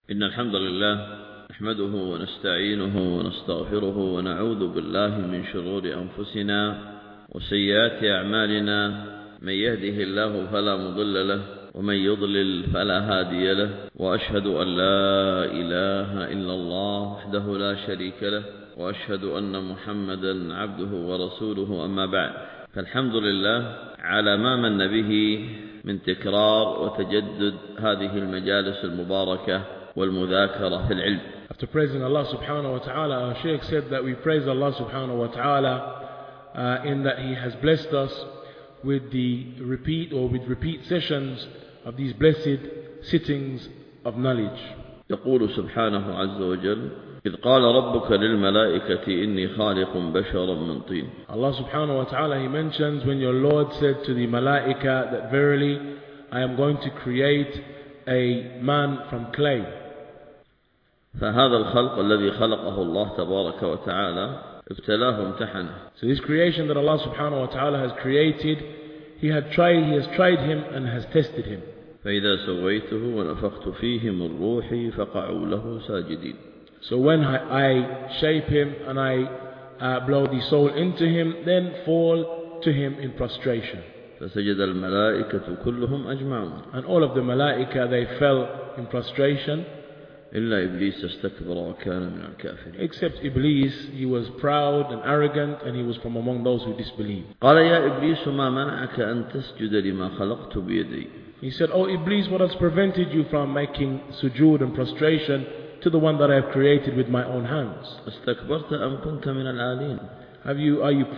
إن الحمد لله نحمده ونستعينه ونستغفره ونعوذ بالله من شرور أنفسنا وسيئات أعمالنا. من يهده الله فلا مضل له ومن يضلل فلا هادي له، وأشهد أن لا إله إلا الله وحده لا شريك له، وأشهد أن محمدا عبده ورسوله. أما بعد، فالحمد لله على ما من به من تكرار وتجدد هذه المجالس المباركة والمذاكرة في العلم. After praising Allah subhanahu wa ta'ala, our Shaykh said that we praise Allah subhanahu wa ta'ala in that He has blessed us with repeat sessions of these blessed sittings of knowledge. يقول سبحانه عز وجل: إذ قال ربك للملائكة إني خالق بشرا من طين. Allah subhanahu wa ta'ala, He mentions when your Lord said to the malaika that verily I am going to create a man from clay. فهذا الخلق الذي خلقه الله تبارك وتعالى ابتلاه امتحنه. So this creation that Allah subhanahu wa ta'ala has created, He has tried him and has tested him. فإذا سويته ونفخت فيه من روحي فقعوا له ساجدين. So when I shape him and I blow the soul into him, then fall to him in prostration. فسجد الملائكة كلهم أجمعون. And all of the malaika, they fell in prostration. إلا إبليس استكبر وكان من الكافرين. Except Iblis, he was proud and arrogant and he was from among those who disbelieved. قال يا إبليس ما منعك أن تسجد لما خلقت بيدي. He said, "Oh Iblis, what has prevented you from making sujood and prostration to the one that I have created with my own hands? استكبرت أم كنت من العالين. Are you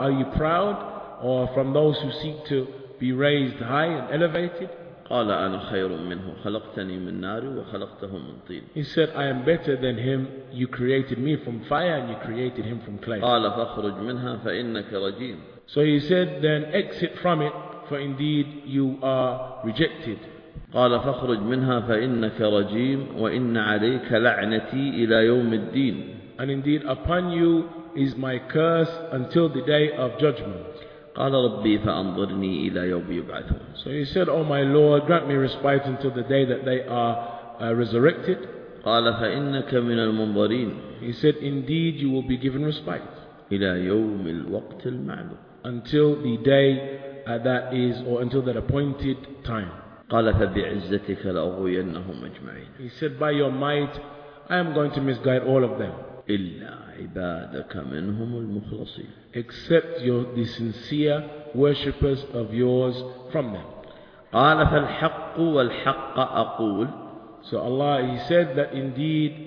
proud or from those who seek to be raised high and elevated?" قال أنا خير منه خلقتني من نار وخلقته من طين. He said, "I am better than him. You created me from fire and you created him from clay." قال فاخرج منها فإنك رجيم. So he said, "Then exit from it, for indeed you are rejected." قال فاخرج منها فإنك رجيم وإن عليك لعنتي إلى يوم الدين. And indeed upon you is my curse until the day of judgment. قال ربي فأنظرني إلى يوم يبعثون. So he said, "Oh my Lord, grant me respite until the day that they are resurrected." قال فإنك من المنظرين. He said, "Indeed you will be given respite إلى يوم الوقت المعلوم. until the day that is, or until that appointed time." قال فبعزتك لأغوينهم أجمعين. He said, "By your might I am going to misguide all of them, إلا عبادك منهم المخلصين. except the sincere worshippers of yours from them." قال فالحق والحق أقول. So Allah, He said that indeed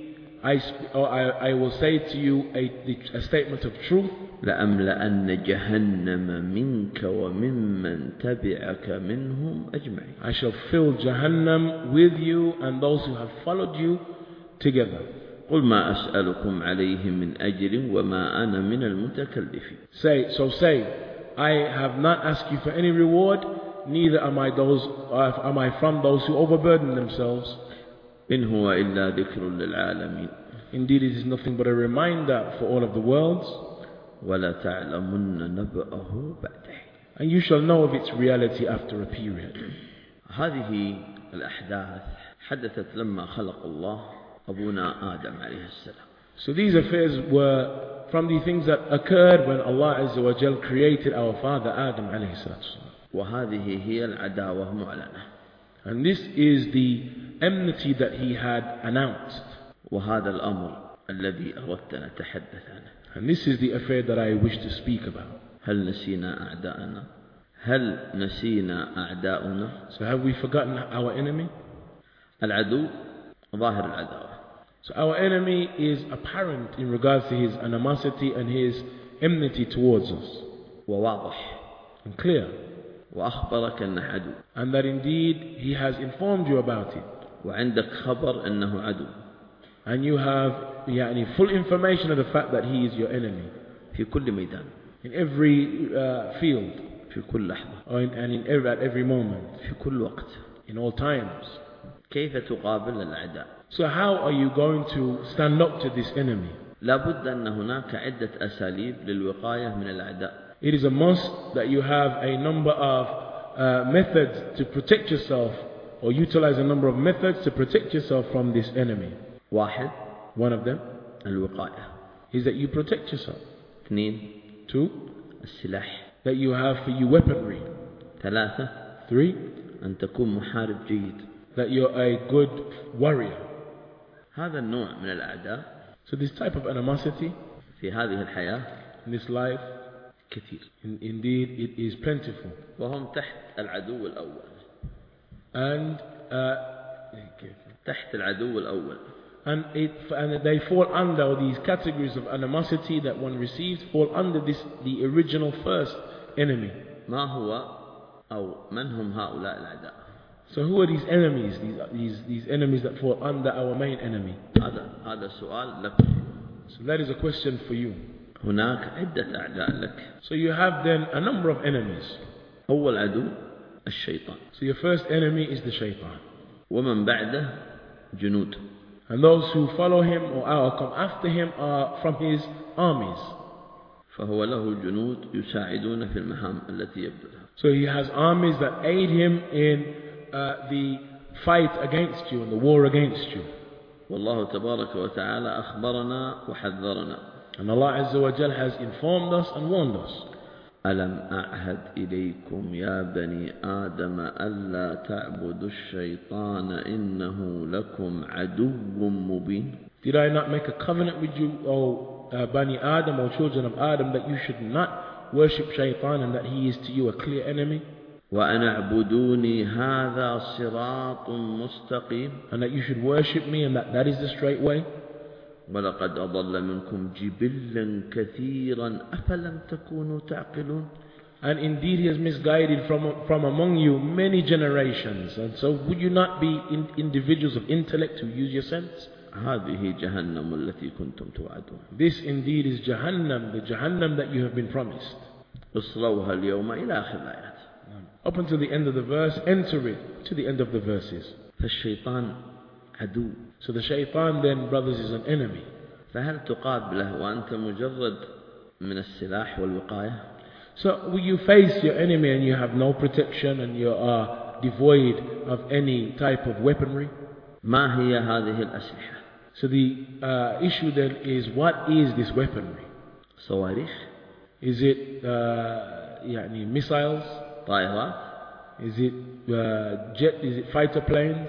I will say to you a statement of truth. لأملأن جهنم منك وممن تبعك منهم أجمعين. I shall fill Jahannam with you and those who have followed you together. قل ما أسألكم عليه من أجر وما أنا من المتكلفين. Say, I have not asked you for any reward, neither am I from those who overburden themselves. إن هو إلا ذكر للعالمين. Indeed it is nothing but a reminder for all of the worlds. ولا تعلمن نبأه بعد حين. And you shall know of its reality after a period. هذه الأحداث حدثت لما خلق الله أبونا آدم عليه السلام. So these affairs were from the things that occurred when Allah Azza wa Jal created our father Adam alayhi salatu. وهذه هي العداوة معلنة. And this is the enmity that He had announced. وهذا الأمر الذي أردت أن أتحدث عنه. And this is the affair that I wish to speak about. هل نسينا أعداءنا؟ هل نسينا أعداؤنا؟ So have we forgotten our enemy? العدو ظاهر العداوة. So our enemy is apparent in regards to his animosity and his enmity towards us. وواضح. And clear. وأخبرك أنه عدو. And that indeed he has informed you about it. وعندك خبر أنه عدو. And you have full information of the fact that he is your enemy. في كل ميدان. In every field. في كل لحظة. At every moment. في كل وقت. In all times. كيف تقابل الأعداء؟ So how are you going to stand up to this enemy? لابد أن هناك عدة أساليب للوقاية من الأعداء. It is a must that you have a number of methods to protect yourself or utilize a number of methods to protect yourself from this enemy. واحد One of them الوقاية. is that you protect yourself. 2 2, السلاح. that you have for you weaponry. 3 3, أن تكون محارب جيد. that you're a good warrior. هذا النوع من الأعداء So this type of animosity في هذه الحياة in this life, كثير، indeed it is plentiful. وهم تحت العدو الأول. And تحت العدو الأول. and they fall under these categories of animosity that one receives, fall under the original first enemy. ما هو أو من هم هؤلاء الأعداء؟ So who are these enemies, these enemies that fall under our main enemy? هذا سؤال لكم. So that is a question for you. هناك عدة أعداء لك. So you have then a number of enemies. أول عدو الشيطان. So your first enemy is the shaitan. ومن بعده جنود. And those who follow him or come after him are from his armies. فهو له جنود يساعدون في المهام التي يبذلها. So he has armies that aid him in the fight against you and the war against you. والله تبارك وتعالى أخبرنا وحذرنا. And Allah Azza wa Jal has informed us and warned us. ألم أعهد إليكم يا بني آدم ألا تعبدوا الشيطان إنه لكم عدو مبين. Did I not make a covenant with you, O Bani Adam, or children of Adam, that you should not worship shaitan and that he is to you a clear enemy? وأن اعبدوني هذا صراط مستقيم. And that you should worship me and that is the straight way? ولقد أضل منكم جبلا كثيرا أفلم تكونوا تعقلون. And indeed he has misguided from among you many generations. And so would you not be individuals of intellect who use your sense? هذه جهنم التي كنتم توعدون. This indeed is Jahannam, the Jahannam that you have been promised. اصلوها اليوم إلى آخر الآيات. Up until the end of the verse, enter it to the end of the verses. فالشيطان عدو. So the shaitan then, brothers, is an enemy. فهل تقابله وأنت مجرد من السلاح والوقاية؟ So will you face your enemy and you have no protection and you are devoid of any type of weaponry? ما هي هذه الأسلحة؟ So the issue then is, what is this weaponry? صواريخ. Is it missiles? طائرات. Is it jet? Is it fighter planes?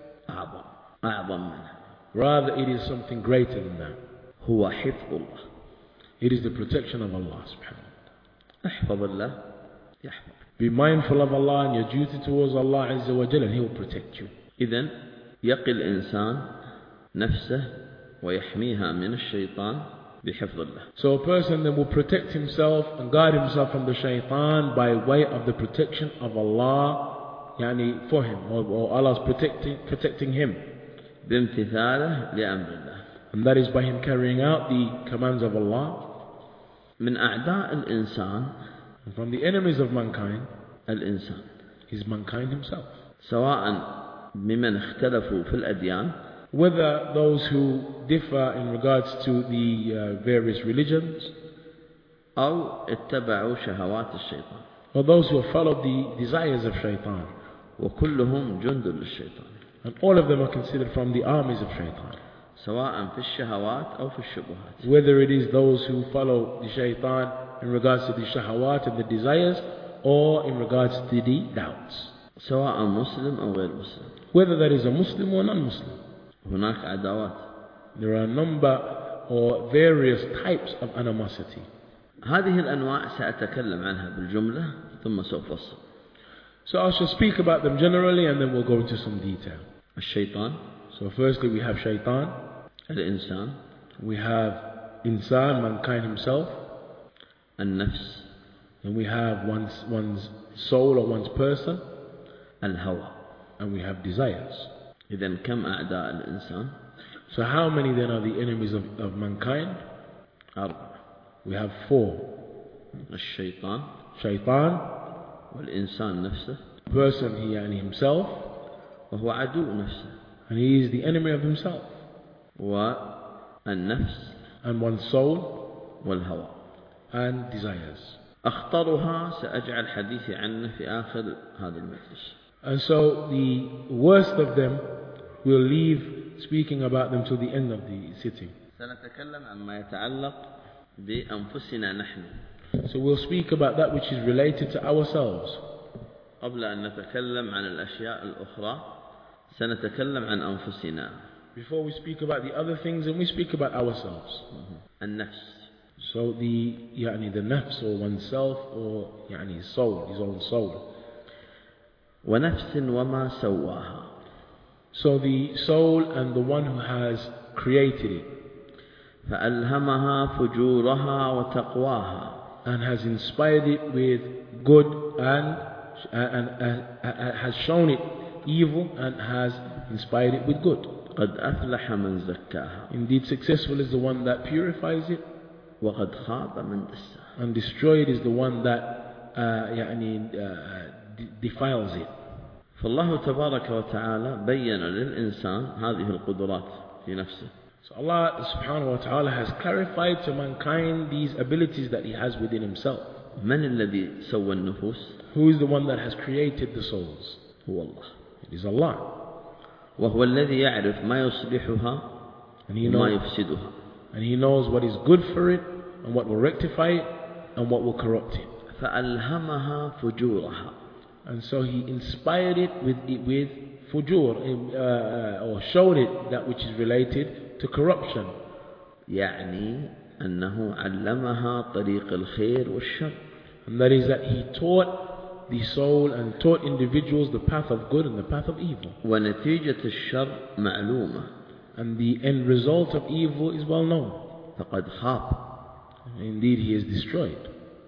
أعظم منها. Rather, it is something greater than that. هو حفظ الله. It is the protection of Allah subhanahu wa ta'ala. احفظ الله يحفظ. Be mindful of Allah and your duty towards Allah Azza wa Jalla, and He will protect you. إذن يقي الإنسان نفسه ويحميها من الشيطان بحفظ الله. So a person then will protect himself and guard himself from the shaitan by way of the protection of Allah, for him, or Allah's protecting him. بامتثاله لأمر الله. And that is by him carrying out the commands of Allah. من أعداء الإنسان. And from the enemies of mankind, الإنسان. is mankind himself. سواء بمن اختلفوا في الأديان. Whether those who differ in regards to the various religions, أو اتبعوا شهوات الشيطان. or those who have followed the desires of shaitan. وكلهم جند للشيطان. And all of them are considered from the armies of shaitan. سواء في الشهوات أو في الشبهات. Whether it is those who follow the shaitan in regards to the shahawat and the desires, or in regards to the doubts. سواء مسلم أو غير مسلم. Whether that is a Muslim or non-Muslim. هناك عداوات. There are a number or various types of animosity. هذه الأنواع سأتكلم عنها بالجملة ثم سوف أفصل. So I shall speak about them generally and then we'll go into some detail. الشيطان. So firstly we have shaitan. الإنسان. We have insan, mankind himself. النفس. And we have one's soul or one's person. الهوى. And we have desires. إذن كم أعداء الإنسان؟ So how many then are the enemies of mankind? 4. We have 4. الشيطان. Shaitan. والإنسان نفسه. Person, he himself. وهو عدو نفسه. And he is the enemy of himself. والنفس. And one's soul. والهوى. And desires. أخطرها سأجعل حديثي عنه في آخر هذا المجلس. And so the worst of them will leave speaking about them till the end of the sitting. سنتكلم عما يتعلق بأنفسنا نحن. So we'll speak about that which is related to ourselves. قبل أن نتكلم عن الأشياء الأخرى سنتكلم عن أنفسنا. Before we speak about the other things, and we speak about ourselves. النفس. So the nafs, or oneself, or soul, his own soul. ونفس وما سواها. So the soul and the one who has created it. فألهمها فجورها وتقواها. And has inspired it with good and has shown it evil and has inspired it with good. قد أفلح من زكاها. Indeed, successful is the one that purifies it. وقد خاب من دساها. And destroyed is the one that defiles it. فالله تبارك وتعالى بين للإنسان هذه القدرات في نفسه. So Allah subhanahu wa ta'ala has clarified to mankind these abilities that He has within Himself. من الذي سوى النفوس؟ Who is the one that has created the souls? هو الله. It is Allah. وهو الذي يعرف ما يصلحها وما يفسدها. And He knows what is good for it and what will rectify it and what will corrupt it. فألهمها فجورها. And so He inspired it with fujur, or showed it that which is related to corruption. يعني أنه علمها طريق الخير والشر. And that is that He taught the soul and taught individuals the path of good and the path of evil. ونتيجة الشر معلومة. And the end result of evil is well known. فقد خاب. Indeed, he is destroyed.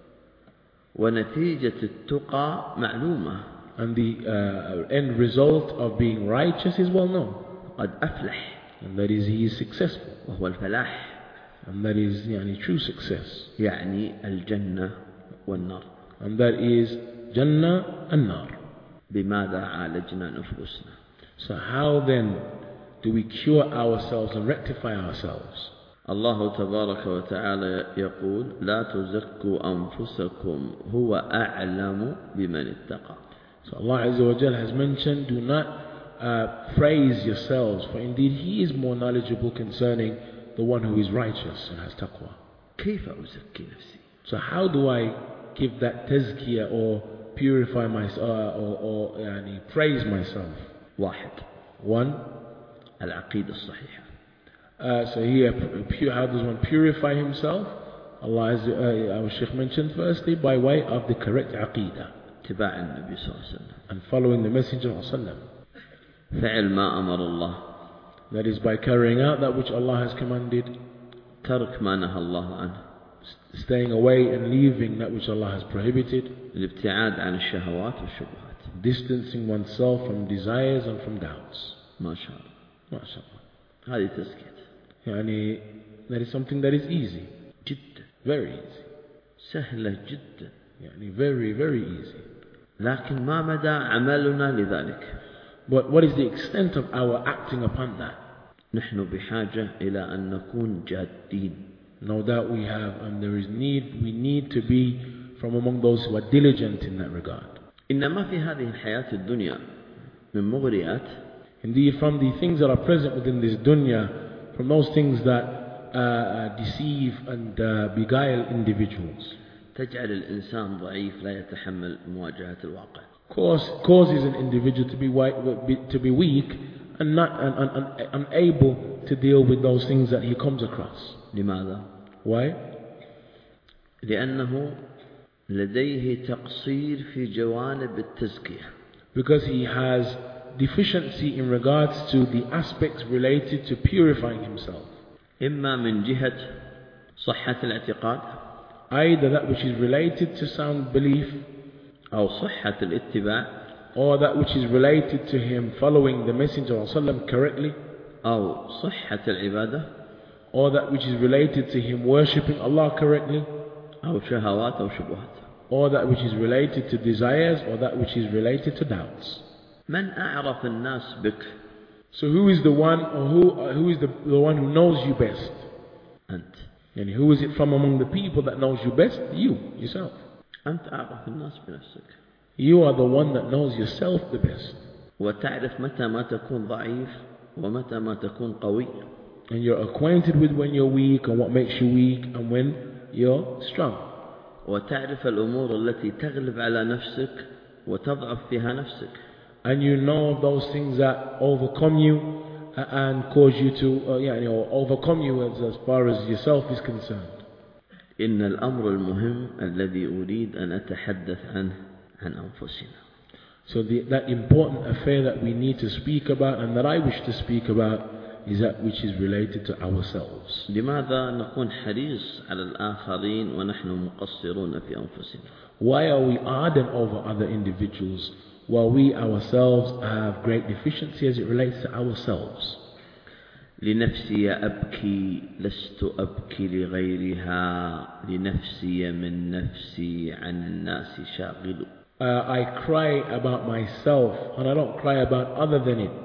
ونتيجة التقى معلومة. And the end result of being righteous is well known. قد أفلح. And that is, he is successful. وهو الفلاح. And that is true success. يعني الجنة والنار. And that is Jannah and Nar. بماذا عالجنا نفوسنا؟ So how then do we cure ourselves and rectify ourselves? الله تبارك وتعالى يقول لا تزكوا أنفسكم هو أعلم بمن اتقى. So Allah Azza wa Jal has mentioned, do not praise yourselves, for indeed He is more knowledgeable concerning the one who is righteous and has taqwa. كيف أزكي نفسي؟ So how do I give that tazkiyah or purify myself or praise myself? واحد. One, العقيدة الصحيحة. So here, how does one purify himself? Allah, as our Shaykh mentioned, firstly by way of the correct aqidah. اتباع النبي صلى الله عليه وسلم. And following the Messenger صلى الله عليه وسلم. فعل ما أمر الله. That is by carrying out that which Allah has commanded. ترك ما نهى الله عنه. Staying away and leaving that which Allah has prohibited. الابتعاد عن الشهوات والشبهات. Distancing oneself from desires and from doubts. ما شاء الله. ما شاء الله. هذه تزكية. that is something that is easy. جدا. Very easy. سهلة جدا. very, very easy. لكن ما مدى عملنا لذلك؟ But what is the extent of our acting upon that? نحن بحاجة إلى أن نكون جادين. No doubt we have, and we need to be from among those who are diligent in that regard. إنما في هذه الحياة الدنيا من مغريات. Indeed, from the things that are present within this dunya, from those things that deceive and beguile individuals, تجعل الإنسان ضعيف لا يتحمل مواجهة الواقع. Causes an individual to be weak and not unable to deal with those things that he comes across. لماذا؟ Why? لأنه لديه تقصير في جوانب التزكية. Because he has deficiency in regards to the aspects related to purifying himself. إما من جهة صحة الاعتقاد. Either that which is related to sound belief, أو صحة الاتباع. or that which is related to him following the Messenger ﷺ correctly, أو صحة العبادة. or that which is related to him worshipping Allah correctly, أو شهوات أو شبهات. or that which is related to desires, or that which is related to doubts. من أعرف الناس بك؟ So who is the one, or who is the one who knows you best? أنت. And who is it from among the people that knows you best? You, yourself. أنت أعرف الناس بنفسك. You are the one that knows yourself the best. وتعرف متى ما تكون ضعيف ومتى ما تكون قوي. And you're acquainted with when you're weak and what makes you weak and when you're strong. وتعرف الأمور التي تغلب على نفسك وتضعف فيها نفسك. And you know those things that overcome you and cause you to or overcome you as far as yourself is concerned. إن الأمر المهم الذي أريد أن أتحدث عنه عن أنفسنا. So that important affair that we need to speak about and that I wish to speak about is that which is related to ourselves. لماذا نكون حريص على الآخرين ونحن مقصرون في أنفسنا؟ Why are we ardent over other individuals while we ourselves have great deficiency as it relates to ourselves? لنفسي أبكي لست أبكي لغيرها لنفسي من نفسي عن الناس شاغل. I cry about myself and I don't cry about other than it.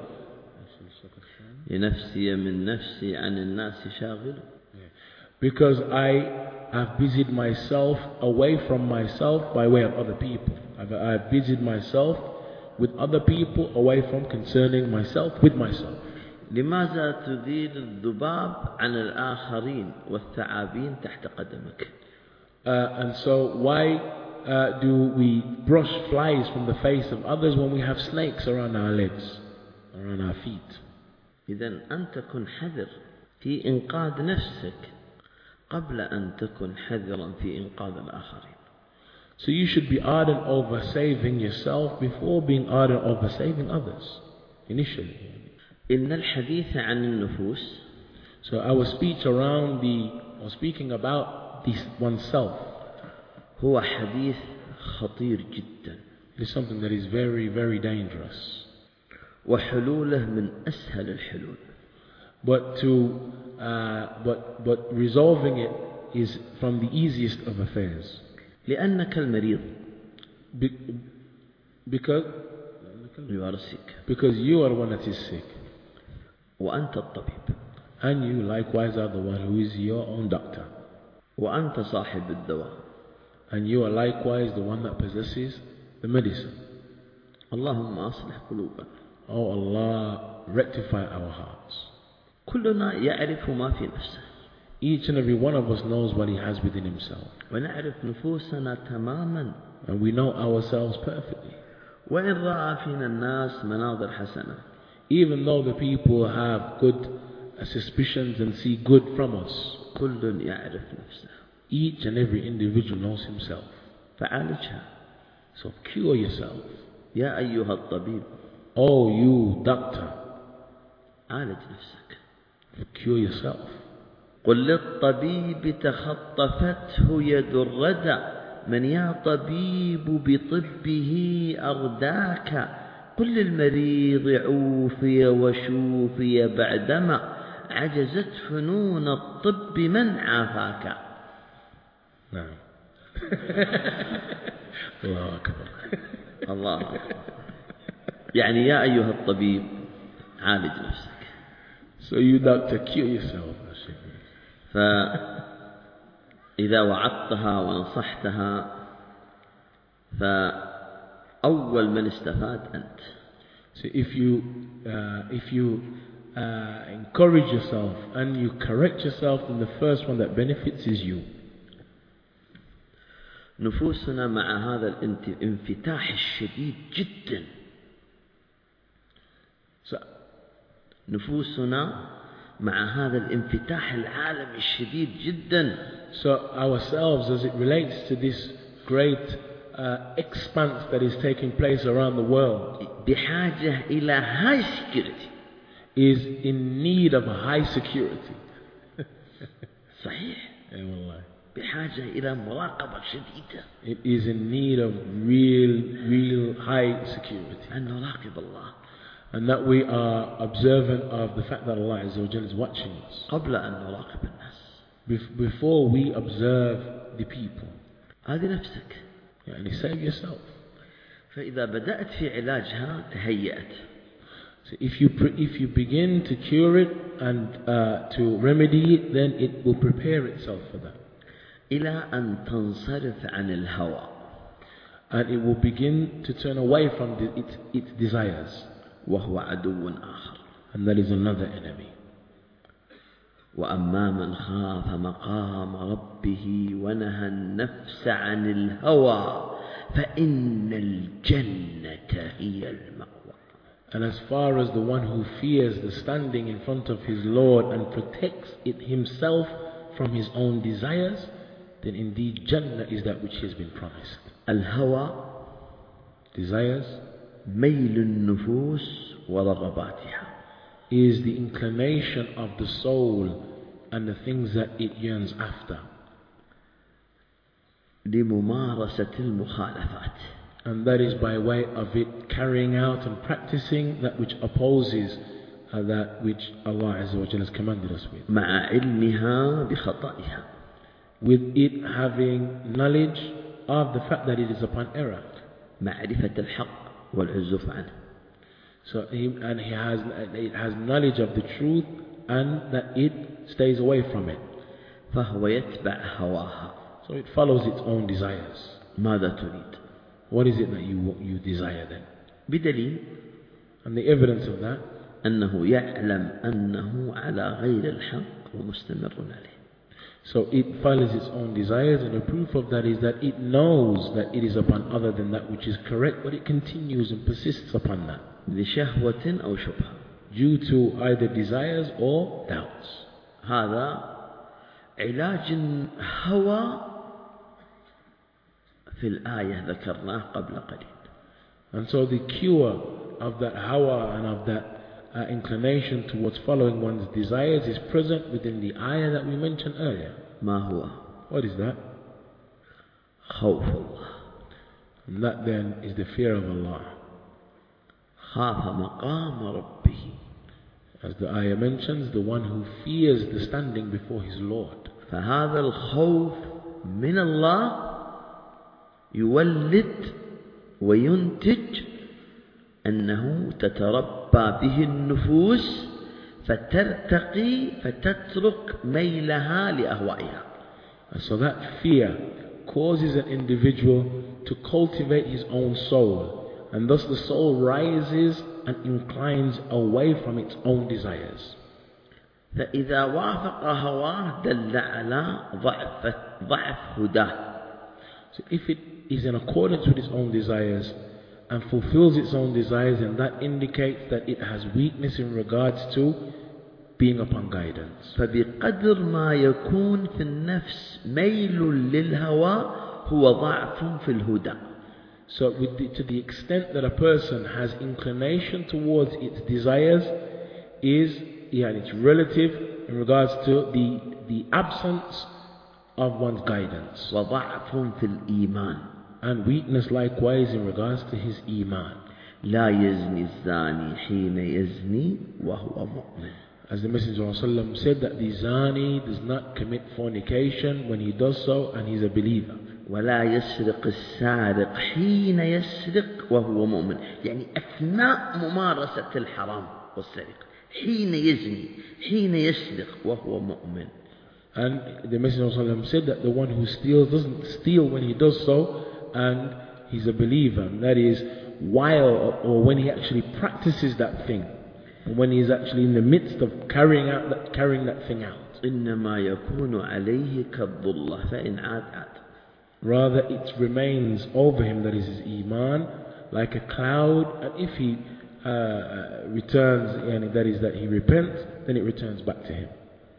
لنفسي من نفسي عن الناس شاغل. Because I have busied myself away from myself by way of other people. I've busied myself with other people away from concerning myself with myself. لماذا تدير الذباب عن الآخرين والثعابين تحت قدمك؟ And so why do we brush flies from the face of others when we have snakes around our legs, around our feet? إذن أنت كن حذر في إنقاذ نفسك قبل أن تكن حذرا في إنقاذ الآخرين. So you should be ardent over saving yourself before being ardent over saving others, initially. إن الحديث عن النفوس. So our speech around speaking about oneself. هو حديث خطير جدا. It is something that is very, very dangerous. وحلوله من أسهل الحلول. But resolving it is from the easiest of affairs. لأنك المريض. Because you are sick. Because you are the one that is sick. وأنت الطبيب. And you likewise are the one who is your own doctor. وأنت صاحب الدواء. And you are likewise the one that possesses the medicine. اللهم أصلح قلوبنا. Oh Allah, rectify our hearts. كلنا يعرف ما في نفسه. Each and every one of us knows what he has within himself. ونعرف نفوسنا تماما. And we know ourselves perfectly. وإن رأى فينا الناس مناظر حسنة. Even though the people have good suspicions and see good from us. كل يعرف نفسه. Each and every individual knows himself. فعالجها. So cure yourself. يا أيها الطبيب. Oh you doctor. عالج نفسك. Cure yourself. قل للطبيب تخطفته يد الردى من يا طبيب بطبه أرداك قل للمريض عوفي وشوفي بعدما عجزت فنون الطب من عافاك. نعم. الله أكبر. الله أكبر. يعني يا أيها الطبيب عالج نفسك. So you doctor, cure yourself. فإذا وعظتها ونصحتها فأول من استفاد أنت. So if you encourage yourself and you correct yourself, then the first one that benefits is you. نفوسنا مع هذا الانفتاح الشديد جدا. نفوسنا مع هذا الانفتاح العالمي الشديد جدا. So ourselves, as it relates to this great expanse that is taking place around the world, بحاجة إلى high security. Is in need of a high security. صحيح. أي والله. بحاجة إلى مراقبة شديدة. It is in need of real high security. أن نراقب الله. And that we are observant of the fact that Allah Azza wa Jalla is watching us. قبل أن نراقب الناس. Before we observe the people. هذه نفسك. يعني save yourself. فإذا بدأت في علاجها تهيأت. So if you begin to cure it and to remedy it, then it will prepare itself for that. إلى أن تنصرف عن الهوى. and it will begin to turn away from its desires. وهو عدو آخر. And that is another enemy. وأما من خاف مقام ربه ونهى النفس عن الهوى فإن الجنة هي المأوى. And as far as the one who fears the standing in front of his Lord and protects it himself from his own desires, then indeed Jannah is that which has been promised. الهوى Desires ميل النفوس ورغباتها, is the inclination of the soul and the things that it yearns after. لممارسة المخالفات, And that is by way of it carrying out and practicing that which opposes that which Allah Azza wa Jalla has commanded us with. مع علمها بخطئها, With it having knowledge of the fact that it is upon error. معرفة الحق والعزوف عنه. So it has knowledge of the truth and that it stays away from it. فهو يتبع هواها. So it follows its own desires. ماذا تريد؟ What is it that you desire then? بدليل And the evidence of that, أنه يعلم أنه على غير الحق ومستمر عليه. so it follows its own desires, and the proof of that is that it knows that it is upon other than that which is correct, but it continues and persists upon that, لشهوة أو شبهة. due to either desires or doubts. هذا علاج الهوى في الآية ذكرناه قبل قليل. And so the cure of that hawa and of that inclination towards following one's desires is present within the ayah that we mentioned earlier. ما هو؟ What is that? خوف الله. And that then is the fear of Allah. خاف مقام ربه. As the ayah mentions, the one who fears the standing before his Lord. فهذا الخوف من الله يولد وينتج أنه تتربى به النفوس فترتقي فتترك ميلها لأهوائها. And so that fear causes an individual to cultivate his own soul, and thus the soul rises and inclines away from its own desires. فإذا وافق هواه دل على ضعف هداه. So if it is in accordance with its own desires and fulfills its own desires, then that indicates that it has weakness in regards to being upon guidance. فبقدر ما يكون في النفس ميل للهوى هو ضعف في الهدى. So to the extent that a person has inclination towards its desires it's relative in regards to the absence of one's guidance. وضعف في الإيمان. And weakness likewise in regards to his iman. لا يزني الزاني حين يزني وهو مؤمن. As the Messenger of Allah said, that the zani does not commit fornication when he does so and he's a believer. ولا يسرق السارق حين يسرق وهو مؤمن. يعني أثناء ممارسة الحرام والسرقة. حين يزني حين يسرق وهو مؤمن. And the Messenger of Allah said that the one who steals doesn't steal when he does so and he's a believer. And that is while or when he actually practices that thing. When he is actually in the midst of carrying that thing out. إنما يكون عليه كالظلة فإن عاد عاد. Rather it remains over him, that is his iman, like a cloud, and if he returns, and that is that he repents, then it returns back to him.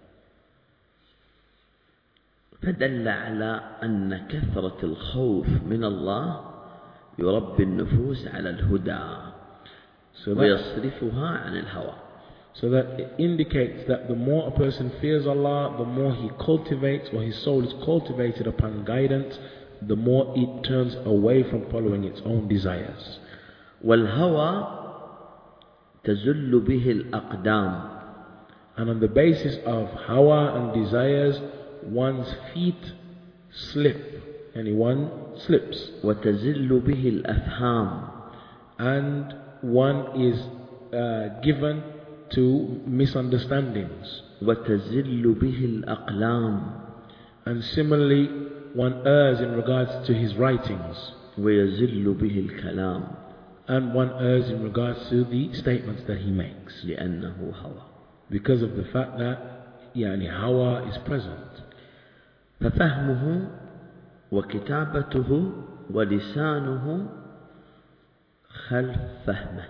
فدل على أن كثرة الخوف من الله يربي النفوس على الهدى ويصرفها عن الهوى. So that it indicates that the more a person fears Allah, the more he cultivates, or his soul is cultivated upon guidance, the more it turns away from following its own desires. والهوى تزل به الأقدام. And on the basis of hawa and desires, one's feet slip, and one slips. وتزل به الأفهام. And one is given to misunderstandings. وتزل به الأقلام. And similarly, one errs in regards to his writings. ويزل به الكلام and one errs in regards to the statements that he makes لأنه هوى. because of the fact that يعني hawa is present. ففهمه وكتابته ولسانه خلف فهمه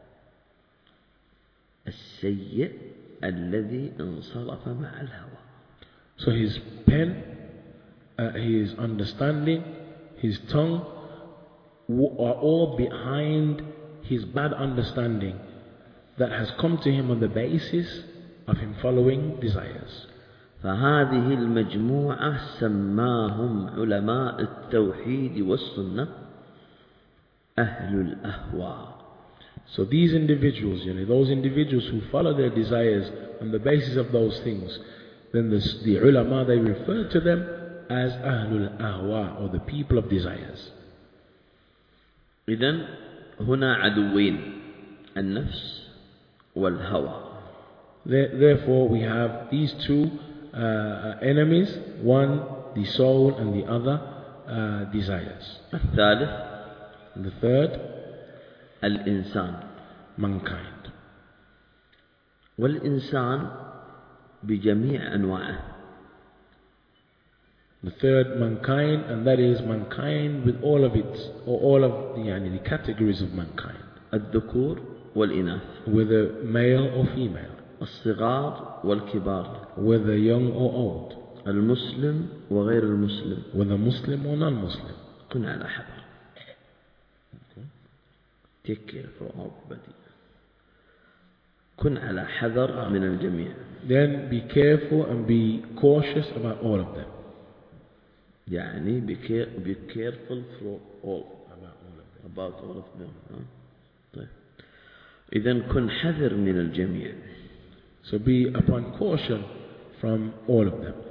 السيء الذي انصرف مع الهوى. So his pen, his understanding, his tongue are all behind his bad understanding that has come to him on the basis of him following desires. فهذه المجموعة سماهم علماء التوحيد والسنة أهل الأهواء. So these individuals, those individuals who follow their desires on the basis of those things, then the ulama, they refer to them as Ahlul Ahwa, or the people of desires. إذن هنا عدوين النفس والهوى. Therefore we have these two enemies, one the soul and the other desires. الثالث And the third, الإنسان. mankind. والإنسان بجميع أنواعه. The third, mankind, and that is mankind with all of its, or all of the categories of mankind. الذكور والإناث. Whether male or female. الصغار والكبار. Whether young or old. المسلم وغير المسلم. Whether Muslim or non-Muslim. كن على حذر. Take care for everybody. كن على حذر من الجميع. Then be careful and be cautious about all of them. يعني be careful for all. About all of them. طيب. إذن كن حذر من الجميع. So be upon caution from all of them.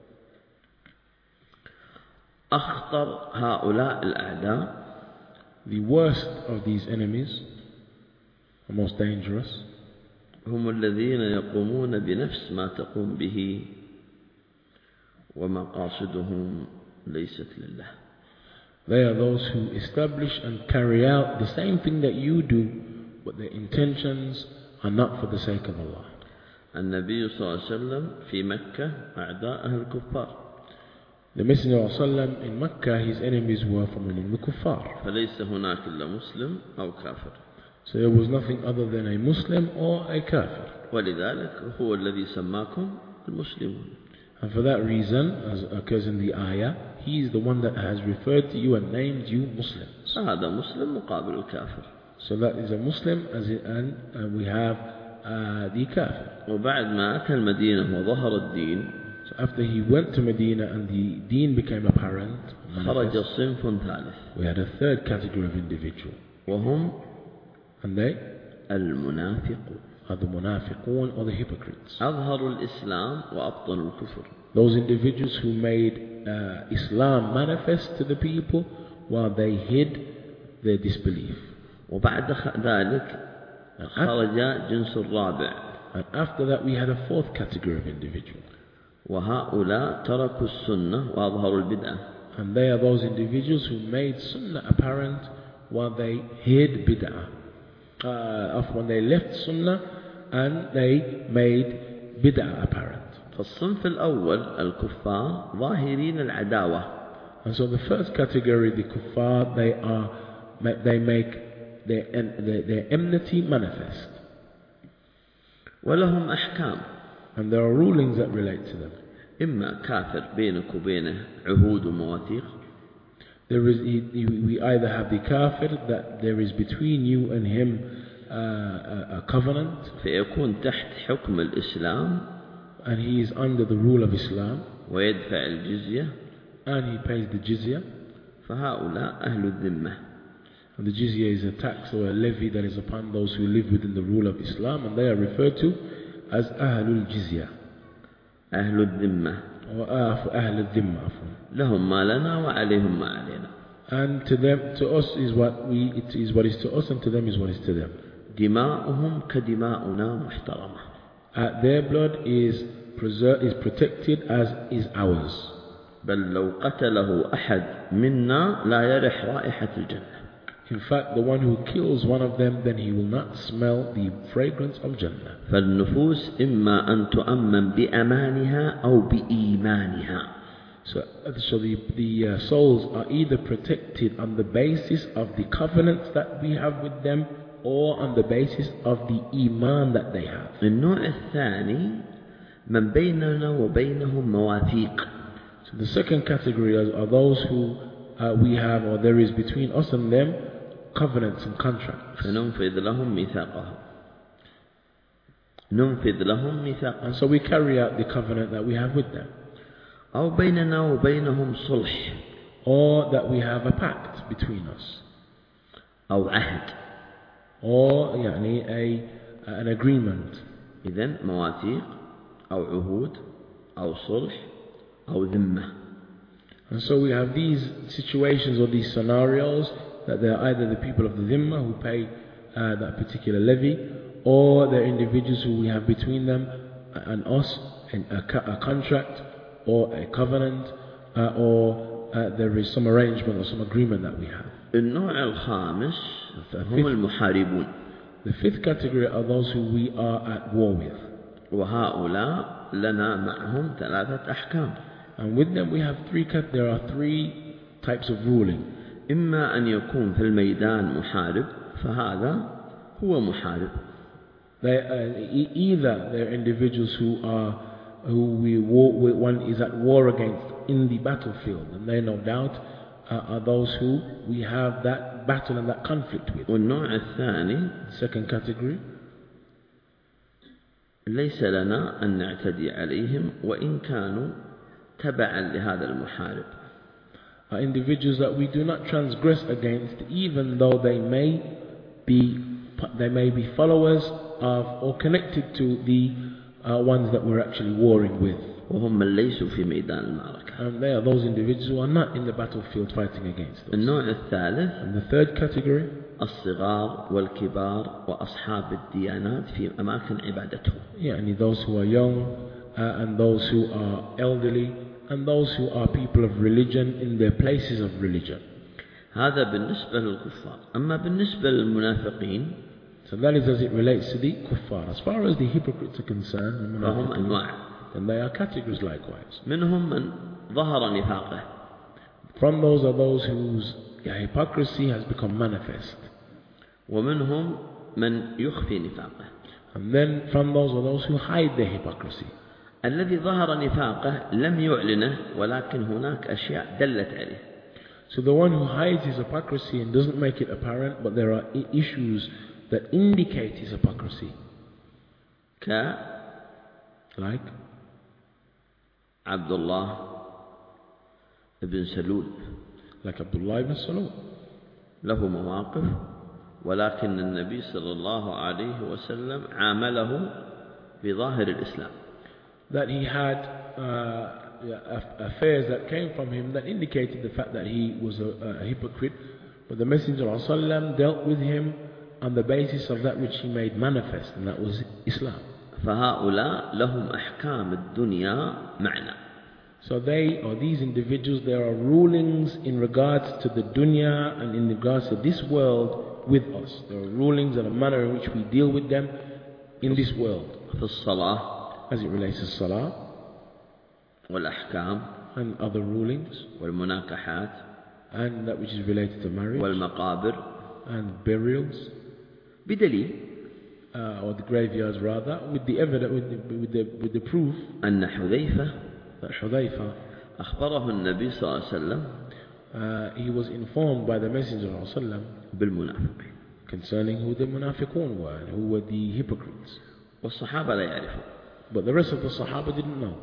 أخطر هؤلاء الأعداء. The worst of these enemies, the most dangerous, هم الذين يقومون بنفس ما تقوم به ومقاصدهم ليست لله. They are those who establish and carry out the same thing that you do, but their intentions are not for the sake of Allah. النبي صلى الله عليه وسلم في مكة أعداءه الكفار. The Messenger of Allah in Mecca, his enemies were from the kuffar. فليس هناك إلا مسلم أو كافر. So there was nothing other than a Muslim or a kafir. ولذلك هو الذي سماكم المسلمون. And for that reason, as occurs in the ayah, he is the one that has referred to you and named you Muslims. هذا مسلم مقابل الكافر. So that is a Muslim, and we have the kafir. وبعد ما أتى المدينة وظهر الدين. So after he went to Medina and the deen became apparent, خرج صنف ثالث. we had a third category of individual. وهم And they المنافقون. are the munafiqun, or the hypocrites. أظهروا الإسلام وأبطنوا الكفر. Those individuals who made Islam manifest to the people while they hid their disbelief. وبعد ذلك خرج جنس الرابع. And after that we had a fourth category of individual. وهؤلاء تركوا السنة وأظهروا البدعة. And they are those individuals who made sunnah apparent while they hid bid'ah. When they left sunnah and they made bid'ah apparent. فالصنف الأول الكفار ظاهرين العداوة. And so the first category, the kuffar, they make their enmity manifest. ولهم أحكام. And there are rulings that relate to them. إما كافر بينك وبينه عهود ومواثيق. We either have the kafir, that there is between you and him a covenant. فيكون تحت حكم الإسلام. And he is under the rule of Islam. ويدفع الجزية. And he pays the jizya. فهؤلاء أهل الذمة. And the jizya is a tax or a levy that is upon those who live within the rule of Islam, and they are referred to as Ahlul Jizya. أهل الذمة. Or Ahl al-Dhimma. لهم ما لنا وعليهم ما علينا. And to us is it is what is to us, and to them is what is to them. دماؤهم كدماؤنا محترمة. Their blood is protected as is ours. بل لو قتله أحد منا لا يرح رائحة الجنة. In fact, the one who kills one of them, then he will not smell the fragrance of Jannah. فالنفوس إما أن تؤمن بأمانها أو بإيمانها. So the souls are either protected on the basis of the covenants that we have with them, or on the basis of the iman that they have. النوع الثاني من بيننا وبينهم مواثيق. So the second category are those who we have, or there is between us and them, covenants and contracts. فننفذ لهم ميثاقهم. ننفذ لهم ميثاقهم. And so we carry out the covenant that we have with them. أو بيننا وبينهم صلح. Or that we have a pact between us. أو عهد. Or يعني an agreement. إذن مواثيق أو عهود أو صلح أو ذمة. And so we have these situations or these scenarios that they are either the people of the Dhimma who pay that particular levy, or they're individuals who we have between them and us a contract or a covenant, or there is some arrangement or some agreement that we have. النوع الخامس هم المحاربون. The fifth category are those who we are at war with. وهؤلاء لنا معهم ثلاثة أحكام. And with them we have there are three types of ruling. إما أن يكون في الميدان محارب فهذا هو محارب. Either they're individuals one is at war against in the battlefield, and they no doubt are those who we have that battle and that conflict with. والنوع الثاني, second category, ليس لنا أن نعتدي عليهم وإن كانوا تبعا لهذا المحارب. Are individuals that we do not transgress against, even though they may be followers of or connected to the ones that we're actually warring with. وهم من ليسوا في ميدان المعركة. And they are those individuals who are not in the battlefield fighting against us. النوع الثالث, and the third category, الصغار والكبار وأصحاب الديانات في أماكن عبادتهم. يعني those who are young and those who are elderly and those who are people of religion in their places of religion. هذا بالنسبة للكفار. أما بالنسبة للمنافقين, so that is as it relates to the kuffar. As far as the hypocrites are concerned, فهم أنواع. then they are categories likewise. منهم من ظهر نفاقه. From those are those whose hypocrisy has become manifest. ومنهم من يخفي نفاقه. And then from those are those who hide their hypocrisy. الذي ظهر نفاقه لم يعلنه ولكن هناك أشياء دلت عليه. So the one who hides his hypocrisy and doesn't make it apparent, but there are issues that indicate his hypocrisy. Like Abdullah ibn Salul. Like Abdullah ibn Salul. له مواقف ولكن النبي صلى الله عليه وسلم عامله بظاهر الإسلام. That he had affairs that came from him that indicated the fact that he was a hypocrite, but the Messenger of Allah dealt with him on the basis of that which he made manifest, and that was Islam. فهؤلاء لهم أحكام الدنيا معنا. So these individuals, there are rulings in regards to the dunya and in regards to this world with us. There are rulings and a manner in which we deal with them in this world. في الصلاة, as it relates to salah, والأحكام, and other rulings, والمناكحات, and that which is related to marriage, والمقابر, and burials, بدليل, or the graveyards rather, with the evidence, with the proof, أن حذيفة, that Hudayfa, أخبره النبي صلى الله عليه وسلم, he was informed by the Messenger of Allah بالمنافقين, concerning who the munafiqun were and who were the hypocrites. والصحابة لا يعرفون. But the rest of the Sahaba didn't know.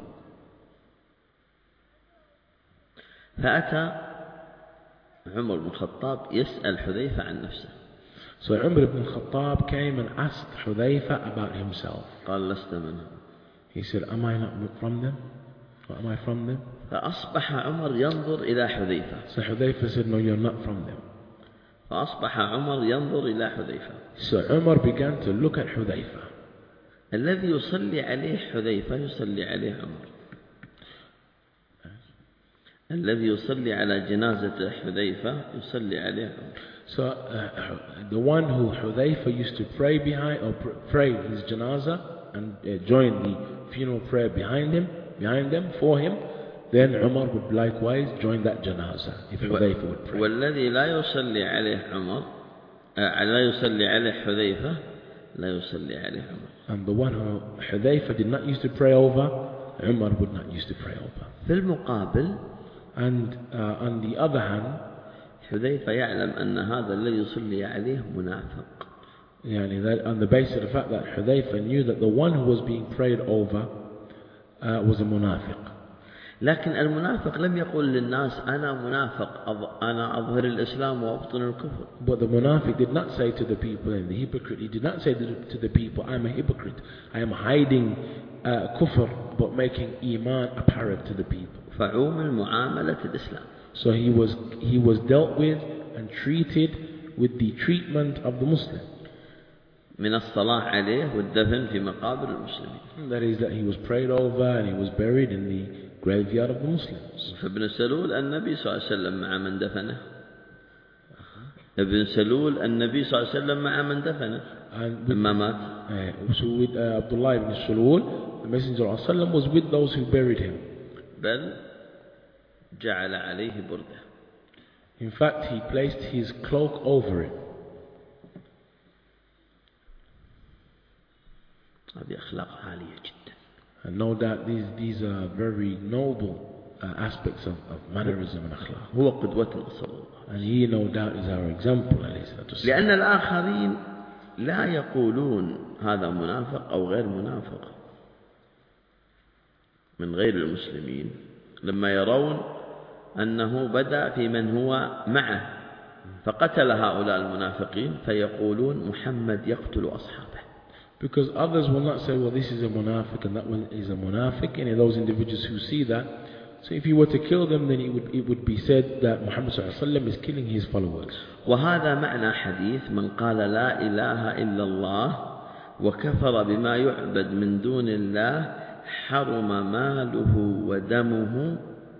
فأتى عمر بن الخطاب يسأل حذيفة عن نفسه. So Umar ibn Khattab came and asked Hudayfa about himself. قال لست منهم. He said, am I not from them? Or am I from them? فأصبح عمر ينظر إلى حذيفة. So Hudayfa said, no, you're not from them. فأصبح عمر ينظر إلى حذيفة. So Umar began to look at Hudayfa. الذي يصلي عليه حذيفة يصلي عليه عمر. الذي يصلي على جنازة حذيفة يصلي عليه عمر. So the one who Hudhayfa used to pray behind, or pray his janazah and join the funeral prayer behind them for him, then Umar would likewise join that janazah if Hudhayfa would pray. والذي لا يصلي عليه عمر لا يصلي عليه حذيفة لا يصلي عليه عمر. And the one who Hudhayfa did not used to pray over, Umar would not used to pray over. في المقابل And on the other hand, حذيفة يعلم أن هذا الذي يصلي عليه منافق. يعني that on the basis of the fact that Hudhayfa knew that the one who was being prayed over was a munafiq. لكن المنافق لم يقل للناس أنا منافق أنا أظهر الإسلام وأبطن الكفر. But the munafiq did not say to the people, and the hypocrite, he did not say to the people, I'm a hypocrite, I am hiding kufr but making iman apparent to the people. فعوم المعاملة الإسلام. So he was dealt with and treated with the treatment of the Muslim. من الصلاة عليه والدفن في مقابر المسلمين. That is that he was prayed over and he was buried in the graveyard of the Muslims. فابن سلول النبي صلى الله عليه وسلم مع من دفنه. ابن سلول النبي صلى الله عليه وسلم مع من دفنه لما مات. So with Abdullah ibn Sulul, the Messenger of Allah was with those who buried him. بل جعل عليه بردة. In fact, he placed his cloak over it. هذه أخلاق عالية جدا. And no doubt these are very noble aspects of mannerism and akhlaq. هو قدوتنا صلى الله عليه وسلم. And he no doubt is our example. لأن الآخرين لا يقولون هذا منافق أو غير منافق من غير المسلمين لما يرون أنه بدأ في من هو معه فقتل هؤلاء المنافقين فيقولون محمد يقتل أصحابه. Because others will not say, well, this is a munafiq and that one is a munafiq. And those individuals who see that, so if he were to kill them, then it would be said that Muhammad sallallahu alaihi wasallam is killing his followers. وهذا معنى حديث من قال لا إله إلا الله وكفر بما يعبد من دون الله حرم ماله ودمه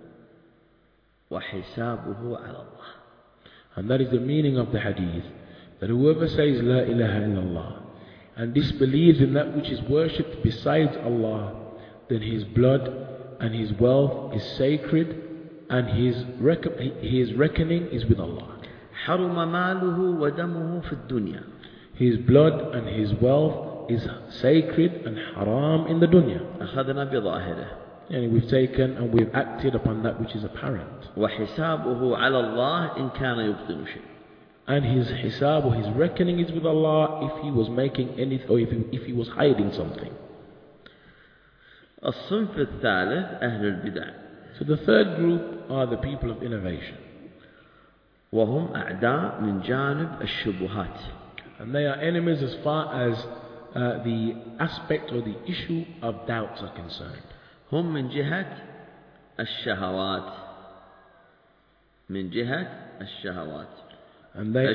وحسابه على الله. And that is the meaning of the hadith, that whoever says La ilaha illallah and disbelieves in that which is worshipped besides Allah, then his blood and his wealth is sacred and his reckoning is with Allah. حرم ماله ودمه في الدنيا. His blood and his wealth is sacred and haram in the dunya. أخذنا بظاهره. And we've taken and we've acted upon that which is apparent. وحسابه على الله إن كان يبطن شيء. And his hisab or his reckoning is with Allah if he was making anything or if he was hiding something. الصنف الثالث أهل البدع. So the third group are the people of innovation. وهم أعداء من جانب الشبهات. And they are enemies as far as the aspect or the issue of doubts are concerned. هم من جهة الشهوات. من جهة الشهوات. And they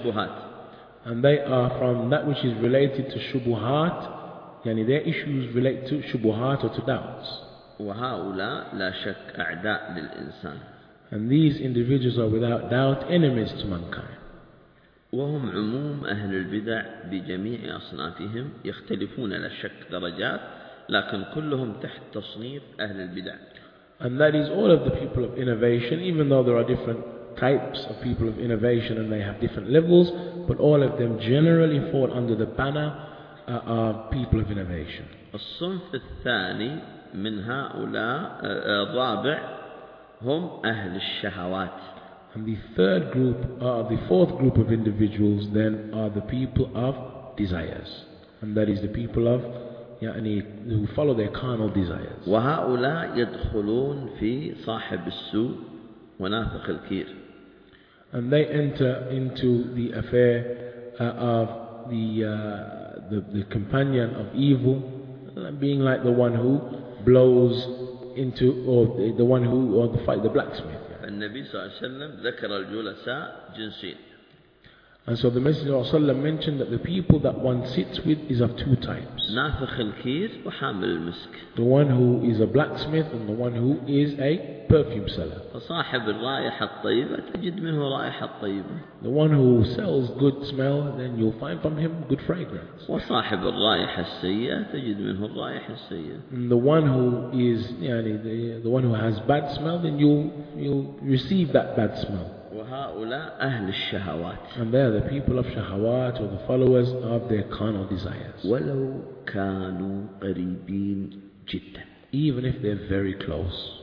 are from that which is related to shubuhat, yani their issues relate to shubuhat or to doubts. وهؤلاء لا شك أعداء للإنسان. And these individuals are without doubt enemies to mankind. وهم عموم أهل البدع بجميع أصنافهم يختلفون لا شك درجات لكن كلهم تحت تصنيف أهل البدع. And that is all of the people of innovation, even though there are different types of people of innovation and they have different levels, but all of them generally fall under the banner of people of innovation. الصنف الثاني من هؤلاء الرابع هم أهل الشهوات. And the fourth group of individuals then are the people of desires, and that is the people of who follow their carnal desires. وهؤلاء يدخلون في صاحب السوء ونافخ الكير. And they enter into the affair of the companion of evil, being like the one who blows into, or the one who, or the blacksmith. النبي صلى الله عليه وسلم ذكر الجلساء جنسين. And so the Messenger of Allah mentioned that the people that one sits with is of two types. نافخ الكير وحامل المسك. The one who is a blacksmith and the one who is a perfume seller. فصاحب الرائحة الطيبة تجد منه رائحة طيبة. The one who sells good smell, then you'll find from him good fragrance. وصاحب الرائحة السيئة تجد منه الرائحة السيئة. And the one who is, the one who has bad smell, then you'll receive that bad smell. وهؤلاء أهل الشهوات. And they are the people of shahawat, or the followers of their carnal desires. ولو كانوا قريبين جدا. Even if they're very close.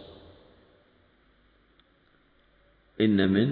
إن من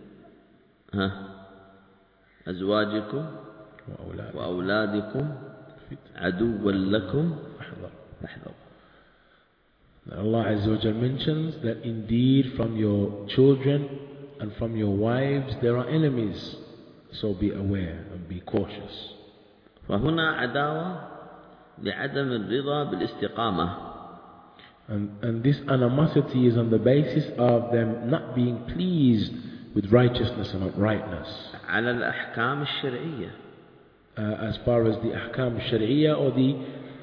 أزواجكم وأولادكم عدوا لكم فاحذروا. Allah Azza wa Jal mentions that indeed from your children and from your wives there are enemies, so be aware and be cautious. فهنا عداوة لعدم الرضا بالاستقامة. And this animosity is on the basis of them not being pleased with righteousness and uprightness. على الأحكام الشرعية. As far as the ahkam al-shari'iyya or the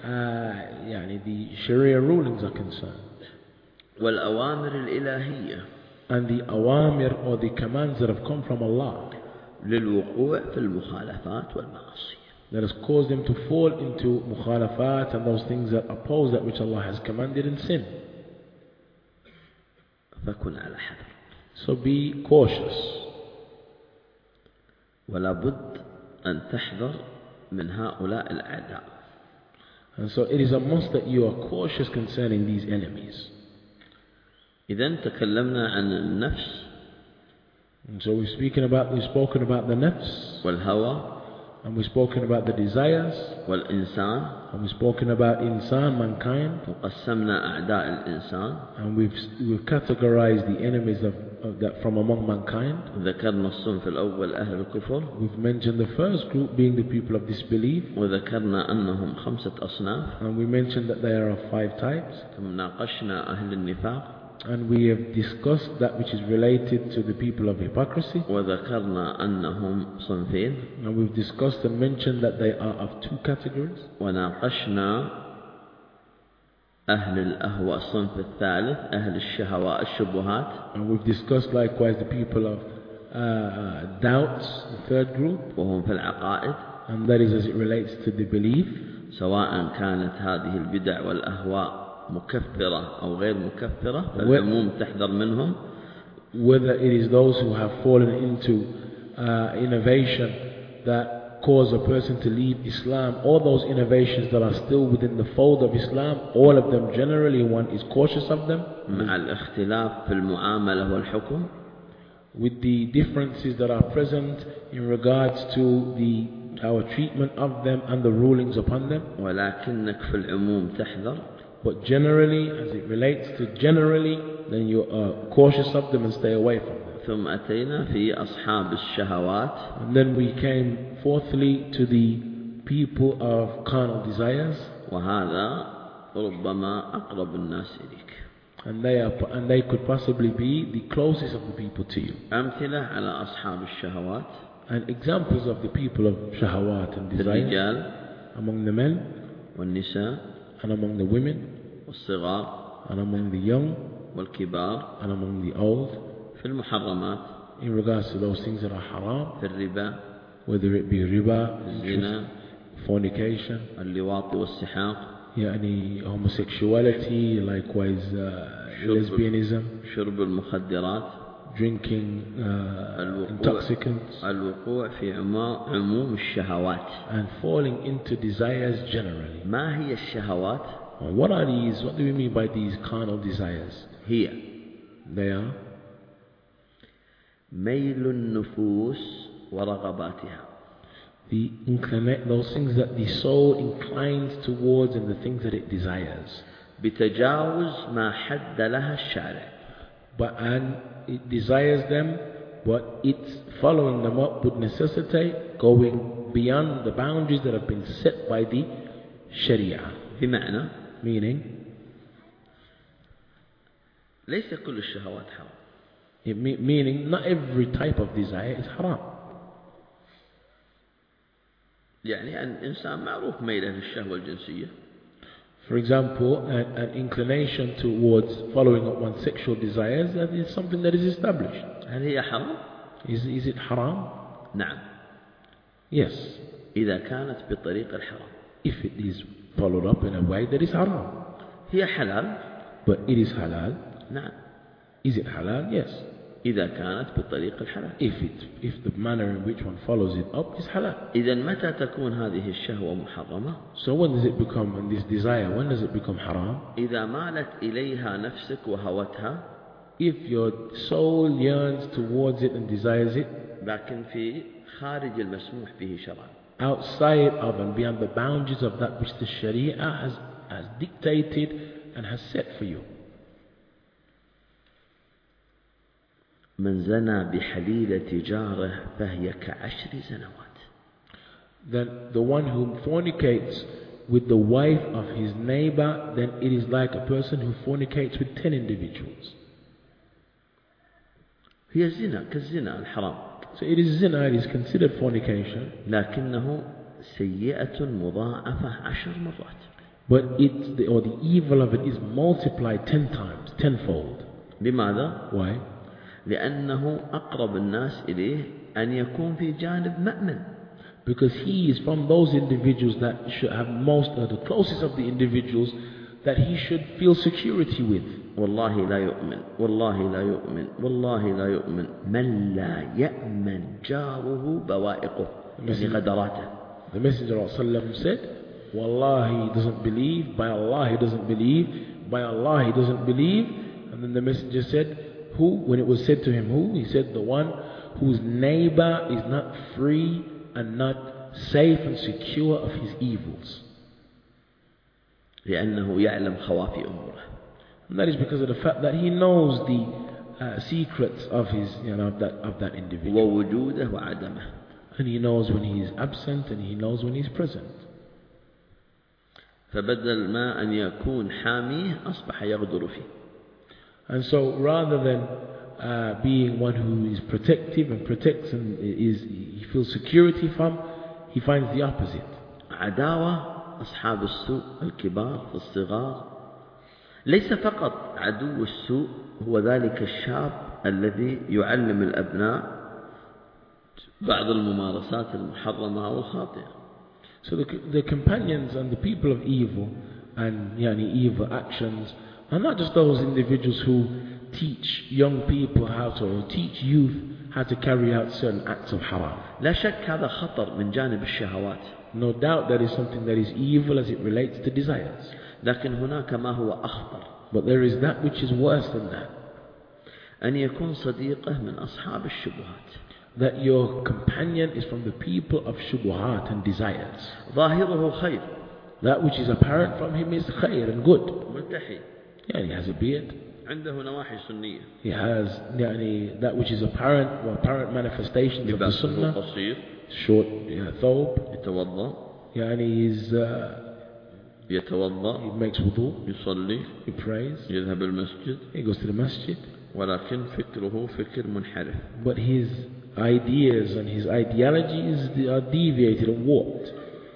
sharia rulings are concerned. والأوامر الإلهية. And the awamir or the commands that have come from Allah. للوقوع في المخالفات والمعاصي. That has caused them to fall into mukhalafat and those things that oppose that which Allah has commanded and sin. فكن على حذر. So be cautious. ولا بد أن تحذر من هؤلاء الأعداء. And so it is a must that you are cautious concerning these enemies. إذن تكلمنا عن النفس. And so we've spoken about the nafs. والهوى. And we've spoken about the desires. والإنسان. And we've spoken about insan, mankind. وقسمنا أعداء الإنسان. And we've categorized the enemies of that from among mankind. ذكرنا الصنف الأول أهل الكفر. We've mentioned the first group being the people of disbelief. وذكرنا أنهم 5 أصناف. And we mentioned that there are 5 types. ثم ناقشنا أهل النفاق. And we have discussed that which is related to the people of hypocrisy. وذكرنا أنهم صنفين. And we've discussed and mentioned that they are of 2 categories. وناقشنا أهل الأهواء الصنف الثالث أهل الشهوات الشبهات. And we've discussed likewise the people of doubts, the 3rd group. وهم في العقائد. And that is as it relates to the belief. سواء كانت هذه البدع والأهواء مكفرة أو غير مكفرة فالعموم تحذر منهم. Whether it is those who have fallen into innovation that cause a person to leave Islam, or those innovations that are still within the fold of Islam, all of them generally one is cautious of them. مع الاختلاف في المعاملة والحكم. With the differences that are present in regards to our treatment of them and the rulings upon them. ولكنك في العموم تحذر. But generally, as it relates to generally, then you are cautious of them and stay away from them. ثم أتينا في أصحاب الشهوات. And then we came fourthly to the people of carnal desires. وهذا ربما أقرب الناس إليك. And they could possibly be the closest of the people to you. أمثلة على أصحاب الشهوات. And examples of the people of shahawat and desires. الرجال. Among the men. والنساء. And among the women. والصغار. And among the young. والكبار. And among the old. في المحرمات. In regards to those things that are haram. في الربا. Whether it be riba, الزنا. fornication. اللواط والسحاق. يعني homosexuality, likewise lesbianism. شرب المخدرات. Drinking intoxicants. الوقوع في عموم الشهوات. And falling into desires generally. ما هي الشهوات؟ What are these? What do we mean by these carnal desires? هي. They are ميل النفوس ورغباتها. Those things that the soul inclines towards and the things that it desires. بتجاوز ما حد لها الشارع. And it desires them, but it's following them up would necessitate going beyond the boundaries that have been set by the Sharia. بمعنى Meaning, ليس كل الشهوات حرام. meaning not every type of desire is haram. يعني الإنسان معروف ميله للشهوة الجنسية. For example, an inclination towards following up one's sexual desires, that is something that is established. هل هي حرام؟ Is it haram? نعم. Yes. إذا كانت بطريق الحرام. If it is followed up in a way that is haram. هي حلال. But it is halal. نعم. Is it halal? Yes. إذا كانت بطريق الحلال. If the manner in which one follows it up is halal. إذا متى تكون هذه الشهوة محرمة؟ So when does it become, and this desire, when does it become haram? إذا مالت إليها نفسك وهوتها. If your soul yearns towards it and desires it. لكن في خارج المسموح به شرعا. Outside of and beyond the boundaries of that which the Sharia has dictated and has set for you. من زنى بحليلة جاره فهي كعشر سنوات. Then the one who fornicates with the wife of his neighbor, then it is like a person who fornicates with 10 individuals. هي الزنا كالزنا الحرام. So it is zina, it is considered fornication. لكنه سيئة مضاعفة 10 مرات. But the evil of it is multiplied 10 times, tenfold. لماذا؟ Why? لأنه أقرب الناس إليه أن يكون في جانب مأمن. Because he is from those individuals that should have the closest of the individuals that he should feel security with. والله لا يؤمن والله لا يؤمن والله لا يؤمن من لا يأمن جاره بوائقه يعني غدراته. The Messenger of Allah said, Wallahi he doesn't believe, by Allah he doesn't believe, by Allah he doesn't believe. And then the Messenger said, who? When it was said to him, who? He said, the one whose neighbor is not free and not safe and secure of his evils. لأنه يعلم خوافي أموره. And that is because of the fact that he knows the secrets of his, of that individual. ووجوده وعدمه. And he knows when he is absent and he knows when he is present. فبدل ما أن يكون حاميه أصبح يغدر فيه. And so rather than being one who is protective and protects and he feels security from, he finds the opposite. عداوة أصحاب السوء الكبار في الصغار. ليس فقط عدو السوء هو ذلك الشاب الذي يعلم الأبناء بعض الممارسات المحرمة أو الخاطئة. So the companions and the people of evil and evil actions are not just those individuals who teach young people or teach youth how to carry out certain acts of haram. لا شك هذا خطر من جانب الشهوات. No doubt that is something that is evil as it relates to desires. لكن هناك ما هو أخطر. But there is that which is worse than that. أن يكون صديقه من أصحاب الشبهات. That your companion is from the people of shubuhat and desires. ظاهره خير. That which is apparent from him is khair and good. ملتحي. He has a beard. عنده نواحي سنية. He has that which is apparent manifestations of the sunnah. قصير. Short thawb. يتوضأ. he's يتوضأ. he makes wudu. يصلي. He prays. يذهب المسجد. He goes to the masjid. ولكن فكره فكر منحرف. But his ideas and his ideologies are deviated and warped.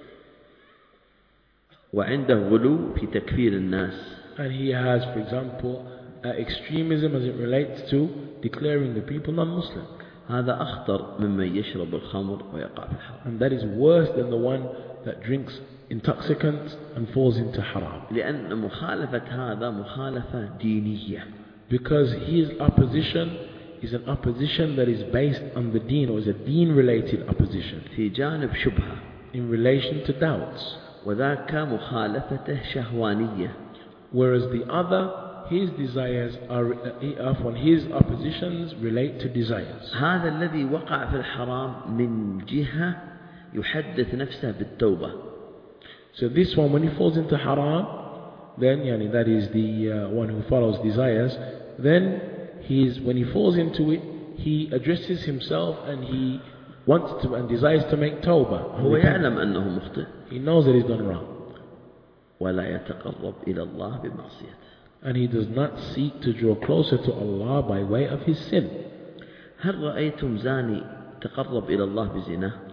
وعنده غلو في تكفير الناس. And he has, for example, extremism as it relates to declaring the people non-Muslim. هذا أخطر ممن يشرب الخمر ويقع في الحرام. And that is worse than the one that drinks intoxicants and falls into haram. لأن مخالفة هذا مخالفة دينية. Because his opposition is an opposition that is based on the deen, or is a deen-related opposition. في جانب شبهة. In relation to doubts. وذاك مخالفته شهوانية. Whereas the other, his desires his oppositions relate to desires. هذا الذي وقع في الحرام من جهة يحدث نفسه بالتوبة. So this one, when he falls into haram, then that is the one who follows desires, then when he falls into it, he addresses himself and he wants to and desires to make tawbah. هو يعلم أنه مخطئ. He knows that he's done wrong. ولا يتقرب إلى الله بمعصيته. And he does not seek to draw closer to Allah by way of his sin. هل رأيتم زاني تقرب إلى الله بزنا؟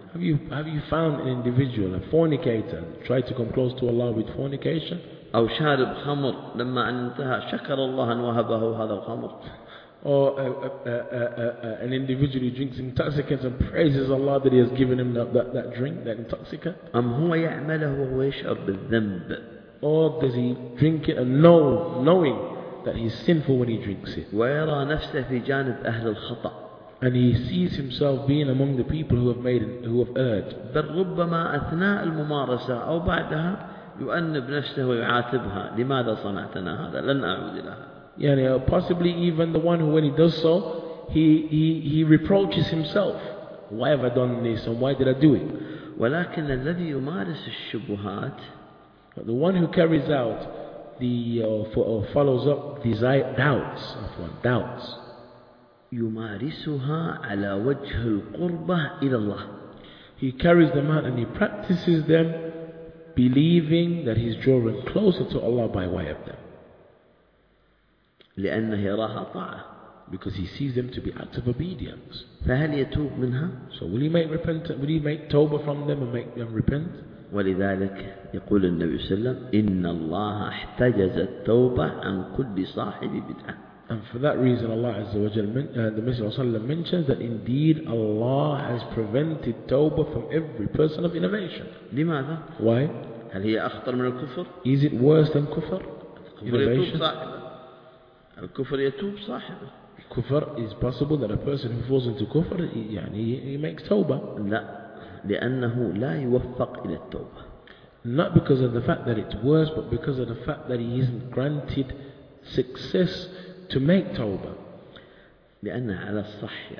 Have you found an individual, a fornicator, try to come close to Allah with fornication? أو شارب خمر لما أن انتهى شكر الله أن وهبه هذا الخمر. Or an individual who drinks intoxicants and praises Allah that He has given him that drink, that intoxicant? أم هو يعمله وهو يشعر بالذنب. Or does he drink it and knowing that he's sinful when he drinks it? ويرى نفسه في جانب أهل الخطأ. And he sees himself being among the people who have erred. بل ربما أثناء الممارسة أو بعدها يؤنب نفسه ويعاتبها. لماذا صنعتنا هذا؟ لن أعود لها. Yani, possibly even the one who, when he does so, he reproaches himself. Why have I done this and why did I do it? ولكن الذي يمارس الشبهات, the one who carries out or follows up doubts, يمارسها على وجه القربة إلى الله. He carries them out and he practices them, believing that he's drawing closer to Allah by way of them. لأنه يراها طاعة. Because he sees them to be acts of obedience. فهل يتوب منها؟ So will he make tawbah from them and make them repent? ولذلك يقول النبي صلى الله عليه وسلم إن الله احتجز التوبة عن كل صاحب بدعة. And for that reason Allah Azza wa Jalla, the Messenger mentions that indeed Allah has prevented tawbah from every person of innovation. لماذا؟ Why? هل هي أخطر من الكفر؟ Is it worse than kufr? Innovation? الكفر يتوب صاحبه. Kufr is possible that a person who falls into kufr, he makes tawbah. لا، لأنه لا يوفق إلى التوبة. Not because of the fact that it's worse, but because of the fact that he isn't granted success to make tawbah. لأنه على الصح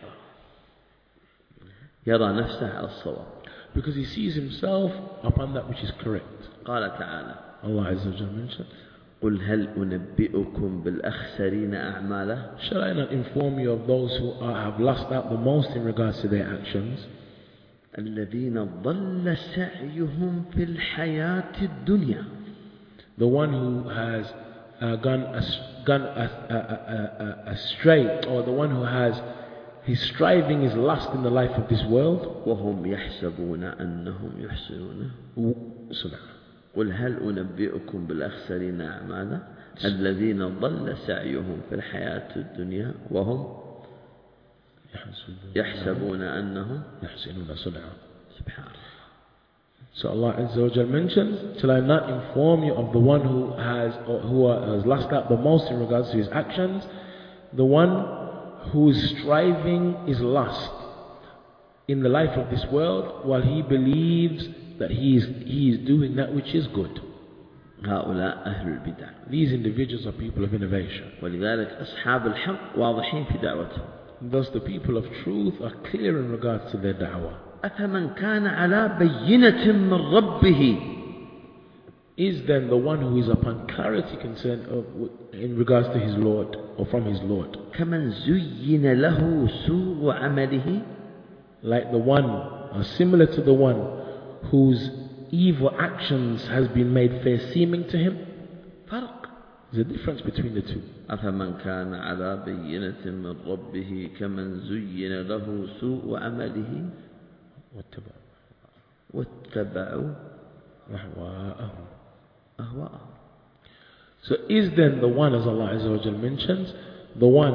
يرى نفسه على الصواب. Because he sees himself upon that which is correct. قال تعالى Allah Azza wa Jalla mentioned, قل هل أنبئكم بالأخسرين أعمالا. Shall I not inform you of those who have lost out the most in regards to their actions? الذين ضل سعيهم في الحياة الدنيا. The one who has gone astray, or the one who has his striving is lost in the life of this world. وهم يحسبون أنهم يحسنون. قل هل أنبئكم بالأخسرين أعمالا الذين ضل سعيهم في الحياة الدنيا وهم يحسبون أنهم يحسنون صنعا. سبحان الله. So Allah Azza wa Jal mentions, shall I not inform you of the one who has lost out the most in regards to his actions, the one whose striving is lost in the life of this world, while he believes that he is doing that which is good. هؤلاء أهل البدع. These individuals are people of innovation. ولذلك أصحاب الحق واضحين في دعوتهم. Thus the people of truth are clear in regards to their da'wah. أفمن كان على بينة من ربه. Is then the one who is upon clarity concerned in regards to his Lord, or from his Lord, كمن زين له سوء عمله. Like the one, or similar to the one whose evil actions has been made fair seeming to him? فرق. There's a difference between the two. أفمن كان على بينة من ربه كمن زين له سوء عمله واتبعوا أهواءهم. So is then the one, as Allah Azza wa Jal mentions, the one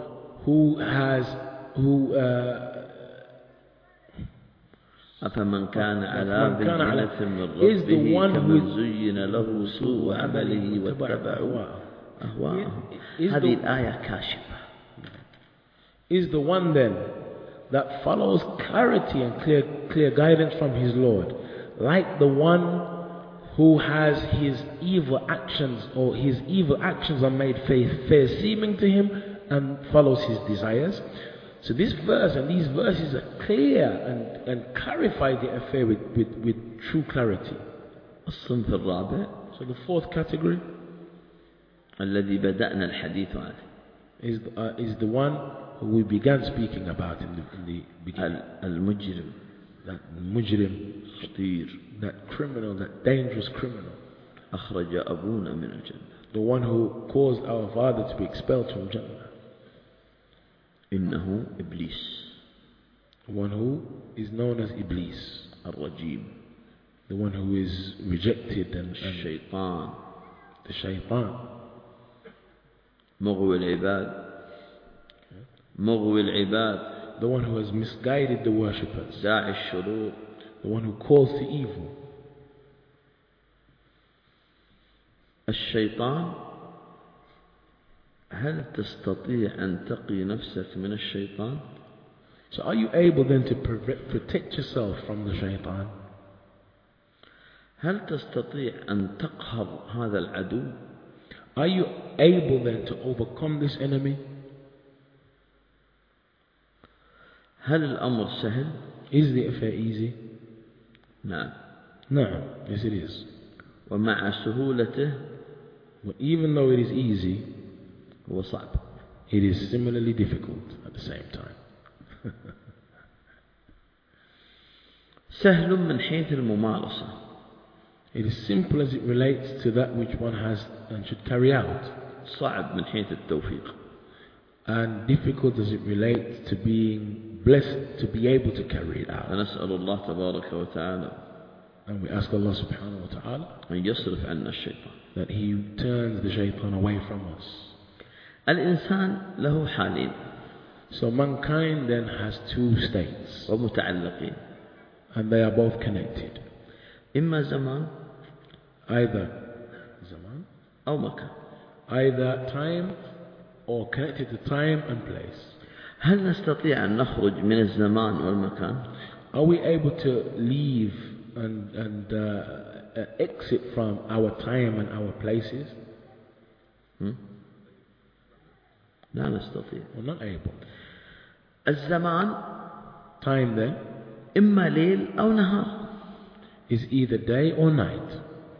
أفمن كان على بينة من ربه كمن زين له سوء عمله واتبعوا أهواءهم. هذه الآية كاشفة. Is the one then that follows clarity and clear guidance from his Lord, like the one who has his evil actions, or his evil actions are made fair seeming to him, and follows his desires. So this verse and these verses are clear and clarify the affair with true clarity. الصنف الرابع. So the fourth category الذي بدأنا الحديث عنه is the one who we began speaking about in the beginning. المجرم. That mujrim, خطير. that criminal, that dangerous criminal. أخرج أبونا من الجنة. The one who caused our father to be expelled from Jannah. إنه إبليس. one who is known as Iblis, الرجيم. the one who is rejected and الشيطان. the shaitan. مغوي العباد. مغوي العباد. The one who has misguided the worshippers. داعي الشرور. The one who calls to evil. الشيطان. هل تستطيع أن تقي نفسك من الشيطان؟ So are you able then to protect yourself from the shaitan? هل تستطيع أن تقهر هذا العدو؟ Are you able then to overcome this enemy? هل الأمر سهل؟ Is the affair easy? نعم. No, yes it is. ومع سهولته But even though it is easy, هو صعب. it is similarly difficult at the same time. سهل من حيث الممارسة. It is simple as it relates to that which one has and should carry out. صعب من حيث التوفيق. And difficult as it relates to being blessed to be able to carry it out. فنسأل الله تبارك وتعالى And we ask Allah subhanahu wa ta'ala أن يصرف عنا الشيطان. that He turns the shaitan away from us. الإنسان له حالين. So mankind then has two states, ومتعلقين. and they are both connected. إما زمان Either zaman, أو مكان. either time or connected to time and place. هل نستطيع أن نخرج من الزمان والمكان؟ Are we able to leave and exit from our time and our places? لا نستطيع. We're not able. الزمان Time then إما ليل أو نهار. is either day or night.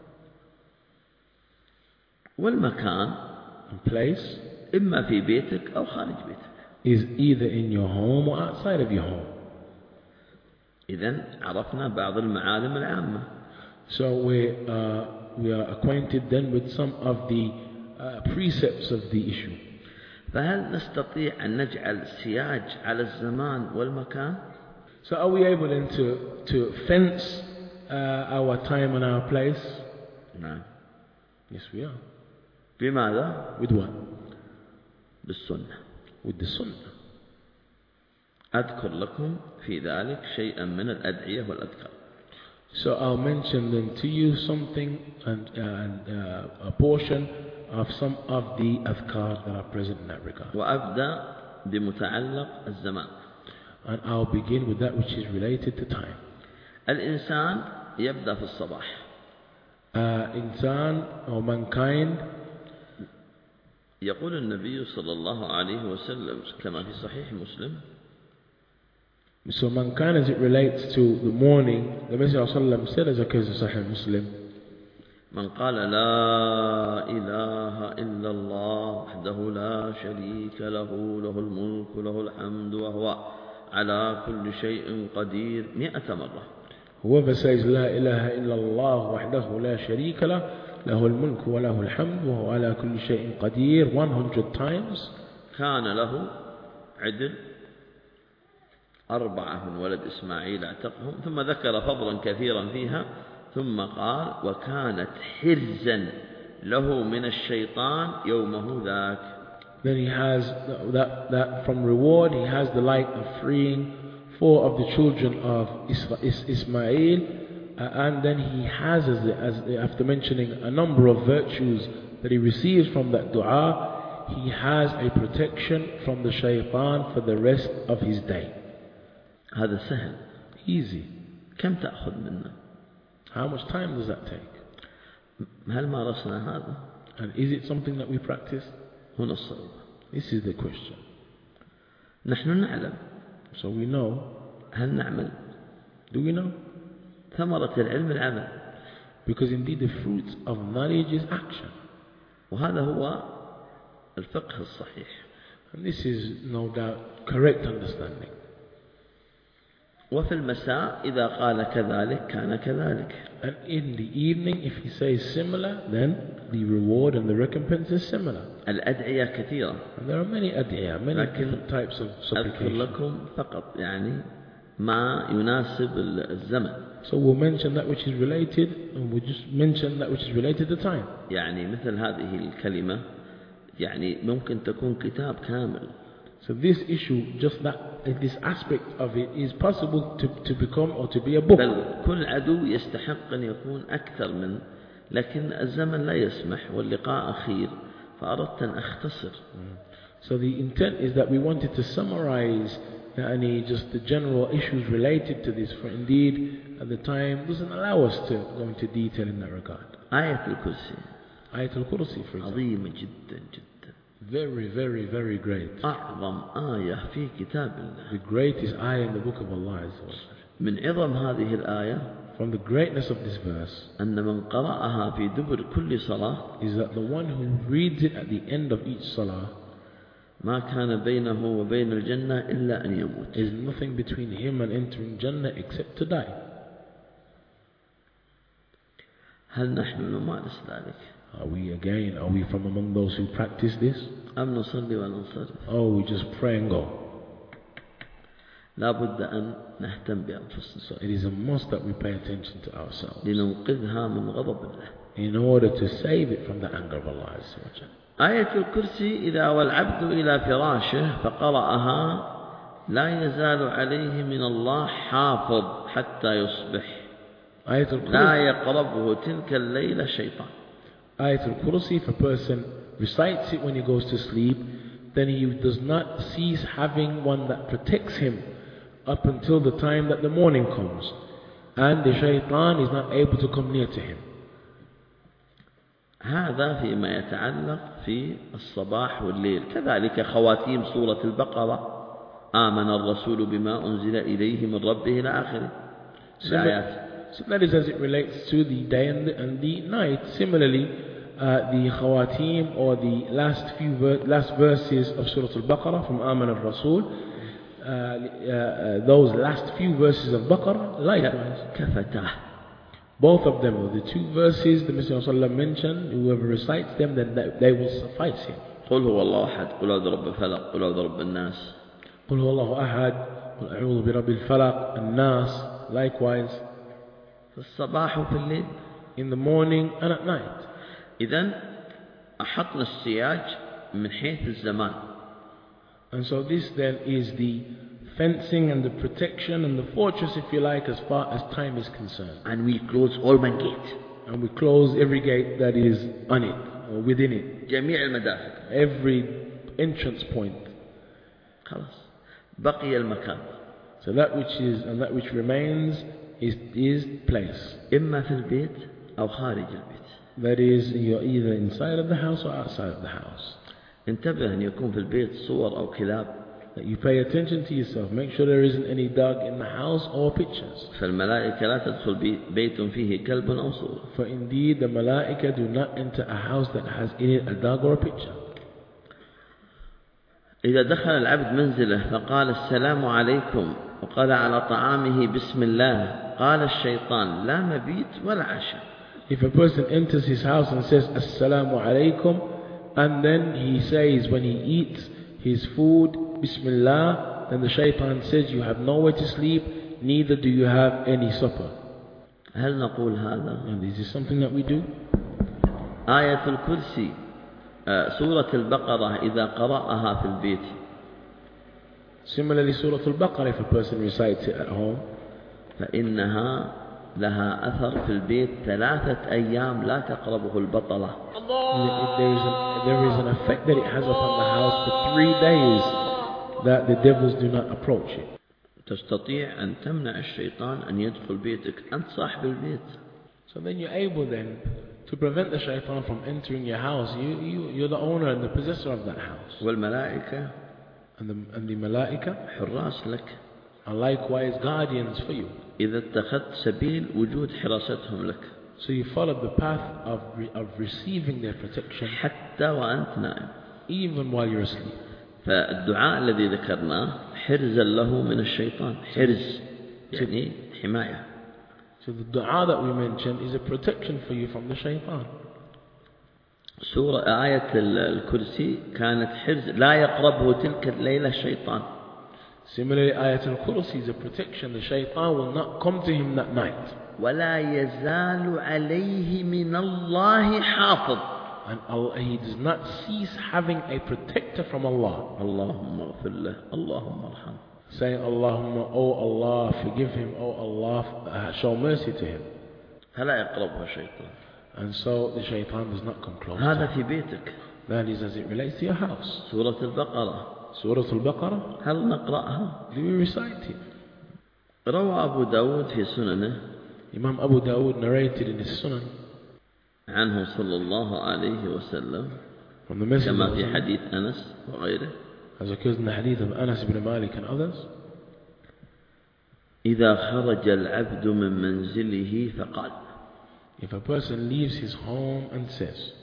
والمكان And place إما في بيتك أو خارج بيتك. is either in your home or outside of your home. إذن عرفنا بعض المعالم العامة. So we are acquainted then with some of the precepts of the issue. فهل نستطيع أن نجعل سياج على الزمان والمكان؟ So are we able then to fence our time and our place? نعم. Yes, we are. بماذا؟ With what? بالسنة. With the sunnah. أذكر لكم في ذلك شيئا من الأدعية والأذكار. So I'll mention then to you something and a portion of some of the adhkar that are present in that regard. وأبدأ بمتعلق الزمان. And I'll begin with that which is related to time. الإنسان يبدأ في الصباح. إنسان or mankind. يقول النبي صلى الله عليه وسلم كما في صحيح مسلم. So mankind as it relates to the morning, the Messenger of Allah said as occurs in Sahih Muslim, من قال لا إله إلا الله وحده لا شريك له له الملك له الحمد وهو على كل شيء قدير 100 مرة. Whoever says لا إله إلا الله وحده لا شريك له له الملك وله الحمد وهو على كل شيء قدير 100 times, كان له عدل 4 من ولد إسماعيل اعتقهم، ثم ذكر فضلا كثيرا فيها، ثم قال وكانت حرزا له من الشيطان يومه ذاك. Then he has that from reward he has the like of freeing 4 of the children of Ismail, and then he has after mentioning a number of virtues that he receives from that dua, he has a protection from the shaitan for the rest of his day. هذا سهل. Easy. كم تأخذ منا؟ How much time does that take? هل مارسنا هذا؟ And is it something that we practice? هنا الصعوبة. This is the question. نحن نعلم. So we know. هل نعمل؟ Do we know? ثمرة العلم العمل. Because indeed the fruit of knowledge is action. وهذا هو الفقه الصحيح. And this is no doubt correct understanding. وفي المساء إذا قال كذلك كان كذلك. And in the evening, if he says similar, then the reward and the recompense is similar. الأدعية كثيرة. And there are many ad'iyah, many different types of أذكر supplication. لكم فقط يعني ما يناسب الزمن. So we'll mention that which is related, and we'll just mention that which is related to time. يعني مثل هذه الكلمة يعني ممكن تكون كتاب كامل. So this issue, just that, this aspect of it is possible to become or to be a book. بل كل عدو يستحق أن يكون أكثر من، لكن الزمن لا يسمح واللقاء أخير فأردت أن أختصر. So the intent is that we wanted to summarize just the general issues related to this, for indeed at the time doesn't allow us to go into detail in that regard. آية الكرسي Ayat al-Kursi, for example, عظيمة جدا جدا. very, very, very great. أعظم آية في كتاب الله. The greatest ayah in the book of Allah Azza wa Jalla. من عظم هذه الآية From the greatness of this verse أن من قرأها في دبر كل صلاة is that the one who reads it at the end of each salah, ما كان بينه وبين الجنة إلا أن يموت. there is nothing between him and entering Jannah except to die. هل نحن نمارس ذلك؟ Are we from among those who practice this? أم نصلي وننصرف؟ Oh, we just pray and go. لا بد أن نهتم بأنفسنا. So it is a must that we pay attention to ourselves لننقذها من غضب الله. in order to save it from the anger of Allah Azza wa Jalla. آية الكرسي إذا أوى العبد إلى فراشه فقرأها لا يزال عليه من الله حافظ حتى يصبح لا يقربه تلك الليلة شيطان. Ayat al-Kursi, if a person recites it when he goes to sleep, then he does not cease having one that protects him up until the time that the morning comes, and the shaitan is not able to come near to him. هذا فيما يتعلق في الصباح والليل. كذلك خواتيم سورة البقرة آمن الرسول بما أنزل إليه من ربه إلى آخره الآيات. So that is as it relates to the day and the night. Similarly, the khawatim or the last verses of Surah Al-Baqarah from Aman al-Rasul, those last few verses of Baqarah, likewise. كفتاه. Both of them, the two verses the Messenger mentioned, whoever recites them, then they will suffice him. قل هو الله أحد قل أعوذ برب الفلق قل أعوذ برب الناس. قل هو الله أحد قل أعوذ برب الفلق الناس, likewise. في الصباح وفي الليل. In the morning and at night. إذن أحطنا السياج من حيث الزمان. And so this then is the fencing and the protection and the fortress, if you like, as far as time is concerned. And we close all man gate. And we close every gate that is on it or within it. جميع المداخل. Every entrance point. خلاص. بقي المكان. So that which remains is place. إما في البيت أو خارج البيت. That is, you're either inside of the house or outside of the house. انتبه أن يكون في البيت صور أو كلاب. That you pay attention to yourself. Make sure there isn't any dog in the house or pictures. فالملائكة لا تدخل بيت فيه كلب أو صورة. For indeed the malaika do not enter a house that has in it a dog or a picture. إذا دخل العبد منزله فقال السلام عليكم وقال على طعامه بسم الله قال الشيطان لا مبيت ولا عشاء. If a person enters his house and says Assalamu alaikum, and then he says when he eats his food Bismillah, then the shaitan says you have nowhere to sleep, neither do you have any supper. هل نقول هذا؟ And is this something that we do? آية الكرسي سورة البقرة إذا قرأها في البيت. Similarly, Surah Al-Baqarah, if a person recites it at home, فإنها لها أثر في البيت 3 أيام لا تقربه البطلة. There is an effect that it has upon the house for 3 days that the devils do not approach it. تستطيع أن تمنع الشيطان أن يدخل بيتك. أنت صاحب البيت. So then you're able then to prevent the shaitan from entering your house. You're the owner and the possessor of that house. والملائكة and the malaika حراس لك. are likewise guardians for you. إذا اتخذت سبيل وجود حراستهم لك. So you follow the path of receiving their protection حتى وأنت نائم. even while you're asleep. فالدعاء الذي ذكرناه حرزا له من الشيطان. حرز يعني حماية. So the dua that we mentioned is a protection for you from the shaitan. آية الكرسي كانت حرز لا يقربه تلك الليلة الشيطان. Similarly, Ayatul Kursi is a protection. The shaitan will not come to him that night. ولا يزال عليه من الله حافظ. And he does not cease having a protector from Allah. اللهم اغفر له اللهم ارحمه. Saying, Allahumma, oh Allah, forgive him, oh Allah, show mercy to him. فلا يقربها الشيطان. And so the shaitan does not come close to هذا him. في بيتك. That is as it relates to your house. سورة البقرة. Surah Al-Baqarah. هل نقرأها؟ Do we recite it? روى أبو داود في سننه Imam Abu Dawood narrated in his Sunan عنه صلى الله عليه وسلم from the Messenger كما of في Allah, حديث أنس وغيره as occurs in the hadith of Anas ibn Malik and others. إذا خرج العبد من منزله فقال If a person leaves his home and says,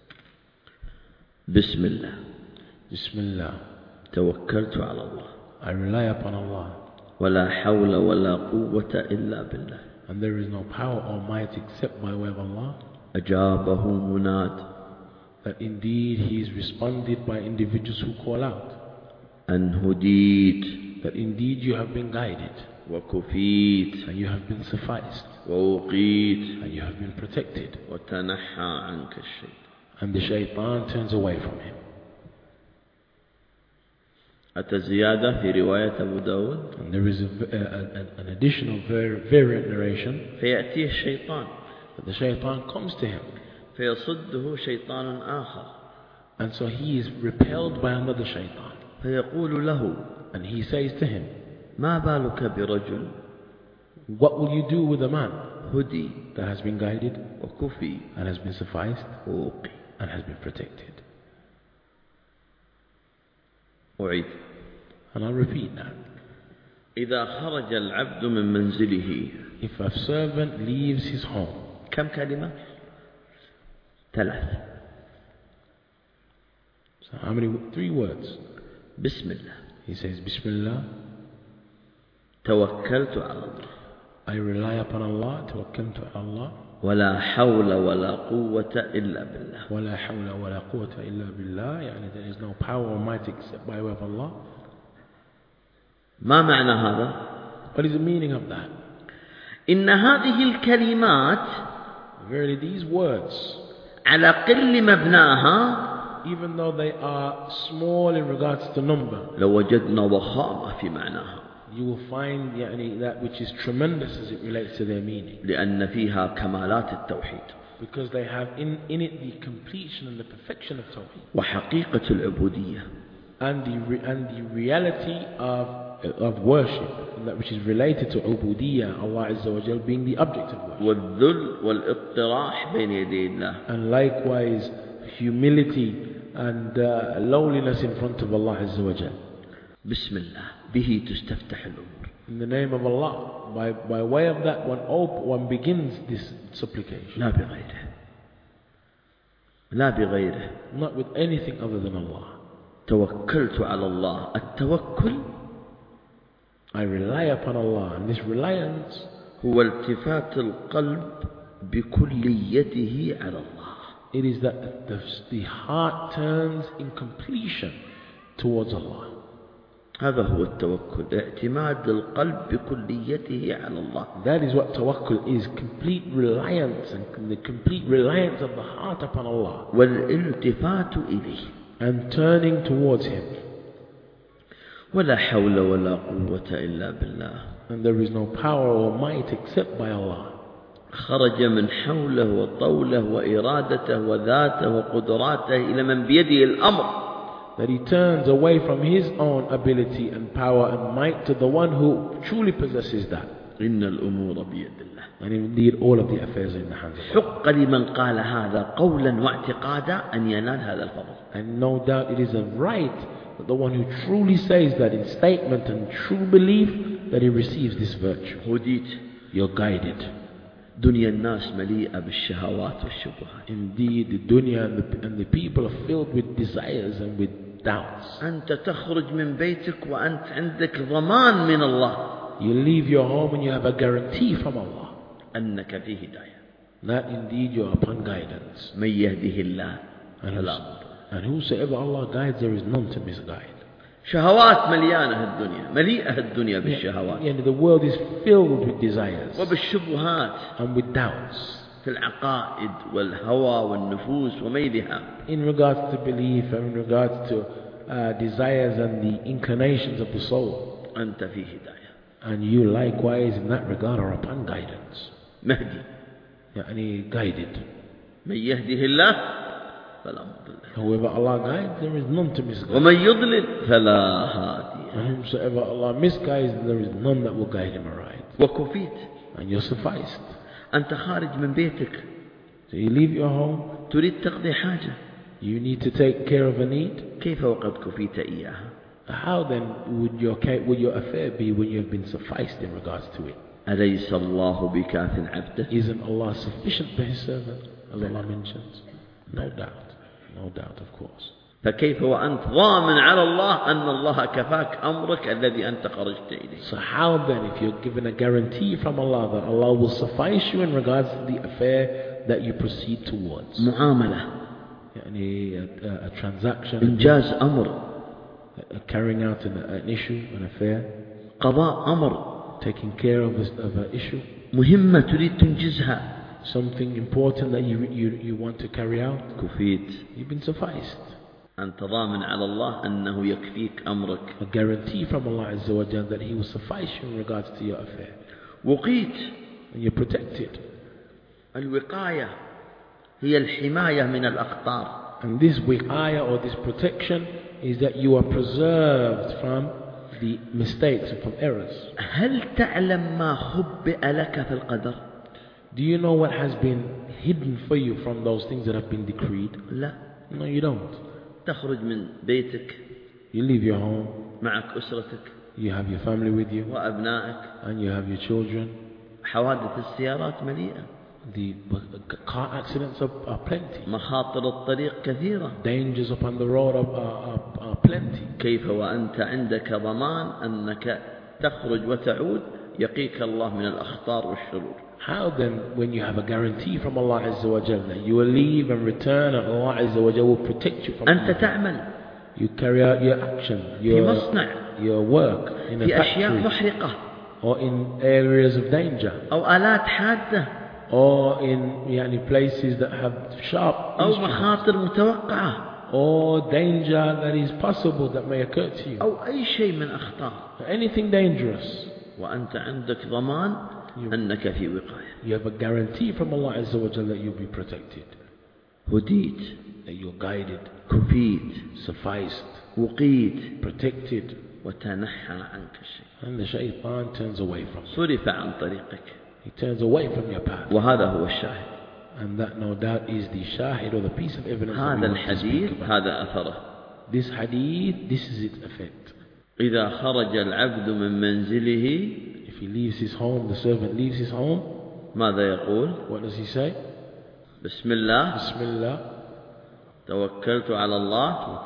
بسم الله Bismillah, توكلت على الله I rely upon Allah, ولا حول ولا قوة إلا بالله and there is no power or might except by way of Allah, أجابه مناد that indeed he is responded by individuals who call out, أن هديت that indeed you have been guided, وكفيت and you have been sufficed, ووقيت and you have been protected, وتنحى عنك الشيطان. and the shaitan turns away from him. أتى زيادة في رواية أبو داود And there is an additional variant narration فيأتيه الشيطان that the shaitan comes to him, فيصده شيطان آخر and so he is repelled by another shaitan, فيقول له and he says to him, ما بالك برجل what will you do with a man هدي that has been guided وكفي and has been sufficed ووقي. and has been protected? أعيد. And I'll repeat that. إذا خرج العبد من منزله If a servant leaves his home, كم كلمة؟ 3. so how many? 3 words. بسم الله He says, Bismillah, توكلت على الله I rely upon Allah, tawakkaltu ala Allah, ولا حول ولا قوة إلا بالله. ولا حول ولا قوة إلا بالله, يعني there is no power or might except by way of Allah. ما معنى هذا؟ What is the meaning of that? إن هذه الكلمات Verily these words, على قل مبناها even though they are small in regards to number, لوجدنا ضخامة في معناها you will find يعني, that which is tremendous as it relates to their meaning. لأن فيها كمالات التوحيد Because they have in it the completion and the perfection of Tawheed. وحقيقة العبودية And the reality of worship, and that which is related to Ubudiyyah, Allah Azza wa Jal being the object of worship. والذل والاضطراح بين يدي الله. And likewise, humility and lowliness in front of Allah Azza wa Jal. بسم الله به تستفتح الأمور. In the name of Allah, by way of that one begins this supplication. لا بغيره. لا بغيره. Not with anything other than Allah. توكلت على الله. التوكل I rely upon Allah, and this reliance هو التفات القلب بكليته على الله. it is that the heart turns in completion towards Allah. هذا هو التوكل اعتماد القلب بكليته على الله. That is what tawakkul is, complete reliance, and the complete reliance of the heart upon Allah, والالتفات إليه. and turning towards Him. ولا حول ولا قوة إلا بالله. And there is no power or might except by Allah. خرج من حوله وطوله وإرادته وذاته وقدراته إلى من بيده الأمر. That he turns away from his own ability and power and might to the one who truly possesses that. إن الأمور بيد الله. And indeed all of the affairs are in the hands of Allah. حق لمن قال هذا قولا واعتقادا أن ينال هذا الفضل. And no doubt it is a right that the one who truly says that in statement and true belief, that he receives this virtue. هديت. You're guided. دنيا الناس مليئة بالشهوات والشبهات. Indeed, the dunya and the people are filled with desires and with doubts. أنت تخرج من بيتك وأنت عندك ضمان من الله. You leave your home and you have a guarantee from Allah أنك في هداية. that indeed you are upon guidance. من يهده الله فلا مضل. And whosoever Allah guides, there is none to misguide. شهوات مليانة الدنيا، مليئة الدنيا بالشهوات. يعني the world is filled with desires وبالشبهات and with doubts في العقائد والهوى والنفوس وميلها. in regards to belief and in regards to desires and the inclinations of the soul. أنت في هداية. And you likewise in that regard are upon guidance. مهدي. يعني guided. من يهده الله فلا مضل له. Whoever Allah guides, there is none to misguide. ومن يضلل فلا هادي. And whomsoever Allah misguides, there is none that will guide him aright. وكفيت. And you're sufficed. أنت خارج من بيتك. So you leave your home. تريد تقضي حاجة. You need to take care of a need. كيف وقد كفيت إياها؟ How then would your affair be when you have been sufficed in regards to it? أليس الله بكاف عبده؟ Isn't Allah sufficient for His servant, as Allah mentions? No doubt, of course. فكيف وأنت ضامن على الله أن الله كفاك أمرك الذي أنت خرجت إليه؟ So how then, if you're given a guarantee from Allah that Allah will suffice you in regards to the affair that you proceed towards? معاملة. يعني a transaction. إنجاز أمر. Carrying out an issue, an affair. قضاء أمر. Taking care of an issue. مهمة تريد تنجزها. Something important that you want to carry out. كفيت. You've been sufficed. أنت ضامن على الله أنه يكفيك أمرك. A guarantee from Allah Azza wa Jal that He will suffice you in regards to your affair. وقيت. And you're protected. الوقاية هي الحماية من الأخطار. And this wiqaya or this protection is that you are preserved from the mistakes and from errors. هل تعلم ما خبئ لك في القدر؟ Do you know what has been hidden for you from those things that have been decreed? لا. No, you don't. تخرج من بيتك. You leave your home. معك أسرتك. You have your family with you. وأبنائك. And you have your children. حوادث السيارات مليئة. The car accidents are plenty. مخاطر الطريق كثيرة. Dangers upon the road are plenty. كيف وأنت عندك ضمان أنك تخرج وتعود يقيك الله من الأخطار والشرور؟ How then, when you have a guarantee from Allah Azza wa Jal that you will leave and return and Allah Azza wa Jal will protect you from أنت تعمل. You carry out your action, your work in a في أشياء factory محرقة. or in areas of danger أو آلات حادة. or in places that have sharp أو مخاطر متوقعة. or danger that is possible that may occur to you. أو أي شيء من أخطار. Anything dangerous. وأنت عندك ضمان أنك في وقاية. You have a guarantee from Allah Azza wa Jalla that you'll be protected. هديت. That you're guided. كفيت. Sufficed. وقيت. Protected. وتنحى عنك الشيء. And the shaitan turns away from you. صرف عن طريقك. He turns away from your path. وهذا هو الشاهد. And that no doubt is the shahid or the piece of evidence. هذا الحديث هذا أثره. This hadith, this is its effect. إذا خرج العبد من منزله. If he leaves his home, the servant leaves his home. ماذا يقول؟ What does he say? بسم الله. بسم الله. توكلت على الله.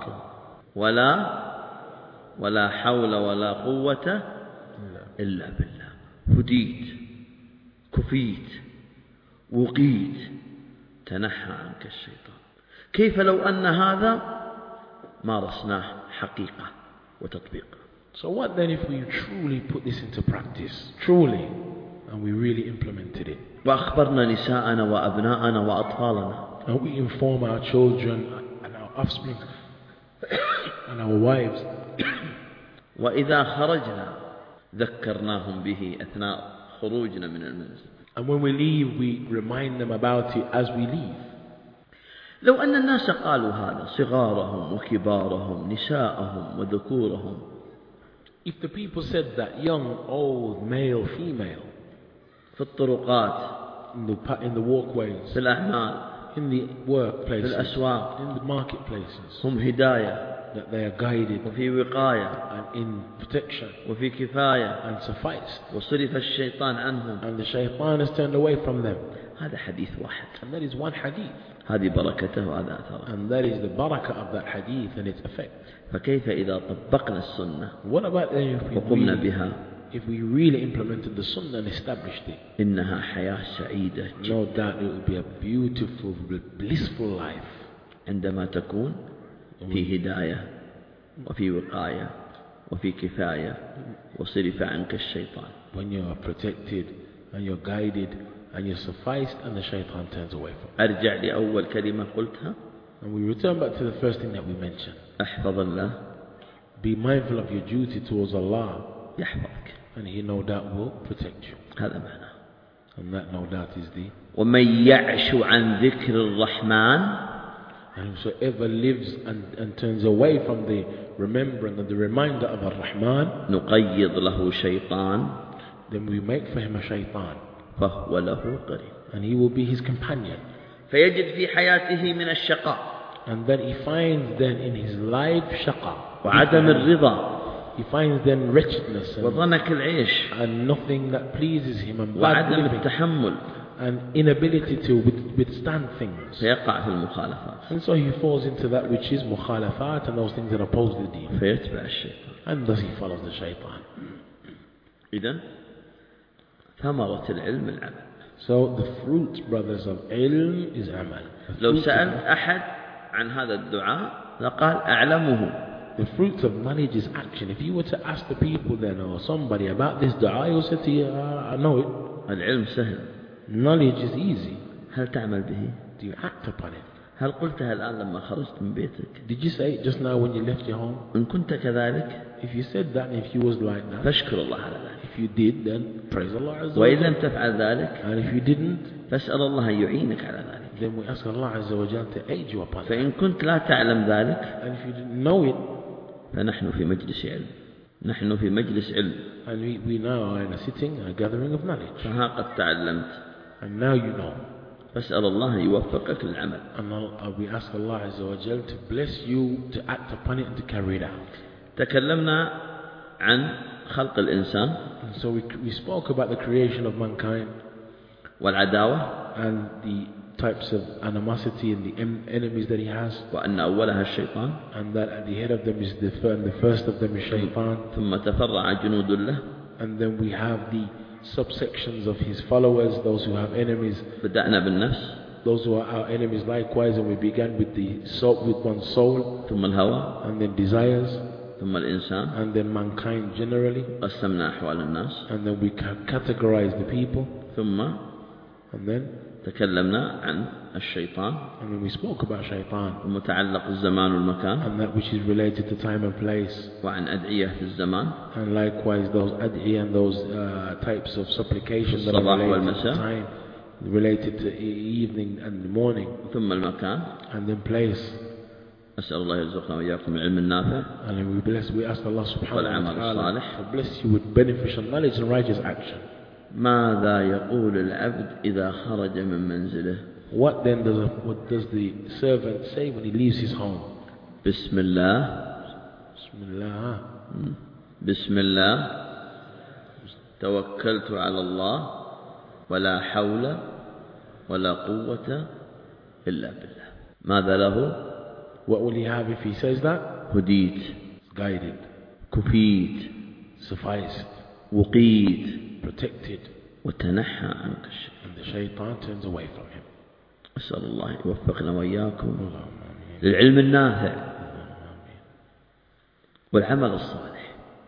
ولا حول ولا قوة إلا بالله. هديت. كفيت. وقيت. تنحى عنك الشيطان. كيف لو أن هذا مارسناه حقيقة وتطبيق؟ So what then if we truly put this into practice, truly, and we really implemented it? وأخبرنا نساءنا وأبناءنا وأطفالنا. And we inform our children and our offspring and our wives. وإذا خرجنا ذكرناهم به أثناء خروجنا من المنزل. And when we leave, we remind them about it as we leave. لو أن الناس قالوا هذا صغارهم وكبارهم نساءهم وذكورهم. If the people said that, young, old, male, female, في الطرقات, in the walkways, في الأعمال, in the workplaces, في الأسواق, in the marketplaces, هم هداية, that they are guided, وفي وقاية, and in protection, وفي كفاية, and sufficed, وصرف الشيطان عنهم, and the shaitan is turned away from them. هذا حديث واحد. And that is one hadith. هذه بركته وهذا أثره. And that is the barakah of that hadith and its effect. فكيف إذا طبقنا السنة What about then وقمنا بها؟ if we really implemented the sunnah and established it? إنها حياة سعيدة. No doubt it would be a beautiful, blissful life. عندما تكون في هداية وفي وقاية وفي كفاية وصرف عنك الشيطان. When you are protected and you're guided and you're sufficed and the shaitan turns away from you. أرجع لأول كلمة قلتها. And we return back to the first thing that we mentioned. احفظ الله. Be mindful of your duty towards Allah. يحفظك. And He no doubt will protect you. هذا معناه. And that no doubt is the. ومن يعش عن ذكر الرحمن. And whosoever lives and turns away from the remembrance and the reminder of Ar-Rahman, نقيض له شيطان. then we make for him a shaitan. فهو له قرين. And he will be his companion. فيجد في حياته من الشقاء. And then he finds then in his life shaqa. وعدم الرضا. He finds then wretchedness وضنك العيش. and nothing that pleases him and bad وعدم living. التحمل. And inability to withstand things. فيقع في المخالفات. And so he falls into that which is mukhalafat and those things that oppose the deen. فيتبع الشيطان. And thus he follows the shaitan. إذن ثمرة العلم العمل. So the fruit, brothers, of ilm is amal. لو سألت أحد عن هذا الدعاء لقال أعلمه. The fruit of knowledge is action. If you were to ask the people then or somebody about this dua, he will say to you, I know it. العلم سهل. Knowledge is easy. هل تعمل به؟ Do you act upon it? هل قلتها الآن لما خرجت من بيتك؟ Did you say it just now when you left your home? إن كنت كذلك If you said that, if you was like that, فاشكر الله على ذلك. if you did, then praise Allah Azza wa وإن Jal. لم تفعل ذلك And if you didn't, فاسأل الله أن يعينك على ذلك. then we ask Allah Azza wa Jal to aid you upon it. فإن كنت لا تعلم ذلك And if you didn't know it, فنحن في مجلس علم. نحن في مجلس علم. and we now are in a sitting, a gathering of knowledge. فها قد تعلمت. And now you know. فاسأل الله أن يوفقك للعمل. And we ask Allah Azza wa Jal to bless you to act upon it and to carry it out. تكلمنا عن خلق الإنسان. And so we spoke about the creation of mankind والعداوة. and the types of animosity and the enemies that he has. وأن أولها الشيطان. And that at the head of them is the first of them is shaitan. ثم تفرع جنود له. And then we have the subsections of his followers, those who have enemies. بدأنا بالنفس. Those who are our enemies likewise, and we began with the soul, with one's soul. ثم الهوى. And then desires. ثم الإنسان. And then mankind generally. قسمنا أحوال الناس. And then we categorize the people. ثم And then تكلمنا عن الشيطان. and when we spoke about shaitan. ومتعلق الزمان والمكان. And that which is related to time and place. وعن أدعية في الزمان. And likewise those ad'i and those types of supplication that are related to time, related to evening and morning. ثم المكان. And then place. أسأل الله يرزقنا وإياكم العلم النافع. And we ask Allah subhanahu wa ta'ala الصالح. to bless you with beneficial knowledge and righteous action. ماذا يقول العبد إذا خرج من منزله؟ What then does the servant say when he leaves his home? بسم الله. Bismillah. بسم الله توكلت على الله ولا حول ولا قوة إلا بالله. ماذا له؟ What will he have if he says that? هديت. Guided. كفيت. Sufficed. وقيت. Protected. وتنحى عنك الشيء. And the shaitan turns away from him. أسأل الله يوفقنا وإياكم للعلم النافع والعمل الصالح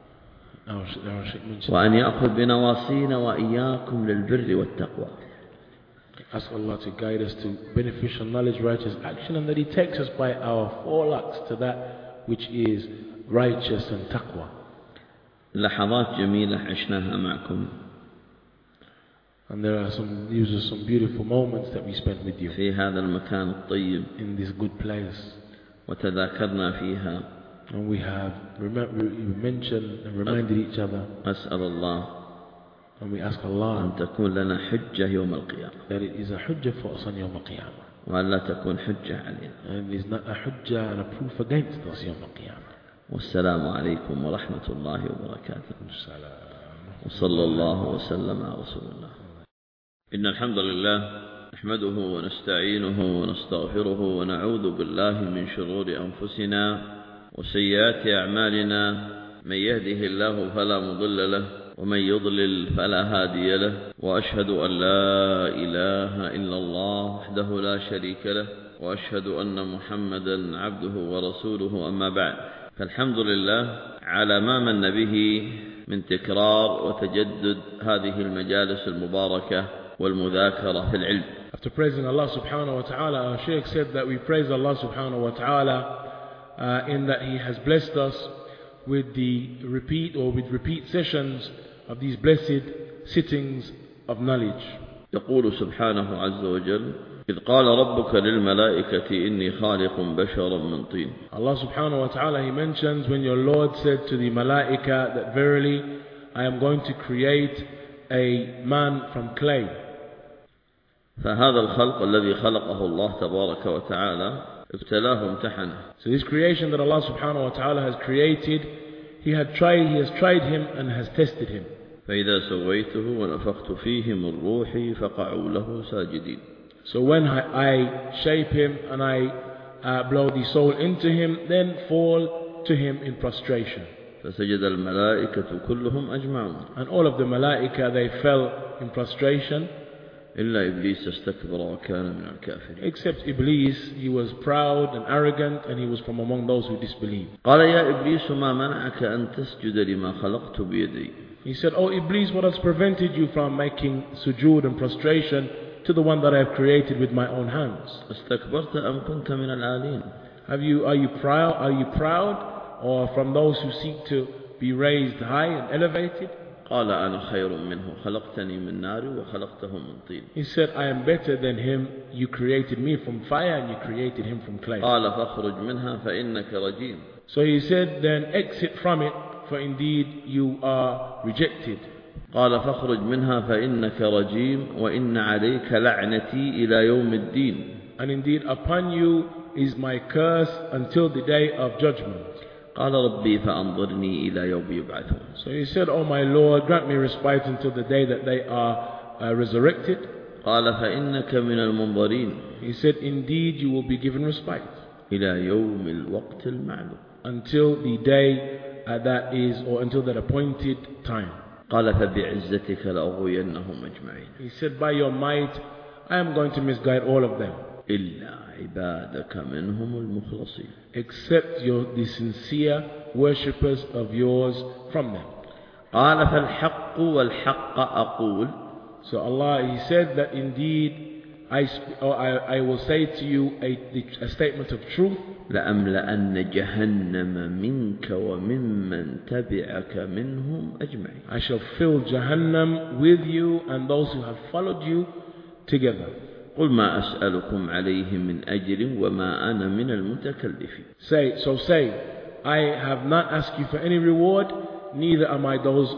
وأن يأخذ بنواصينا وإياكم للبر والتقوى. Ask Allah to guide us to beneficial knowledge, righteous action, and that He takes us by our forelocks to that which is righteous and taqwa. لحظات جميلة عشناها معكم. And there are some beautiful moments that we spent with you. في هذا المكان الطيب. In this good place. وتذاكرنا فيها. And we have mentioned and reminded each other. أسأل الله. And we ask Allah. أن تكون لنا حجة يوم القيامة. That it is a hujjah for us on يوم القيامة. وأن لا تكون حجة علينا. And it is not a hujjah and a proof against us يوم القيامة. والسلام عليكم ورحمة الله وبركاته. وصلى الله وسلم على رسول الله. إن الحمد لله نحمده ونستعينه ونستغفره ونعوذ بالله من شرور أنفسنا وسيئات أعمالنا. من يهده الله فلا مضل له ومن يضلل فلا هادي له. وأشهد أن لا إله إلا الله وحده لا شريك له وأشهد أن محمدا عبده ورسوله. أما بعد، فالحمد لله على ما من به من تكرار وتجدد هذه المجالس المباركة والمذاكرة في العلم. After praising Allah subhanahu wa ta'ala, our Shaykh said that we praise Allah subhanahu wa ta'ala in that He has blessed us with the repeat sessions of these blessed sittings of knowledge. يقول سبحانه عز وجل: إذ قال ربك للملائكة إني خالق بشرا من طين. Allah subhanahu wa ta'ala, He mentions when your Lord said to the malaika that verily I am going to create a man from clay. فهذا الخلق الذي خلقه الله تبارك وتعالى ابتلاه امتحنه. So this creation that Allah subhanahu wa ta'ala has created, He has tried him and has tested him. فإذا سويته ونفخت فيه من روحي فقعوا له ساجدين. So when I shape him and I blow the soul into him, then fall to him in prostration. فسجد الملائكة كلهم أجمعون. And all of the malaika, they fell in prostration. إلا إبليس استكبر وكان من الكافرين. Except Iblis, he was proud and arrogant and he was from among those who disbelieved. قال يا إبليس ما منعك أن تسجد لما خلقت بيدي. He said, "Oh Iblis, what has prevented you from making sujood and prostration to the one that I have created with my own hands? استكبرت أم كنت من العالين. Are you proud or from those who seek to be raised high and elevated?" قال أنا خير منه خلقتني من نار وخلقته من طين. He said, "I am better than him. You created me from fire and you created him from clay." قال فاخرج منها فإنك رجيم. So he said, "Then exit from it, for indeed you are rejected." قال فاخرج منها فإنك رجيم وإن عليك لعنتي إلى يوم الدين. And indeed upon you is my curse until the day of judgment. قال ربي فأنظرني إلى يوم يبعثون. So he said, "Oh my Lord, grant me respite until the day that they are resurrected." قال فإنك من المنظرين. He said, "Indeed you will be given respite إلى يوم الوقت المعلوم. until the day that is, or until that appointed time." قال فبعزتك لأغوينهم أجمعين. He said, "By your might I am going to misguide all of them, إلا عبادك منهم المخلصين. except the sincere worshippers of yours from them." قال فالحق والحق أقول. So Allah, He said that indeed I will say to you a statement of truth. لأملأن جهنم منك وممن تبعك منهم أجمعين. I shall fill Jahannam with you and those who have followed you together. قل ما أسألكم عليه من أجر وما أنا من المتكلفين. Say, I have not asked you for any reward, neither am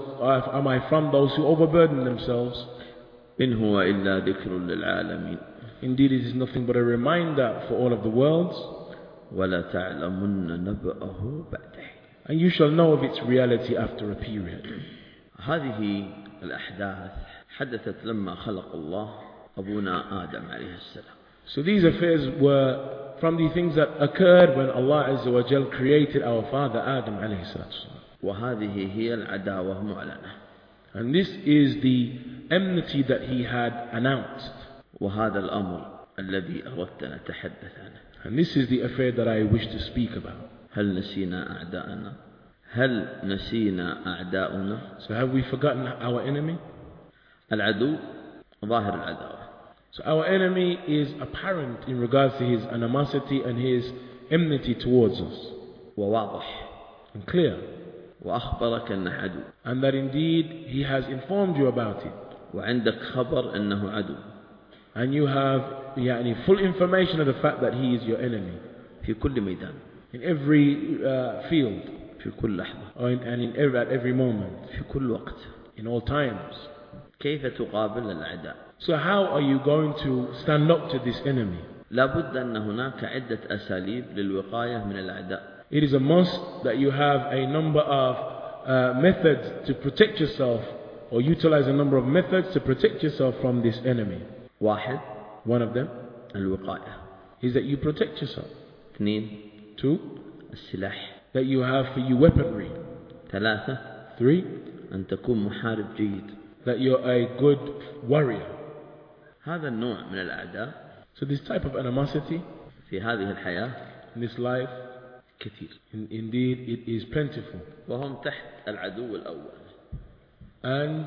I from those who overburden themselves. إن هو إلا ذكر للعالمين. Indeed it is nothing but a reminder for all of the worlds. ولا تعلمن نبأه بعد حين. And you shall know of its reality after a period. هذه الأحداث حدثت لما خلق الله أبونا آدم عليه السلام. So these affairs were from the things that occurred when Allah Azza wa Jal created our father Adam alayhi salatu. وهذه هي العداوة معلنة. And this is the enmity that He had announced. وهذا الأمر الذي أردت أن أتحدث عنه. And this is the affair that I wish to speak about. هل نسينا أعداءنا؟ هل نسينا أعداؤنا؟ So have we forgotten our enemy? العدو ظاهر العداوة. So our enemy is apparent in regards to his animosity and his enmity towards us. وواضح. And clear. وأخبرك أنه عدو. And that indeed He has informed you about it. وعندك خبر أنه عدو. And you have full information of the fact that he is your enemy. في كل ميدان. In every field. في كل لحظة. At every moment. في كل وقت. In all times. كيف تقابل الأعداء؟ So how are you going to stand up to this enemy? لابد أن هناك عدة أساليب للوقاية من الأعداء. It is a must that you have a number of methods to protect yourself, or utilize a number of methods to protect yourself from this enemy. واحد. One of them الوقاية. is that you protect yourself. 2. 2. السلاح. That you have for you weaponry. 3. 3. أن تكون محارب جيد. That you're a good warrior. هذا النوع من الأعداء. So this type of animosity في هذه الحياة in this life كثير. Indeed, it is plentiful. وهم تحت العدو الأول. And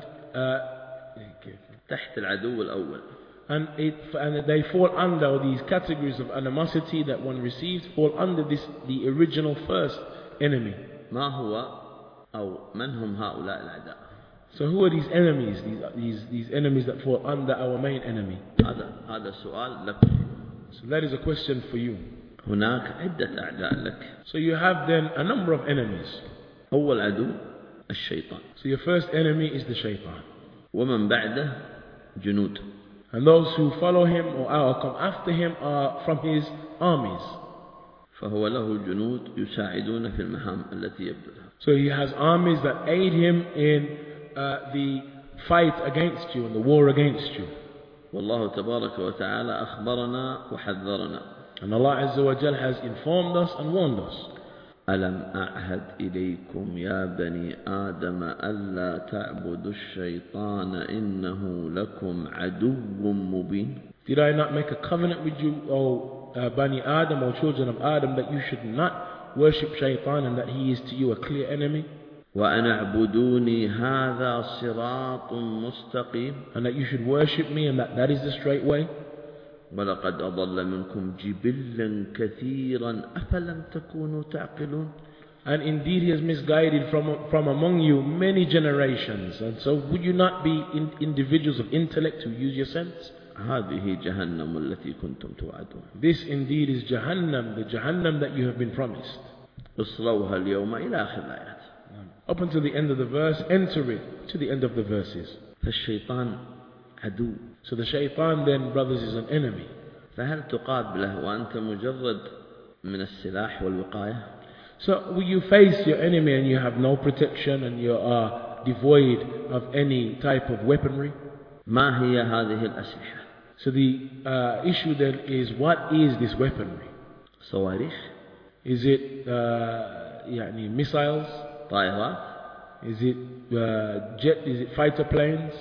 تحت العدو الأول. And they fall under these categories of animosity that one receives, fall under the original first enemy. ما هو أو من هم هؤلاء الأعداء؟ So who are these enemies? These enemies that fall under our main enemy. هذا سؤال لك. So that is a question for you. هناك عدة أعداء لك. So you have then a number of enemies. أول عدو الشيطان. So your first enemy is the shaitan. ومن بعده جنود. And those who follow him or come after him are from his armies. فهو له جنود يساعدون في المهام التي يبذلها. So he has armies that aid him in the fight against you and the war against you. والله تبارك وتعالى أخبرنا وحذرنا. And Allah Azza wa Jal has informed us and warned us. ألم أعهد إليكم يا بني آدم ألا تعبدوا الشيطان إنه لكم عدو مبين. Did I not make a covenant with you, O Bani Adam, O children of Adam, that you should not worship shaitan and that he is to you a clear enemy? وأن اعبدوني هذا صراط مستقيم. And that you should worship me and that is the straight way. ولقد أضل منكم جبلا كثيرا أفلم تكونوا تعقلون. And indeed he has misguided from among you many generations. And so would you not be individuals of intellect who use your sense? هذه جهنم التي كنتم توعدون. This indeed is Jahannam, the Jahannam that you have been promised. اصلوها اليوم إلى آخر الآيات. Up until the end of the verse, enter it to the end of the verses. فالشيطان عدو. So the shaitan then, brothers, is an enemy. فهل تقابله وأنت مجرد من السلاح والوقاية؟ So will you face your enemy and you have no protection and you are devoid of any type of weaponry? ما هي هذه الأسلحة؟ So the issue then is, what is this weaponry? صواريخ. Is it missiles? طائرات. Is it jet? Is it fighter planes?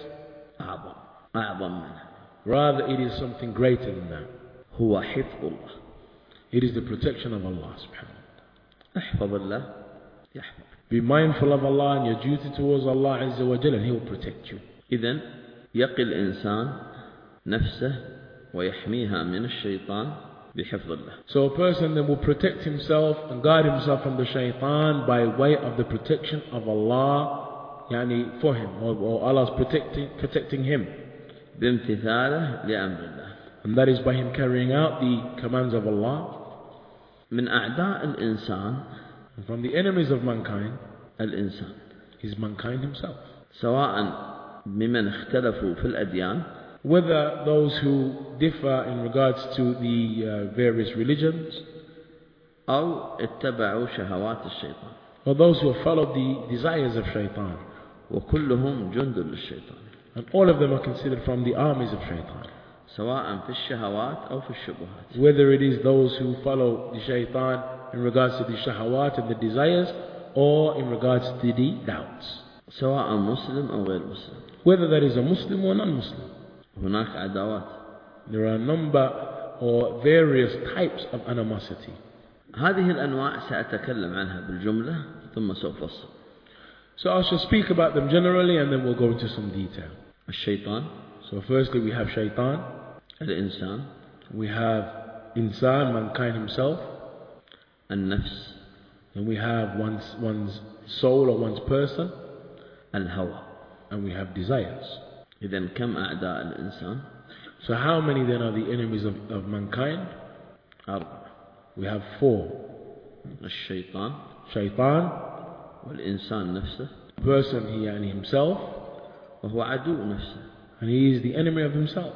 أعظم منها. Rather, it is something greater than that. هو حفظ الله. It is the protection of Allah subhanahu wa ta'ala. احفظ الله يحفظ. Be mindful of Allah and your duty towards Allah Azza wa Jalla, and He will protect you. إذن يقي الإنسان نفسه ويحميها من الشيطان بحفظ الله. So a person then will protect himself and guard himself from the shaitan by way of the protection of Allah, for him, or Allah's protecting him. بامتثاله لأمر الله. And that is by him carrying out the commands of Allah. من أعداء الإنسان. And from the enemies of mankind. الإنسان. Is mankind himself. سواء بمن اختلفوا في الأديان. Whether those who differ in regards to the various religions. أو اتبعوا شهوات الشيطان. Or those who have followed the desires of shaitan. وكلهم جند للشيطان. And all of them are considered from the armies of shaitan. سواء في الشهوات أو في الشبهات. Whether it is those who follow the shaitan in regards to the shahawat and the desires, or in regards to the doubts. سواء مسلم أو غير مسلم. Whether that is a Muslim or non-Muslim. هناك عداوات. There are a number or various types of animosity. هذه الأنواع سأتكلم عنها بالجملة ثم سوف أفصل. So I shall speak about them generally and then we'll go into some detail. الشيطان. So firstly we have shaitan. الإنسان. We have insan, mankind himself. النفس. And we have one's soul or one's person. الهوى. And we have desires. إذن كم أعداء الإنسان؟ So how many then are the enemies of mankind? 4. We have 4. الشيطان. Shaitan. والإنسان نفسه. Person himself. وهو عدو نفسه. And he is the enemy of himself.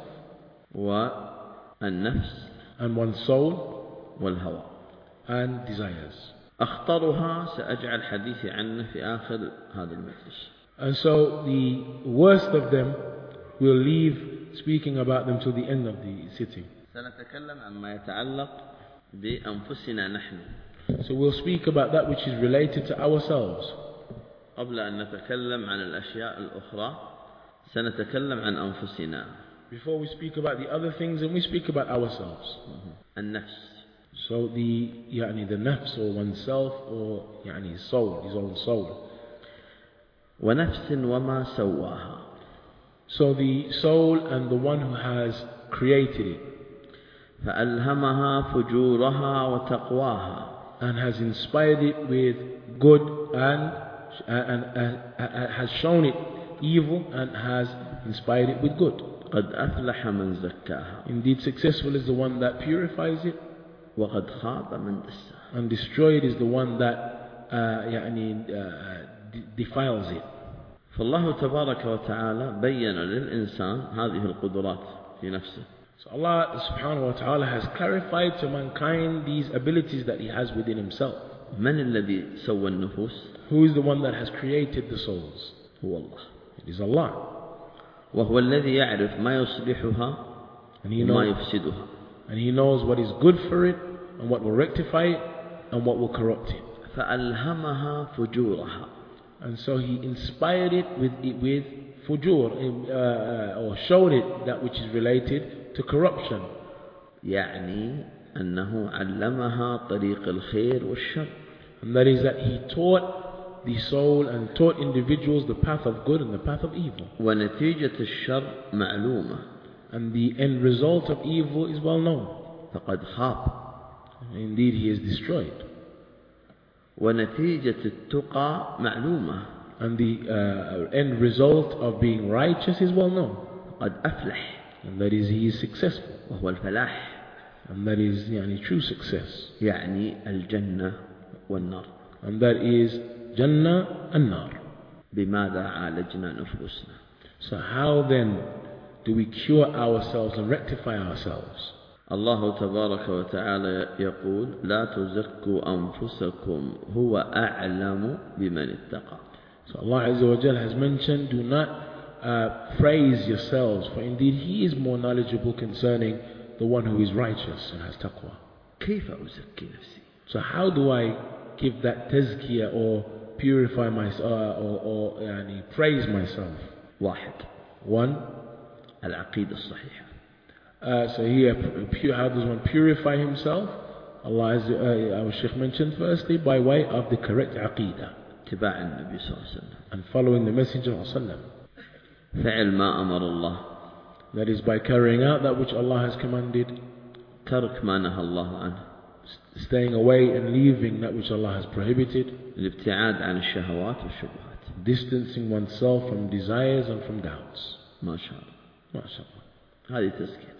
والنفس. And one's soul. والهوى. And desires. أخطرها سأجعل حديثي عنه في آخر هذا المجلس. And so the worst of them we'll leave speaking about them till the end of the sitting. سنتكلم عما يتعلق بأنفسنا نحن. So we'll speak about that which is related to ourselves. قبل أن نتكلم عن الأشياء الأخرى سنتكلم عن أنفسنا. Before we speak about the other things, and we speak about ourselves. النفس. So the nafs, or oneself, or soul, his own soul. ونفس وما سواها. So the soul and the one who has created it. فألهمها فجورها وتقواها. And has inspired it with good and has shown it evil and has inspired it with good. قد أفلح من زكاها. Indeed, successful is the one that purifies it. وقد خاب من دساها. And destroyed is the one that defiles it. فالله تبارك وتعالى بين للإنسان هذه القدرات في نفسه. So Allah subhanahu wa ta'ala has clarified to mankind these abilities that He has within Himself. من الذي سوى النفوس؟ Who is the one that has created the souls? هو الله. It is Allah. وهو الذي يعرف ما يصلحها وما يفسدها. And He knows what is good for it and what will rectify it and what will corrupt it. فألهمها فجورها. And so He inspired it with fujur, or showed it that which is related to corruption. يعني أنه علمها طريق الخير والشر. And that is that He taught the soul and taught individuals the path of good and the path of evil. ونتيجة الشر معلومة. And the end result of evil is well known. فقد خاب. Indeed, he is destroyed. ونتيجة التقى معلومة. And the end result of being righteous is well known. قد أفلح. And that is, he is successful. وهو الفلاح. And that is true success. يعني الجنة والنار. And that is Jannah and Nar. بماذا عالجنا نفوسنا؟ So how then do we cure ourselves and rectify ourselves? الله تبارك وتعالى يقول لا تزكوا أنفسكم هو أعلم بمن اتقى. So Allah Azza wa Jal has mentioned, do not praise yourselves, for indeed He is more knowledgeable concerning the one who is righteous and has taqwa. كيف أزكي نفسي؟ So how do I give that tazkiyah or purify myself or praise myself? واحد. One, العقيدة الصحيحة. So here, how does one purify himself? Allah, as our Shaykh mentioned, firstly by way of the correct aqidah. اتباع النبي صلى الله عليه وسلم. And following the Messenger of Allah. فعل ما أمر الله. That is by carrying out that which Allah has commanded. ترك ما نهى الله عنه. Staying away and leaving that which Allah has prohibited. الابتعاد عن الشهوات والشبهات. Distancing oneself from desires and from doubts. ما شاء الله. ما شاء الله. هذه تزكية.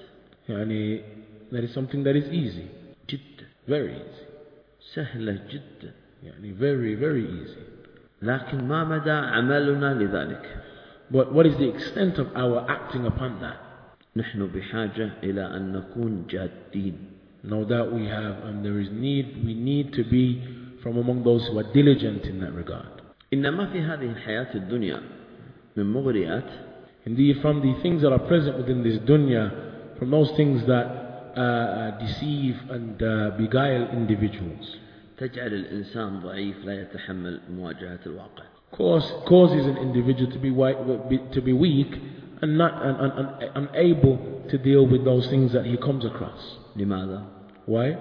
that is something that is easy. جدا. Very easy. سهلة جدا. very, very easy. لكن ما مدى عملنا لذلك؟ But what is the extent of our acting upon that? نحن بحاجة إلى أن نكون جادين. No doubt we have, and we need to be from among those who are diligent in that regard. إنما في هذه الحياة الدنيا من مغريات. Indeed, from the things that are present within this dunya, from those things that deceive and beguile individuals, تجعل الإنسان ضعيف لا يتحمل مواجهة الواقع. Causes an individual to be weak and not unable to deal with those things that he comes across. لماذا؟ Why?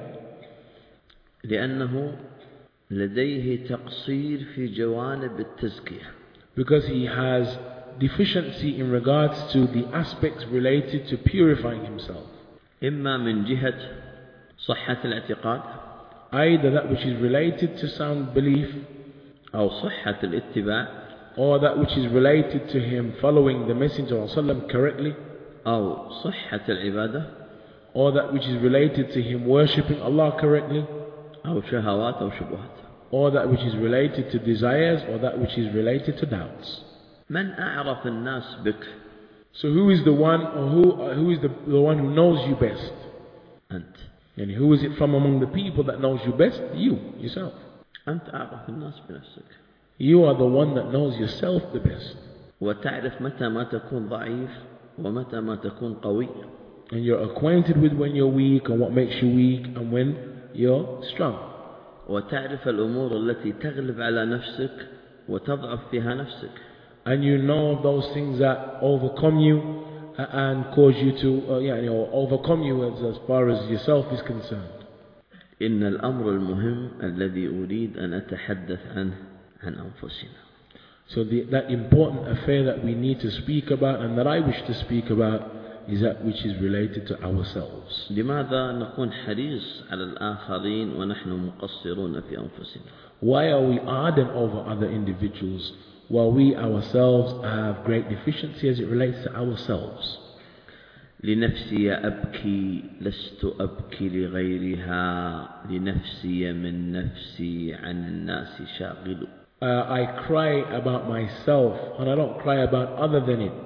لأنه لديه تقصير في جوانب التزكية. Because he has deficiency in regards to the aspects related to purifying himself. إما من جهة صحة الاعتقاد. Either that which is related to sound belief, أو صحة الاتباع, or that which is related to him following the Messenger of Allah correctly, أو صحة العبادة, or that which is related to him worshipping Allah correctly, أو شهوات أو شبهات, or that which is related to desires, or that which is related to doubts. من أعرف الناس بك؟ So who is the one, or who is the one who knows you best? أنت. And who is it from among the people that knows you best? You, yourself. أنت أعرف الناس بنفسك. You are the one that knows yourself the best. وتعرف متى ما تكون ضعيف ومتى ما تكون قوي. And you're acquainted with when you're weak and what makes you weak and when you're strong. وتعرف الأمور التي تغلب على نفسك وتضعف فيها نفسك. And you know those things that overcome you and cause you to or overcome you as far as yourself is concerned. إن الأمر المهم الذي أريد أن أتحدث عنه عن أنفسنا. So that important affair that we need to speak about and that I wish to speak about is that which is related to ourselves. لماذا نكون حريص على الآخرين ونحن مقصرون في أنفسنا؟ Why are we ardent over other individuals while we ourselves have great deficiency as it relates to ourselves? لنفسي أبكي لست أبكي لغيرها لنفسي من نفسي عن الناس شاغل. I cry about myself and I don't cry about other than it.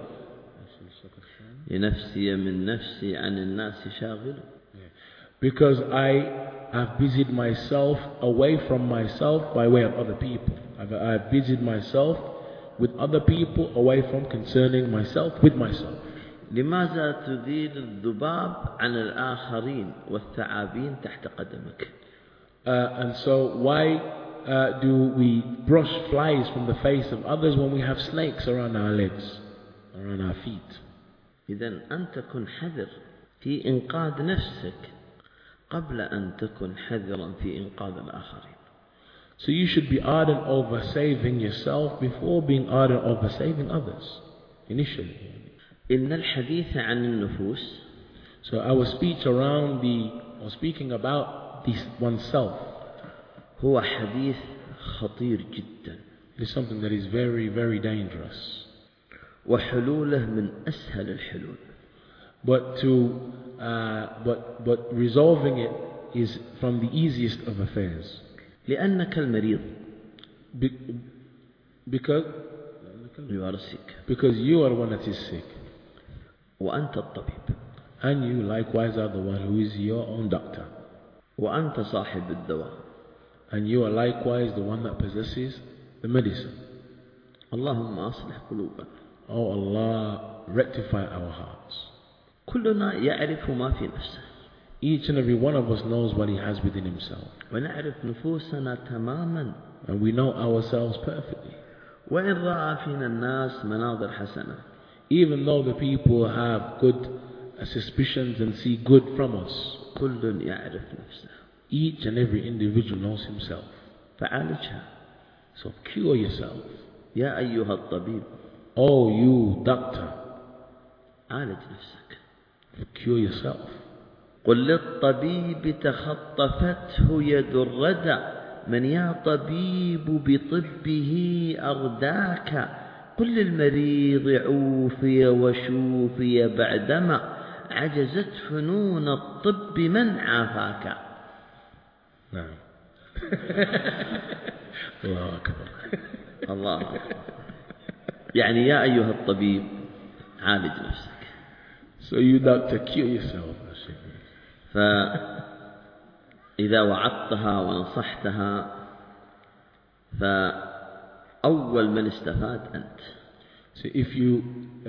لنفسي من نفسي عن الناس شاغل. Because I have busied myself away from myself by way of other people. I've busied myself with other people away from concerning myself with myself. لماذا تذيل الذباب عن الآخرين والثعابين تحت قدمك؟ And so why do we brush flies from the face of others when we have snakes around our legs, around our feet? إذن أنت كن حذر في إنقاذ نفسك قبل أن تكن حذرا في إنقاذ الآخرين. So you should be ardent over saving yourself before being ardent over saving others, initially. إن الحديث عن النفوس. So our speech around speaking about oneself. هو حديث خطير جدا. It is something that is very, very dangerous. وحلوله من أسهل الحلول. But resolving it is from the easiest of affairs. لأنك المريض. Because you are sick. Because you are the one that is sick. وأنت الطبيب. And you likewise are the one who is your own doctor. وأنت صاحب الدواء. And you are likewise the one that possesses the medicine. اللهم أصلح قلوبنا. Oh Allah, rectify our hearts. كلنا يعرف ما في نفسه. Each and every one of us knows what he has within himself. ونعرف نفوسنا تماما. And we know ourselves perfectly. وإن رأى فينا الناس مناظر حسنة. Even though the people have good suspicions and see good from us. كل يعرف نفسه. Each and every individual knows himself. فعالجها. So cure yourself. يا أيها الطبيب. Oh you doctor. عالج نفسك. Cure yourself. قل للطبيب تخطفته يد الردى من يا طبيب بطبه أرداك قل للمريض عوفي وشوفي بعدما عجزت فنون الطب من عافاك. نعم. الله أكبر. الله أكبر. يعني يا أيها الطبيب عالج نفسك. So you doctor, cure yourself. فإذا وعظتها ونصحتها فأول من استفاد أنت. So if you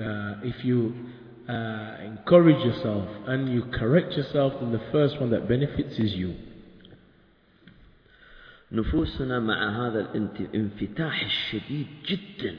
encourage yourself and you correct yourself, then the first one that benefits is you. نفوسنا مع هذا الانفتاح الشديد جدا.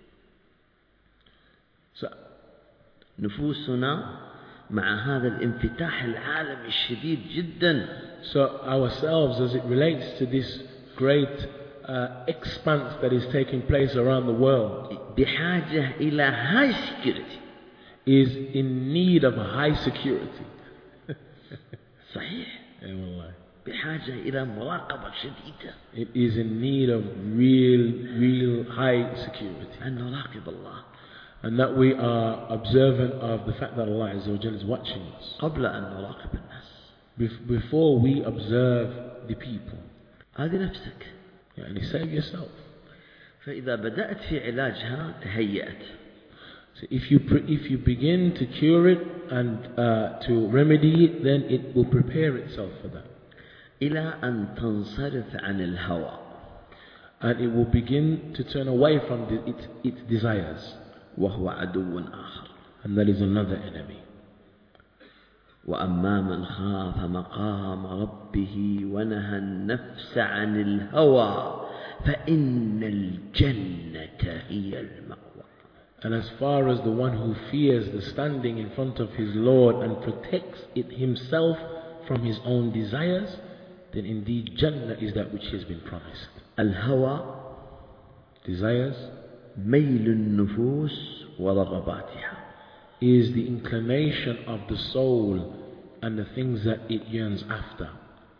نفوسنا مع هذا الانفتاح العالمي الشديد جدا. So ourselves, as it relates to this great expanse that is taking place around the world, بحاجة إلى high security. Is in need of a high security. صحيح. أي والله. بحاجة إلى مراقبة شديدة. It is in need of real high security. أن نراقب الله. And that we are observant of the fact that Allah Azza wa Jalla is watching us. قبل أن نراقب الناس. Before we observe the people. هذه نفسك. يعني save yourself. فإذا بدأت في علاجها تهيأت. So if you begin to cure it and to remedy it, then it will prepare itself for that. إلى أن تنصرف عن الهوى. And it will begin to turn away from its desires. وهو عدو آخر. And that is another enemy. وأما من خاف مقام ربه ونهى النفس عن الهوى فإن الجنة هي المأوى. And as far as the one who fears the standing in front of his Lord and protects it himself from his own desires, then indeed Jannah is that which he has been promised. الهوى Desires ميل النفوس ورغباتها is the inclination of the soul and the things that it yearns after.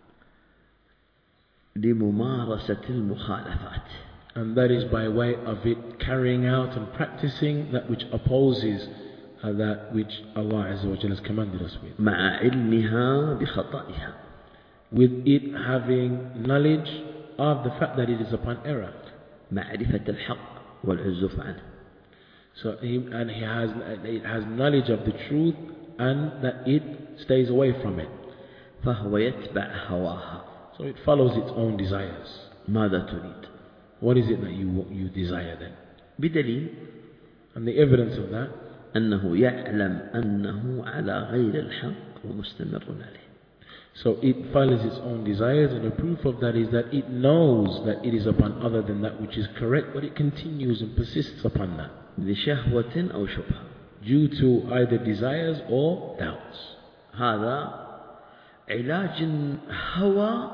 لممارسة المخالفات. And that is by way of it carrying out and practicing that which opposes that which Allah Azza wa Jalla has commanded us with. مع علمها بخطئها. With it having knowledge of the fact that it is upon error. معرفة الحق والعزوف عنه. So it has knowledge of the truth and that it stays away from it. فهو يتبع هواها. So it follows its own desires. ماذا تريد؟ What is it that you desire then? بدليل And the evidence of that, أنه يعلم أنه على غير الحق ومستمر عليه. So it follows its own desires, and the proof of that is that it knows that it is upon other than that which is correct, but it continues and persists upon that. لشهوة أو شبهة. Due to either desires or doubts. هذا علاج الهوى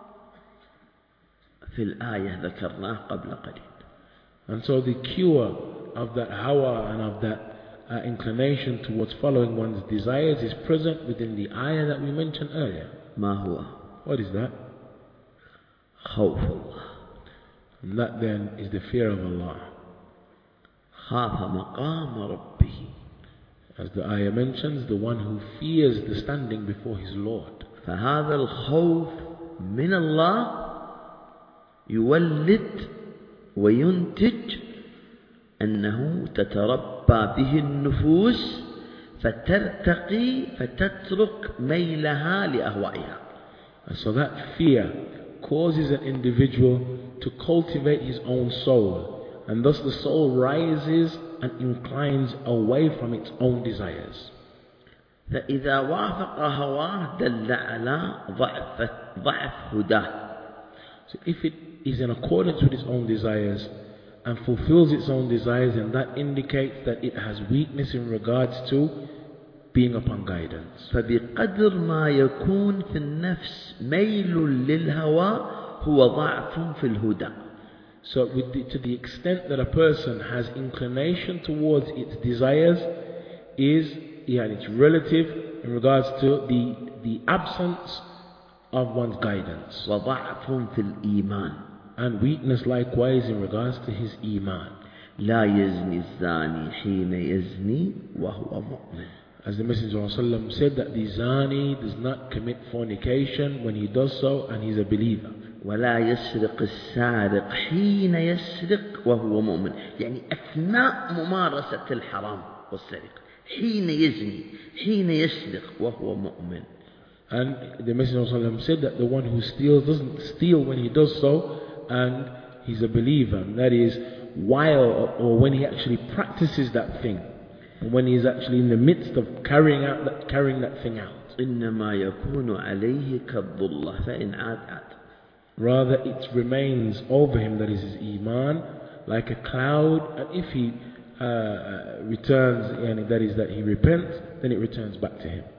في الآية ذكرناه قبل قليل. And so the cure of that hawa and of that inclination towards following one's desires is present within the ayah that we mentioned earlier. ما هو؟ What is that? خوف الله. And that then is the fear of Allah. خاف مقام ربه. As the ayah mentions, the one who fears the standing before his Lord. فهذا الخوف من الله يولد وينتج أنه تتربى به النفوس فترتقي فتترك ميلها لأهوائها. And so that fear causes an individual to cultivate his own soul, and thus the soul rises and inclines away from its own desires. فإذا وافق هواه دل على ضعف هداه. So if it is in accordance with its own desires and fulfills its own desires, then that indicates that it has weakness in regards to being upon guidance. فبقدر ما يكون في النفس ميل للهوى هو ضعف في الهدى. So to the extent that a person has inclination towards its desires is it's relative in regards to the absence of one's guidance. وضعف في الإيمان. And weakness likewise in regards to his iman. لا يزني الزاني حين يزني وهو مؤمن. As the Messenger of Allah said that the zani does not commit fornication when he does so and he's a believer. ولا يسرق السارق حين يسرق وهو مؤمن. يعني أثناء ممارسة الحرام والسرقة حين يزني حين يسرق وهو مؤمن. And the Messenger of Allah said that the one who steals doesn't steal when he does so and he's a believer. And that is while or when he actually practices that thing. And when he's actually in the midst of carrying that thing out. إنما يكون عليه كالظلة فإن عاد عاد. Rather it remains over him, that is his iman, like a cloud, and if he returns, and that is that he repents, then it returns back to him.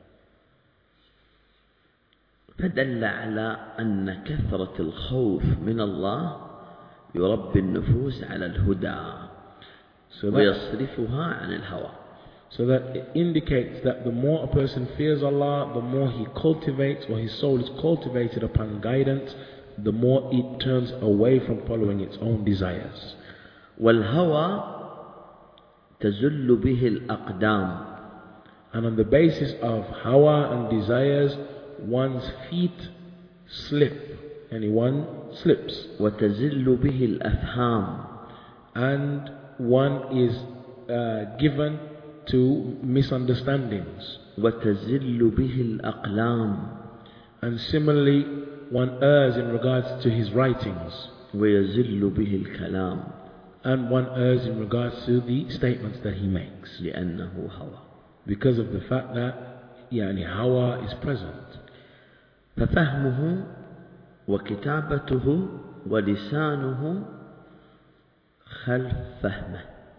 فدل على أن كثرة الخوف من الله يربي النفوس على الهدى ويصرفها عن الهوى. So that it indicates that the more a person fears Allah, the more he cultivates, or his soul is cultivated upon guidance, the more it turns away from following its own desires. والهوى تزل به الأقدام. And on the basis of hawa and desires, one's feet slip, and one slips. وتزل به الأفهام. And one is given to misunderstandings. وتزل به الأقلام. And similarly, one errs in regards to his writings. ويزل به الكلام. And one errs in regards to the statements that he makes. لأنه هوى. Because of the fact that hawa is present. ففهمه وكتابته ولسانه خلف فهمه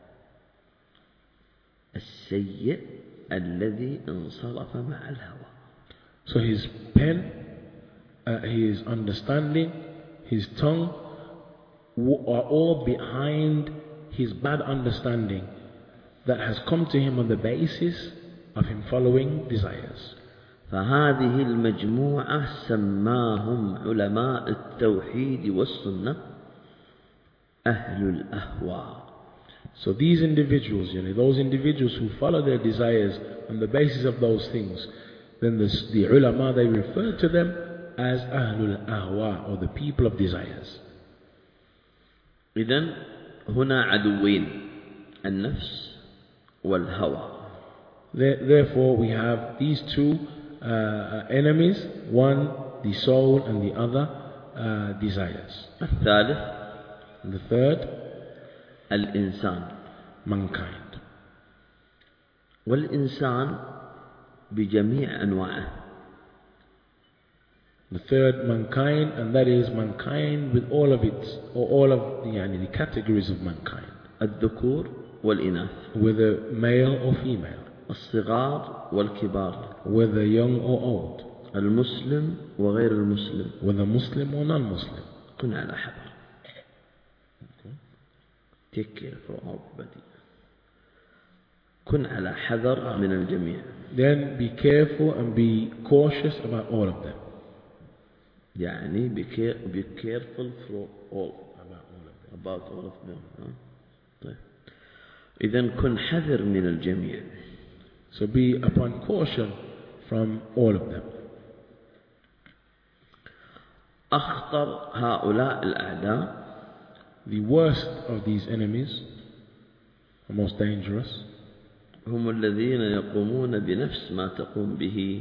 السيء الذي انصرف مع الهوى. So his pen his understanding, his tongue, are all behind his bad understanding that has come to him on the basis of him following desires. فهذه المجموعة سماهم علماء التوحيد والسنة أهل الأهواء. So these individuals, those individuals who follow their desires on the basis of those things, then the ulama, they refer to them as Ahlul Ahwa, or the people of desires. إذن هنا عدوين النفس والهوى. Therefore we have these two enemies, one the soul and the other desires. الثالث And the third, الإنسان, mankind. والإنسان بجميع أنواعه. The third, mankind, and that is mankind with all of its, or all of the categories of mankind. الذكور والإناث. Whether male or female. الصغار والكبار. Whether young or old. المسلم وغير المسلم. Whether Muslim or non-Muslim. كن على حذر. Take care for everybody. كن على حذر من الجميع. Then be careful and be cautious about all of them. يعني be careful for all. About all of them. طيب. إذن كن حذر من الجميع. So be upon caution from all of them. أخطر هؤلاء الأعداء, the worst of these enemies, the most dangerous, هم الذين يقومون بنفس ما تقوم به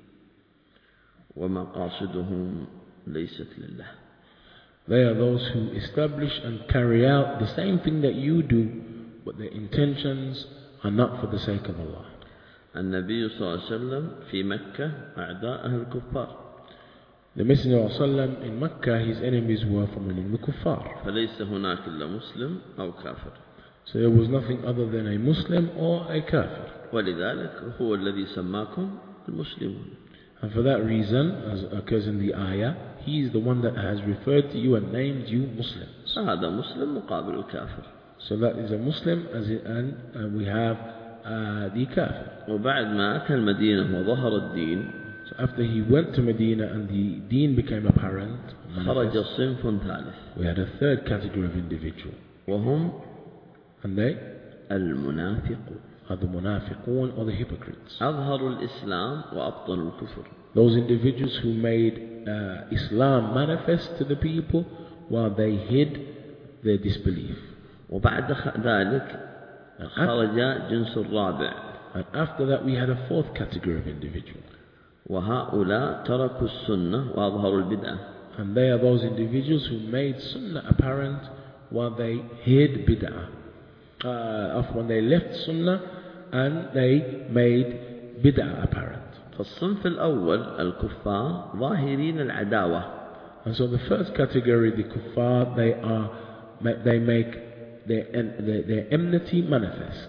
ومقاصدهم ليست لله. They are those who establish and carry out the same thing that you do, but their intentions are not for the sake of Allah. النبي صلى الله عليه وسلم في مكة أعداءه الكفار. The Messenger of Allah in Mecca, his enemies were from among the kuffar. فليس هناك إلا مسلم أو كافر. So there was nothing other than a Muslim or a kafir. ولذلك هو الذي سماكم المسلمون. And for that reason, as occurs in the ayah, he is the one that has referred to you and named you Muslims. هذا مسلم مقابل الكافر. So that is a Muslim, and we have the kafir. وبعد ما أتى المدينة وظهر الدين, so after he went to Medina and the deen became apparent, خرج صنف ثالث. we had a third category of individual. وهم And they المنافقون. are the munafiqun, or the hypocrites. أظهروا الإسلام وأبطنوا الكفر. Those individuals who made Islam manifest to the people while they hid their disbelief. وبعد ذلك خرج جنس الرابع. And after that we had a fourth category of individual. وهؤلاء تركوا السنة وأظهروا البدعة. And they are those individuals who made sunnah apparent while they hid bid'ah. When they left sunnah and they made bid'ah apparent. فالصنف الأول الكفار ظاهرين العداوة. And so the first category, the kuffar, they make their enmity manifest.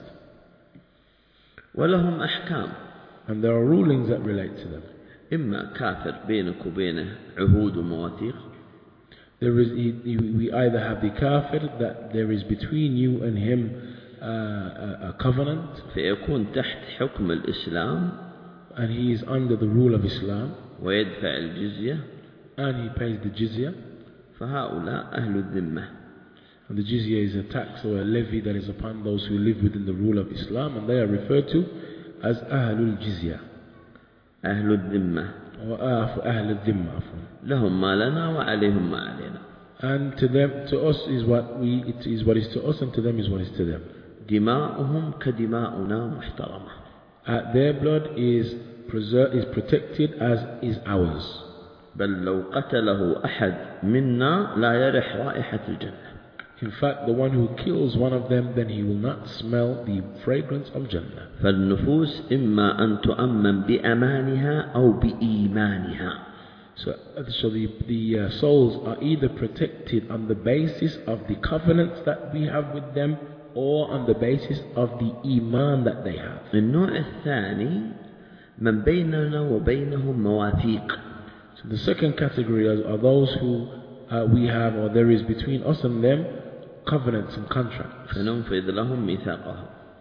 ولهم أحكام. And there are rulings that relate to them. إما كافر بينك وبينه عهود ومواثيق. We either have the kafir, that there is between you and him a covenant. فيكون تحت حكم الإسلام. And he is under the rule of Islam. ويدفع الجزية. And he pays the jizya. فهؤلاء أهل الذمة. And the jizya is a tax or a levy that is upon those who live within the rule of Islam, and they are referred to as Ahlul Jizya. أهل الذمة. Or Ahlul Dhimma. لهم ما لنا وعليهم ما علينا. And to us is what is to us, and to them is what is to them. دماؤهم كدماؤنا محترمة. Their blood is protected as is ours. بل لو قتله أحد منا لا يرح رائحة الجنة. In fact, the one who kills one of them, then he will not smell the fragrance of Jannah. فالنفوس إما أن تؤمن بأمانها أو بإيمانها. So the souls are either protected on the basis of the covenants that we have with them, or on the basis of the iman that they have. النوع الثاني من بيننا وبينهم مواثيق. So the second category are those who we have, or there is between us and them, covenants and contracts. فننفذ لهم ميثاقهم.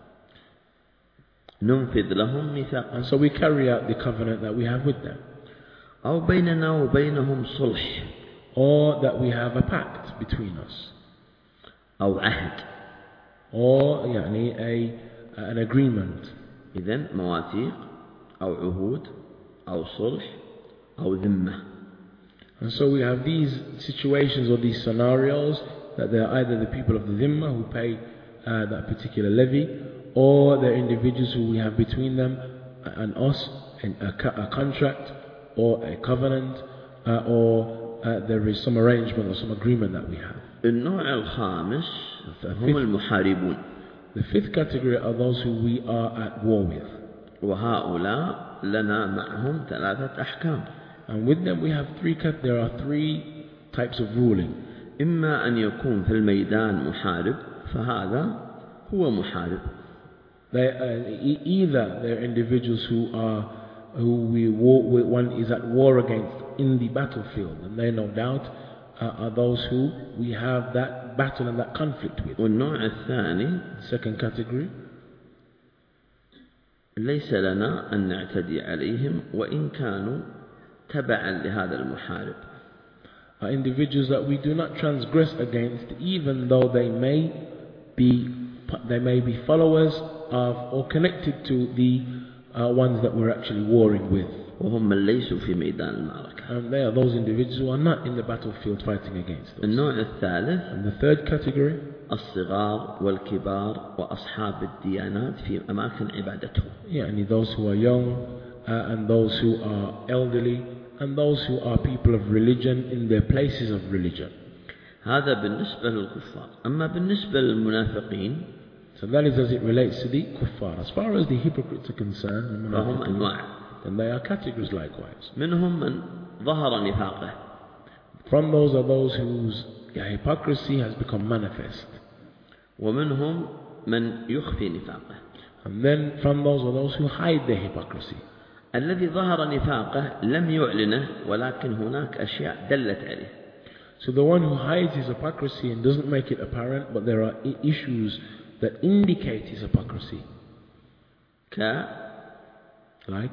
ننفذ لهم ميثاقهم. And so we carry out the covenant that we have with them. أو بيننا وبينهم صلح. Or that we have a pact between us. أو عهد. Or يعني an agreement. إذن مواثيق أو عهود أو صلح أو ذمة. And so we have these situations or these scenarios that they are either the people of the Dhimma who pay that particular levy, or they're individuals who we have between them and us a contract or a covenant, or there is some arrangement or some agreement that we have. النوع الخامس هم المحاربون. The fifth category are those who we are at war with. وهؤلاء لنا معهم ثلاثة أحكام. And with them we have there are three types of ruling. إما أن يكون في الميدان محارب فهذا هو محارب. Either they're individuals one is at war against in the battlefield, and they no doubt are those who we have that battle and that conflict with. والنوع الثاني, second category, ليس لنا أن نعتدي عليهم وإن كانوا تبعا لهذا المحارب. Are individuals that we do not transgress against, even though they may be followers of or connected to the ones that we're actually warring with. وهم من ليسوا في ميدان المعركة. And they are those individuals who are not in the battlefield fighting against us. النوع الثالث, and the third category, الصغار والكبار وأصحاب الديانات في أماكن عبادتهم. يعني those who are young and those who are elderly and those who are people of religion in their places of religion. هذا بالنسبة للكفار. أما بالنسبة للمنافقين, so that is as it relates to the kuffar. As far as the hypocrites are concerned, فهم أنواع. then they are categories likewise. منهم من ظهر نفاقه. From those are those whose hypocrisy has become manifest. ومنهم من يخفي نفاقه. And then from those are those who hide their hypocrisy. الذي ظهر نفاقه لم يعلنه ولكن هناك أشياء دلت عليه. So the one who hides his hypocrisy and doesn't make it apparent, but there are issues that indicate his hypocrisy. Like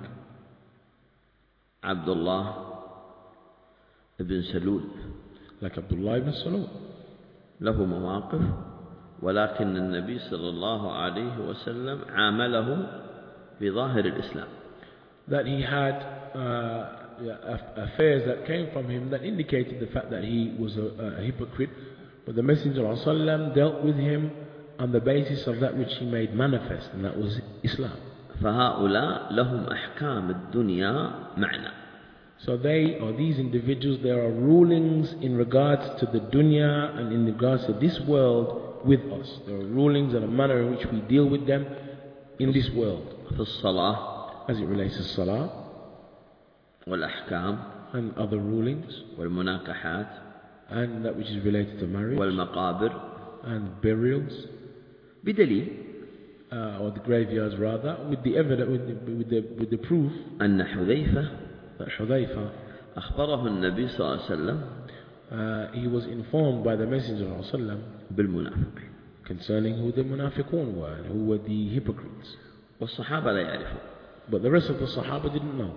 Abdullah ibn Salul. Like Abdullah ibn Salul. له مواقف ولكن النبي صلى الله عليه وسلم عامله بظاهر الإسلام. That he had affairs that came from him that indicated the fact that he was a hypocrite, but the Messenger of Allah dealt with him on the basis of that which he made manifest, and that was Islam. فهؤلاء لهم أحكام الدنيا معنا. So these individuals, there are rulings in regards to the dunya and in regards to this world with us. There are rulings and a manner in which we deal with them in this world. في الصلاة, as it relates to salah, والأحكام, and other rulings, والمناكحات, and that which is related to marriage, والمقابر, and burials, بدليل, or the graveyards rather, with the evidence, with the proof, أن حذيفة, that Hudayfa, أخبره النبي صلى الله عليه وسلم, he was informed by the Messenger of Allah بالمنافقين, concerning who the munafiqun were and who were the hypocrites. والصحابة لا يعرفون. But the rest of the Sahaba didn't know.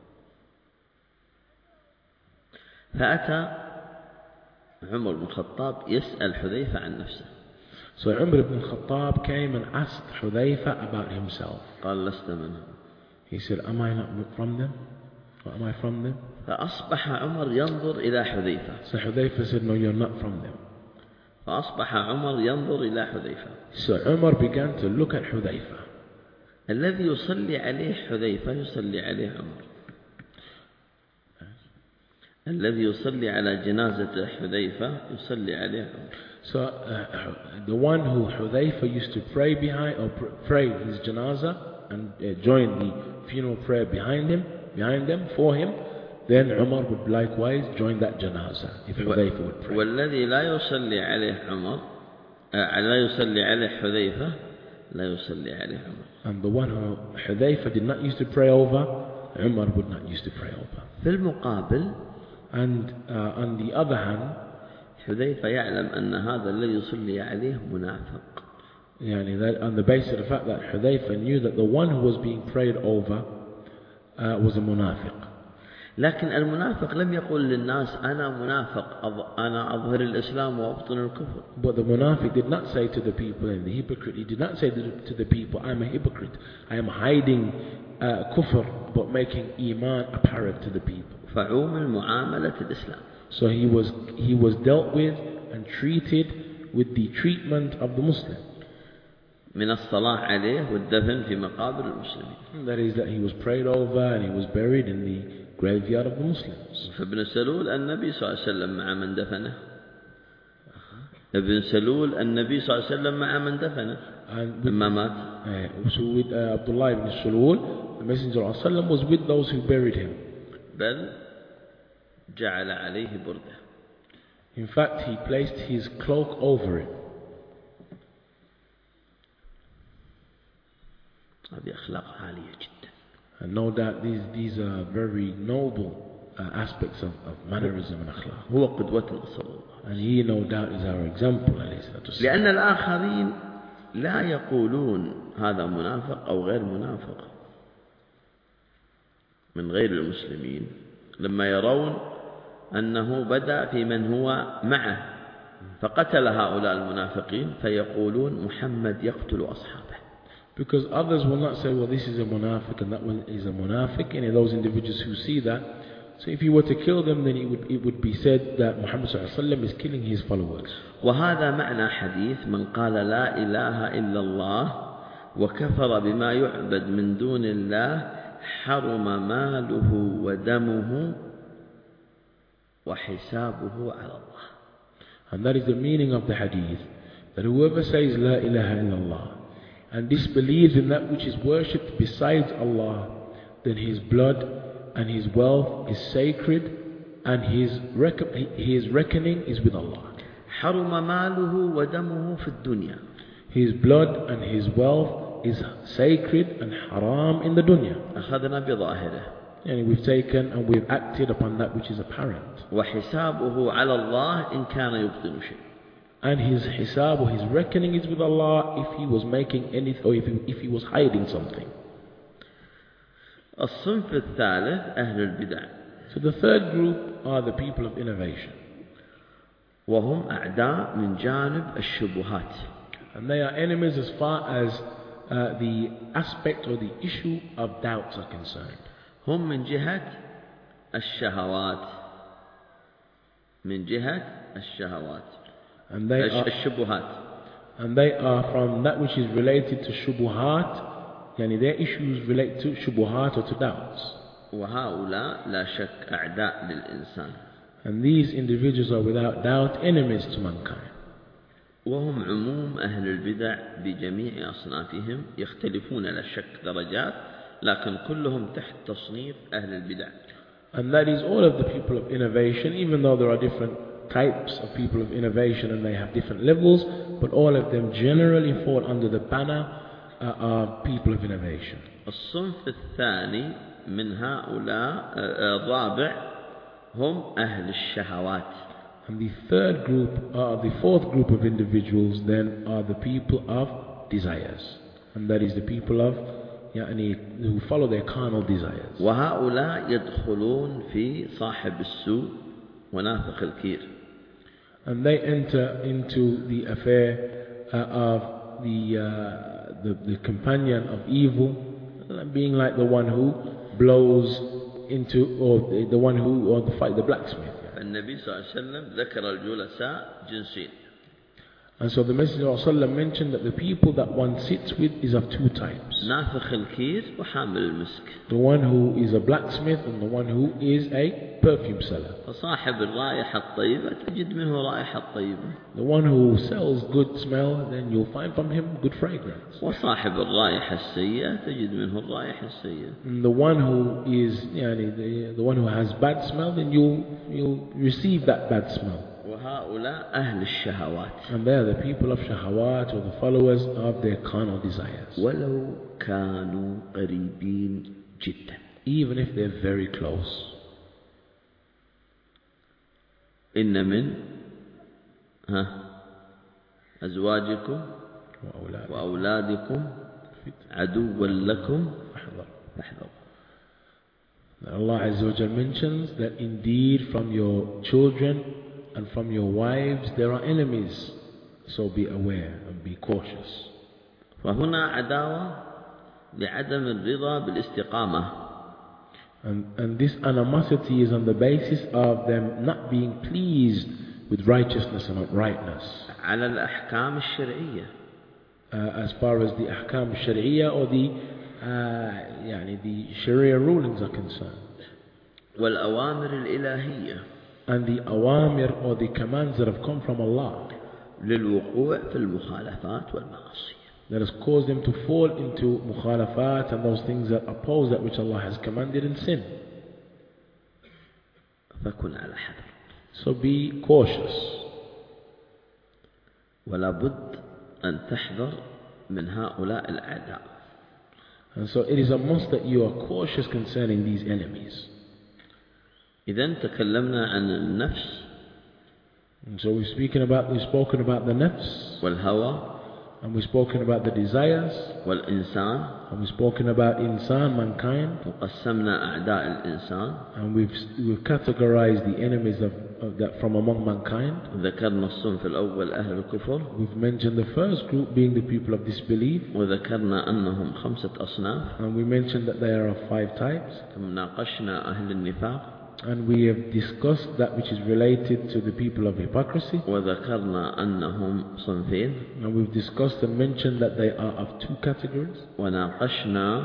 فأتى عمر بن الخطاب يسأل حذيفة عن نفسه. So Umar ibn Khattab came and asked Hudayfa about himself. قال لست منهم. He said, am I not from them? Or am I from them? فأصبح عمر ينظر إلى حذيفة. So Hudayfa said, no, you're not from them. فأصبح عمر ينظر إلى حذيفة. So Umar began to look at Hudayfa. الذي يصلي عليه حذيفة يصلي عليه عمر. الذي يصلي على جنازة حذيفة يصلي عليه عمر. So the one who Hudayfa used to pray behind, or pray his janazah and join the funeral prayer behind them for him, then Umar would likewise join that janazah if Hudayfa would pray. والذي لا يصلي عليه عمر لا يصلي عليه حذيفة لا يصلي عليه عمر. And the one who Hudayfa did not used to pray over, Umar would not used to pray over. في المقابل And on the other hand, حذيفة يعلم أن هذا الذي يصلي عليه منافق. that on the basis of the fact that Hudayfa knew that the one who was being prayed over was a munafiq. لكن المنافق لم يقل للناس أنا منافق أنا أظهر الإسلام وأبطن الكفر. But the munafiq did not say to the people, and the hypocrite, he did not say to the people, I'm a hypocrite, I am hiding kufr but making iman apparent to the people. فعوم المعاملة الإسلام. So he was dealt with and treated with the treatment of the Muslim. من الصلاة عليه والدفن في مقابر المسلمين. That is, that he was prayed over and he was buried in the graveyard of the Muslims. فابن سلول النبي صلى الله عليه وسلم مع من دفنه. ابن سلول النبي صلى الله عليه وسلم مع من دفنه لما مات. So with Abdullah ibn Sulul, the Messenger of Allah was with those who buried him. بل جعل عليه بردة. In fact, he placed his cloak over it. هذه أخلاق عالية جدا. And no doubt these are very noble aspects of mannerism and akhlaq. هو قدوتنا صلى الله عليه وسلم. And he no doubt is our example. لأن الآخرين لا يقولون هذا منافق أو غير منافق من غير المسلمين لما يرون أنه بدأ في من هو معه فقتل هؤلاء المنافقين فيقولون محمد يقتل أصحابه. Because others will not say, well, this is a munafiq and that one is a munafiq. And those individuals who see that, so if he were to kill them, then it would be said that Muhammad sallallahu alaihi wasallam is killing his followers. وهذا معنى حديث من قال لا إله إلا الله وكفر بما يعبد من دون الله حرم ماله ودمه وحسابه على الله. And that is the meaning of the hadith, that whoever says La ilaha illallah and disbelieves in that which is worshipped besides Allah, then his blood and his wealth is sacred and his reckoning is with Allah. حرم ماله ودمه في الدنيا. His blood and his wealth is sacred and haram in the dunya. أخذنا بظاهره. And we've taken and we've acted upon that which is apparent. وحسابه على الله إن كان يبطن شيء. And his hisab or his reckoning is with Allah if he was making anything or if he was hiding something. الصنف الثالث أهل البدع. So the third group are the people of innovation. وهم أعداء من جانب الشبهات. And they are enemies as far as the aspect or the issue of doubts are concerned. هم من جهة الشهوات. من جهة الشهوات. And they are from that which is related to shubuhat, yani their issues relate to shubuhat or to doubts. وهؤلاء لا شك أعداء للإنسان. And these individuals are without doubt enemies to mankind. وهم عموم أهل البدع بجميع أصنافهم يختلفون لا شك درجات لكن كلهم تحت تصنيف أهل البدع. And that is all of the people of innovation, even though there are different types of people of innovation and they have different levels, but all of them generally fall under the banner of people of innovation. الصنف الثاني من هؤلاء الرابع هم أهل الشهوات. And the fourth group of individuals then are the people of desires, and that is the people of who follow their carnal desires. وهؤلاء يدخلون في صاحب السوء ونافخ الكير. And they enter into the affair of the companion of evil, being like the one who blows into, or the one who, or the blacksmith. النبي صلى الله عليه وسلم ذكر الجلساء جنسين. And so the Messenger of Allah mentioned that the people that one sits with is of two types. نافخ الكير وحامل المسك. The one who is a blacksmith and the one who is a perfume seller. فصاحب الرائحة الطيبة تجد منه رائحة طيبة. The one who sells good smell, then you'll find from him good fragrance. وصاحب الرائحة السيئة تجد منه الرائحة السيئة. And the one who is the one who has bad smell, then you'll receive that bad smell. وهؤلاء أهل الشهوات. And they are the people of shahawat, or the followers of their carnal desires. ولو كانوا قريبين جدا. even if they're very close. إن من أزواجكم وأولادكم عدوا لكم فاحذروا. Allah Azza wa Jal mentions that indeed from your children and from your wives there are enemies, so be aware and be cautious. فهنا عداوة لعدم الرضا بالاستقامة. And this animosity is on the basis of them not being pleased with righteousness and uprightness. على الأحكام الشرعية. As far as the ahkam sharia or the sharia rulings are concerned. والأوامر الإلهية. And the awamir or the commands that have come from Allah. للوقوع في المخالفات والمعاصي. That has caused them to fall into mukhalafat and those things that oppose that which Allah has commanded in sin. فكن على حذر. So be cautious. ولا بد أن تحذر من هؤلاء الأعداء. And so it is a must that you are cautious concerning these enemies. إذن تكلمنا عن النفس. And so we've spoken about the nafs. والهوى. And we've spoken about the desires. والإنسان. And we've spoken about insan, mankind. وقسمنا أعداء الإنسان. And we've categorized the enemies of that from among mankind. ذكرنا الصنف الأول أهل الكفر. We've mentioned the first group being the people of disbelief. وذكرنا أنهم 5 أصناف. And we mentioned that there are 5 types. ثم ناقشنا أهل النفاق. And we have discussed that which is related to the people of hypocrisy. وذكرنا أنهم صنفين. And we've discussed and mentioned that they are of 2 categories. وناقشنا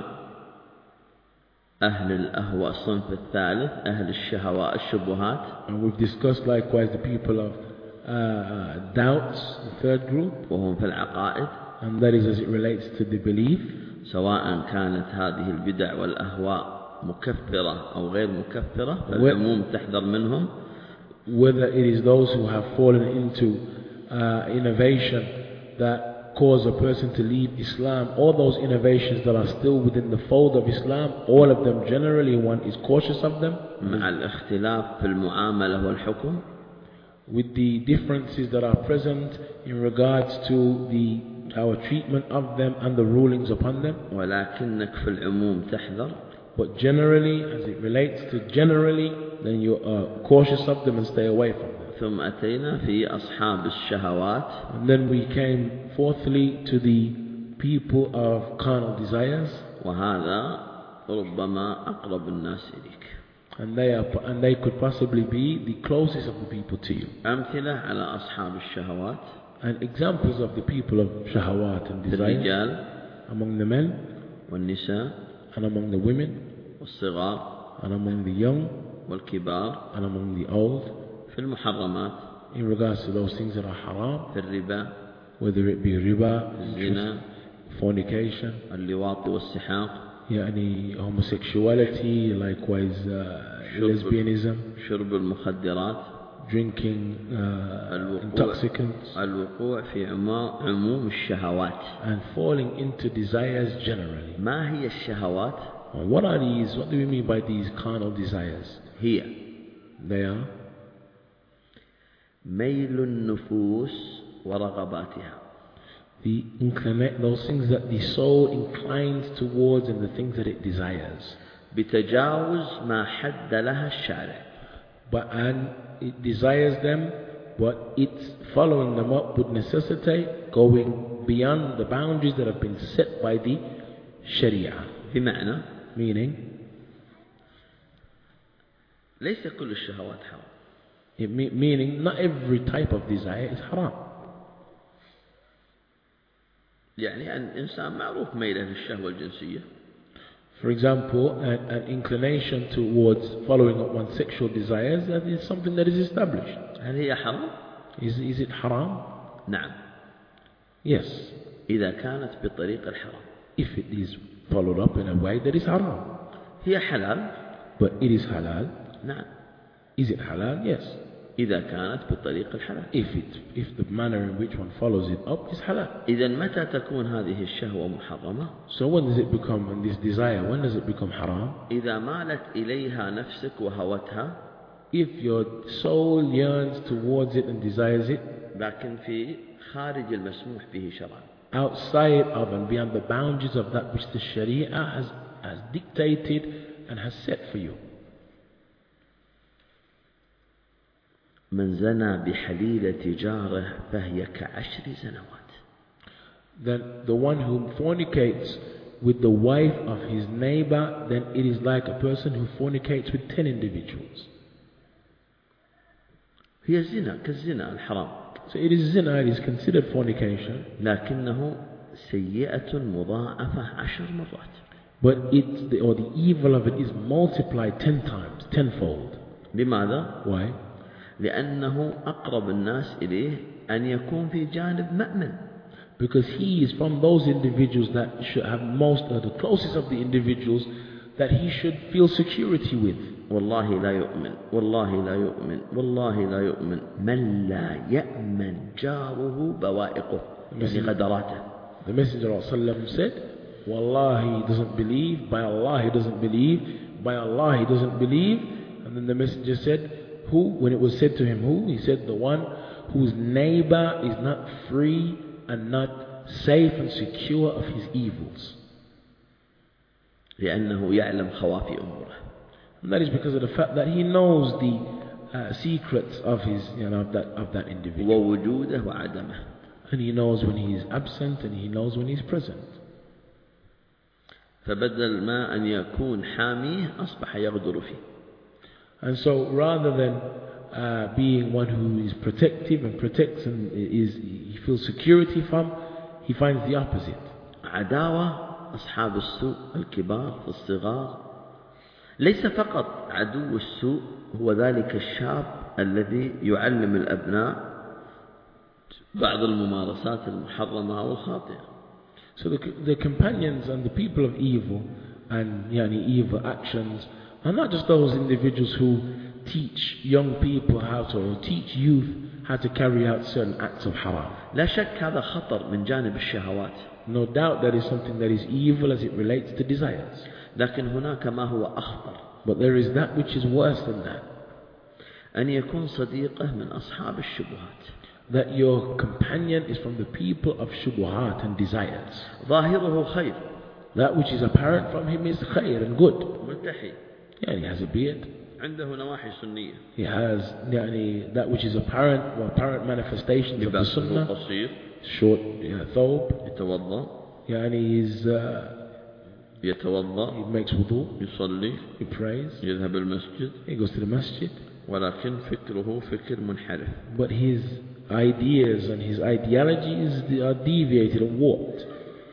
أهل الأهواء الصنف الثالث أهل الشهوات الشبهات. And we've discussed likewise the people of doubts, the 3rd group. وهم في العقائد. And that is as it relates to the belief. سواء كانت هذه البدع والأهواء مكفرة أو غير مكفرة فالعموم تحذر منهم. Whether it is those who have fallen into innovation that cause a person to leave Islam, or those innovations that are still within the fold of Islam, all of them generally one is cautious of them. مع الاختلاف في المعاملة والحكم. With the differences that are present in regards to our treatment of them and the rulings upon them. ولكنك في العموم تحذر. But generally, as it relates to generally, then you are cautious of them and stay away from them. ثم أتينا في أصحاب الشهوات. And then we came fourthly to the people of carnal desires. وهذا ربما أقرب الناس إليك. And they could possibly be the closest of the people to you. أمثلة على أصحاب الشهوات. And examples of the people of shahawat and desires. الرجال. Among the men. والنساء. And among the women. والصغار. And among the young. والكبار. And among the old. في المحرمات. In regards to those things that are haram. في الربا. Whether it be riba, الزنا. fornication. اللواط والسحاق. يعني homosexuality, likewise lesbianism. شرب المخدرات. Drinking intoxicants. الوقوع في عموم الشهوات. And falling into desires generally. ما هي الشهوات؟ What are these? What do we mean by these carnal desires? هي. They are ميل النفوس ورغباتها. Those things that the soul inclines towards and the things that it desires. بتجاوز ما حد لها الشارع. And it desires them, but it's following them up would necessitate going beyond the boundaries that have been set by the Sharia. بمعنى. Meaning. ليس كل الشهوات حرام. Meaning not every type of desire is haram. يعني الإنسان معروف ميله للشهوة الجنسية. For example, an inclination towards following up one's sexual desires, that is something that is established. هل هي حرام؟ Is it haram? نعم. Yes. إذا كانت بطريق الحرام. If it is followed up in a way that is haram. هي حلال. But it is halal. نعم. Is it halal? Yes. إذا كانت بالطريق الحلال. if the manner in which one follows it up is halal. إذا متى تكون هذه الشهوة محرمة؟ So when does it become, and this desire, when does it become haram? إذا مالت إليها نفسك وهوتها. If your soul yearns towards it and desires it, لكن في خارج المسموح به شرعا. outside of and beyond the boundaries of that which the Sharia has dictated and has set for you. من زنى بحليلة جاره فهي كعشر زنوات. Then the one who fornicates with the wife of his neighbor, then it is like a person who fornicates with 10 individuals. هي الزنا كالزنا الحرام. So it is zina, it is considered fornication. لكنه سيئة مضاعفة 10 مرات. But the evil of it is multiplied 10 times, tenfold. لماذا؟ Why? لأنه أقرب الناس إليه أن يكون في جانب مأمن. Because he is from those individuals that should have the closest of the individuals that he should feel security with. والله لا يؤمن والله لا يؤمن والله لا يؤمن من لا يأمن جاره بوائقه يعني غدراته. The Messenger of Allah said, Wallahi he doesn't believe, by Allah he doesn't believe, by Allah he doesn't believe. And then the Messenger said, who? When it was said to him, who? He said, the one whose neighbor is not free and not safe and secure of his evils. لأنه يعلم خوافي أموره. And that is because of the fact that he knows the secrets of his, of that individual. ووجوده وعدمه. And he knows when he is absent and he knows when he is present. فبدل ما أن يكون حاميه أصبح يغدر فيه. And so rather than being one who is protective and protects and he feels security from, he finds the opposite. عداوة أصحاب السوء الكبار والصغار. ليس فقط عدو السوء هو ذلك الشاب الذي يعلم الأبناء بعض الممارسات المحرمة أو الخاطئة. So the companions and the people of evil and evil actions are not just those individuals who teach young people or teach youth how to carry out certain acts of haram. لا شك هذا خطر من جانب الشهوات. No doubt that is something that is evil as it relates to desires. لكن هناك ما هو أخطر. But there is that which is worse than that. أن يكون صديقه من أصحاب الشبهات. That your companion is from the people of shubuhat and desires. ظاهره خير. That which is apparent from him is khair and good. ملتحي. He has a beard. عنده نواحي سنية. He has that which is apparent manifestations of the sunnah. قصير. Short thawb. يتوضأ. he's يتوضأ. he makes wudu. يصلي. He prays. يذهب المسجد. He goes to the masjid. ولكن فكره فكر منحرف. But his ideas and his ideologies are deviated and warped.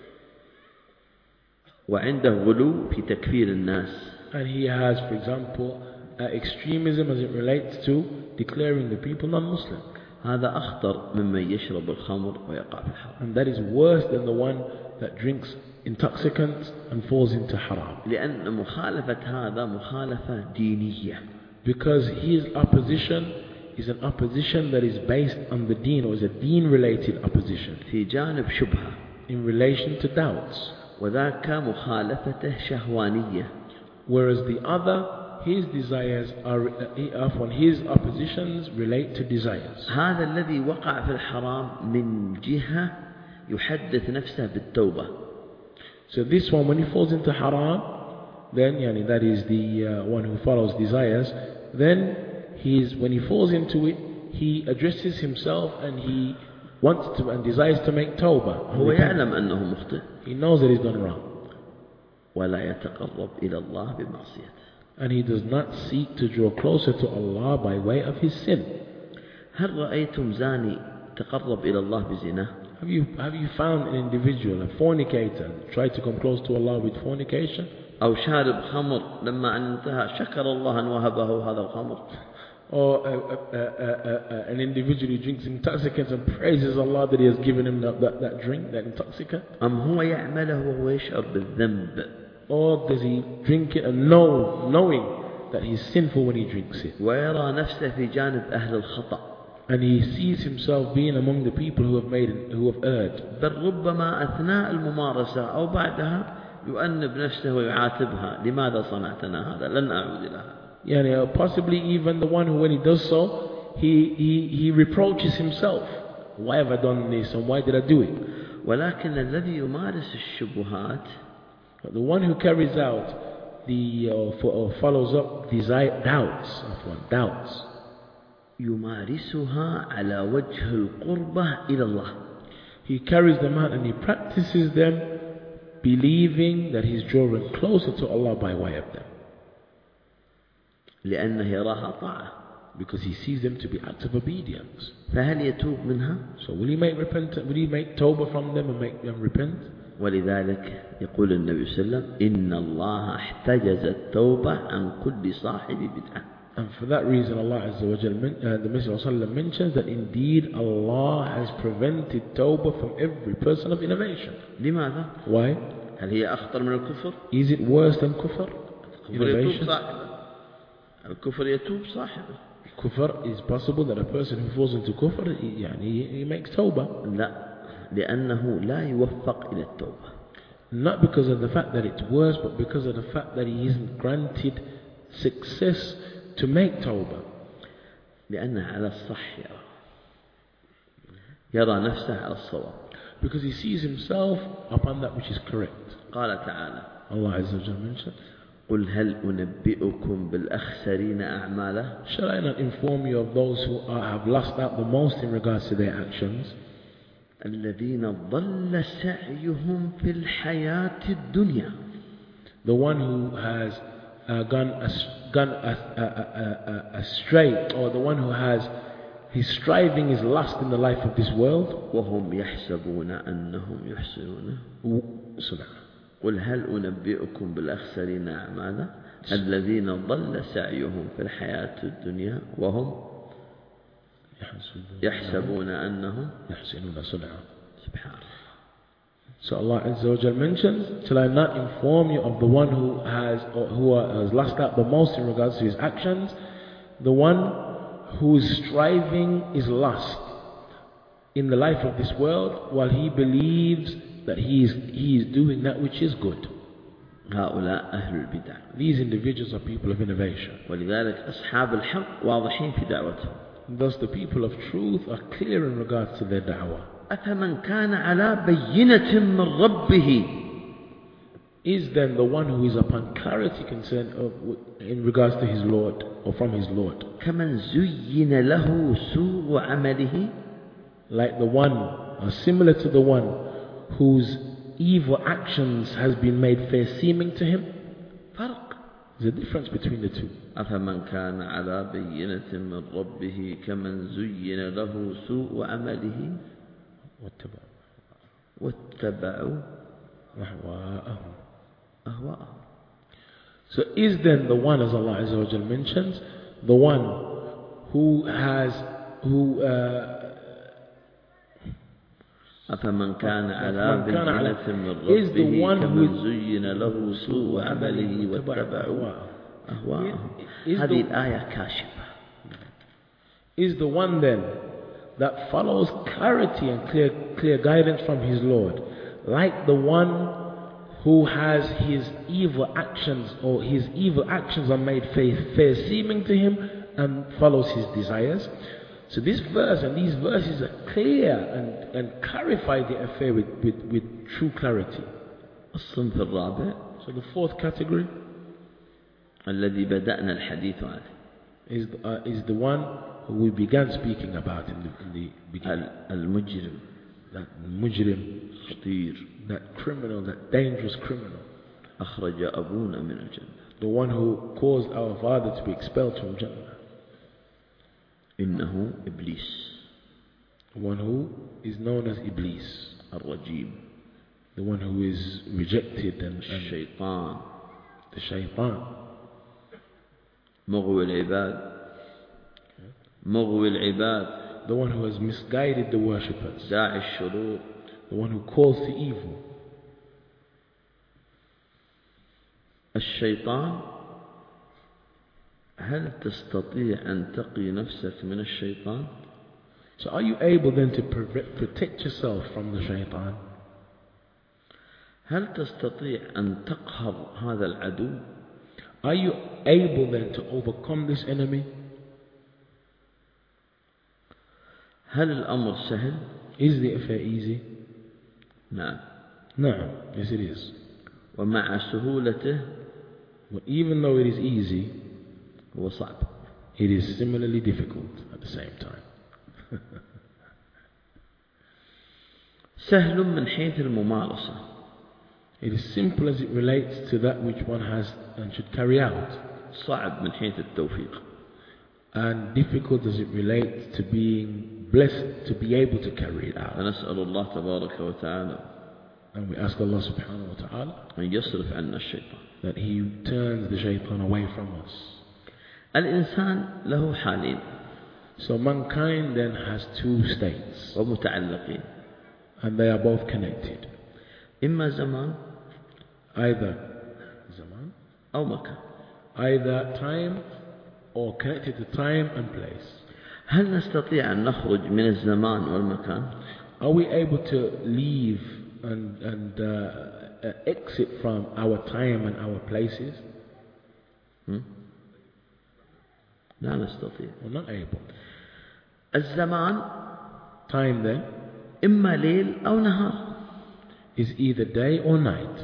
وعنده غلو في تكفير الناس. And he has, for example, extremism as it relates to declaring the people non-Muslim. هذا أخطر ممن يشرب الخمر ويقع في الحرام. And that is worse than the one that drinks intoxicants and falls into haram. لأن مخالفة هذا مخالفة دينية. Because his opposition is an opposition that is based on the deen, or is a deen-related opposition. في جانب شبهة. In relation to doubts. وذاك مخالفته شهوانية. Whereas the other, his desires are when his oppositions relate to desires. هذا الذي وقع في الحرام من جهة يحدث نفسه بالتوبة. So this one, when he falls into haram, then that is the one who follows desires. Then when he falls into it, he addresses himself and he wants to and desires to make tawbah. هو يعلم أنه مخطئ. He knows that he's done wrong. ولا يتقرب إلى الله بمعصيته. And he does not seek to draw closer to Allah by way of his sin. هل رأيتم زاني تقرب إلى الله بزنا؟ Have you found an individual, a fornicator, try to come close to Allah with fornication? أو شارب خمر لما أن انتهى شكر الله أن وهبه هذا الخمر. Or an individual who drinks intoxicants and praises Allah that He has given him that drink, that intoxicant? أم هو يعمله وهو يشعر بالذنب؟ Or does he drink it and knowing that he's sinful when he drinks it. ويرى نفسه في جانب أهل الخطأ. And he sees himself being among the people who have erred. بل ربما أثناء الممارسة أو بعدها يؤنب نفسه ويعاتبها. لماذا صنعتنا هذا؟ لن أعود لها. Yani, possibly even the one who, when he does so, he reproaches himself. Why have I done this and why did I do it? ولكن الذي يمارس الشبهات, the one who carries out or follows up doubts, يمارسها على وجه القربة إلى الله. He carries them out and he practices them believing that he's drawing closer to Allah by way of them. لأنه يراها طاعة. Because he sees them to be acts of obedience. فهل يتوب منها؟ So will he make tawbah from them and make them repent? ولذلك يقول النبي صلى الله عليه وسلم إن الله احتجز التوبة عن كل صاحب بدعة. And for that reason Allah Azza wa Jalla, the Messenger mentions that indeed Allah has prevented tawbah from every person of innovation. لماذا؟ Why? هل هي أخطر من الكفر؟ Is it worse than kufr? Innovation? الكفر يتوب صاحبه. Kufr is possible that a person who falls into kufr, he makes tawbah. لا، لأنه لا يوفق إلى التوبة. Not because of the fact that it's worse, but because of the fact that he isn't granted success to make tawbah. لأنه على الصح يرى نفسه على الصواب. Because he sees himself upon that which is correct. قال تعالى Allah Azza wa Jalla mentioned, قل هل أنبئكم بالأخسرين أعمالا. Shall I not inform you of those who have lost out the most in regards to their actions? الذين ضل سعيهم في الحياة الدنيا. The one who has gone astray, or the one who has his striving is lost in the life of this world. وهم يحسبون أنهم يحسنون. قل هل أنبئكم بالأخسرين أعمالا الذين ضل سعيهم في الحياة الدنيا وهم يحسبون أنهم يحسنون صنعا. سبحان الله. So Allah Azza wa Jalla mentions, shall I not inform you of the one who has lost out the most in regards to his actions, the one whose striving is lost in the life of this world while he believes that he is doing that which is good. هؤلاء أهل البدع. These individuals are people of innovation. ولذلك أصحاب الحق واضحين في دعوتهم. Thus the people of truth are clear in regards to their da'wah. أفمن كان على بينة من ربه. Is then the one who is upon clarity in regards to his Lord or from his Lord, كمن زين له سوء عمله. Like the one, or similar to the one whose evil actions has been made fair seeming to him? فرق. There's a difference between the two. أفمن كان على بينة من ربه كمن زين له سوء عمله واتبعوا أهواءهم. So is then the one, as Allah Azza wa Jalla mentions, the one who أفمن كان على بينة من ربه كمن زين له سوء عمله واتبعوا أهواءهم. هذه الآية كاشفة. Is the one then that follows clarity and clear guidance from his Lord, like the one who has his evil actions, or his evil actions are made fair seeming to him and follows his desires. So this verse and these verses are clear and clarify the affair with true clarity. الصنف الرابع. So the fourth category الذي بدأنا الحديث عنه is the one who we began speaking about in the beginning. المجرم. That mujrim, خطير. that criminal, that dangerous criminal. أخرج أبونا من الجنة. The one who caused our father to be expelled from Jannah. إنه إبليس. The one who is known as Iblis. الرجيم. The one who is rejected and الشيطان. The shaitan. مغوي العباد. مغوي العباد. The one who has misguided the worshippers. داعي الشرور. The one who calls to evil. الشيطان هل تستطيع أن تقي نفسك من الشيطان؟ So are you able then to protect yourself from the shaitan? هل تستطيع أن تقهر هذا العدو؟ Are you able then to overcome this enemy? هل الأمر سهل؟ Is the affair easy? نعم. No, yes it is. ومع سهولته But even though it is easy, هو صعب. it is similarly difficult at the same time. سهل من حيث الممارسة. It is simple as it relates to that which one has and should carry out. صعب من حيث التوفيق. And difficult as it relates to being blessed to be able to carry it out. فنسأل الله تبارك وتعالى And we ask Allah subhanahu wa ta'ala أن يصرف عنا الشيطان. that He turns the shaitan away from us. الإنسان له حالين. So mankind then has two states, ومتعلقين. and they are both connected. إما زمان Either zaman, أو مكان. either time or connected to time and place. هل نستطيع أن نخرج من الزمان والمكان؟ Are we able to leave and exit from our time and our places? لا نستطيع. We're not able. الزمان Time then إما ليل أو نهار. is either day or night.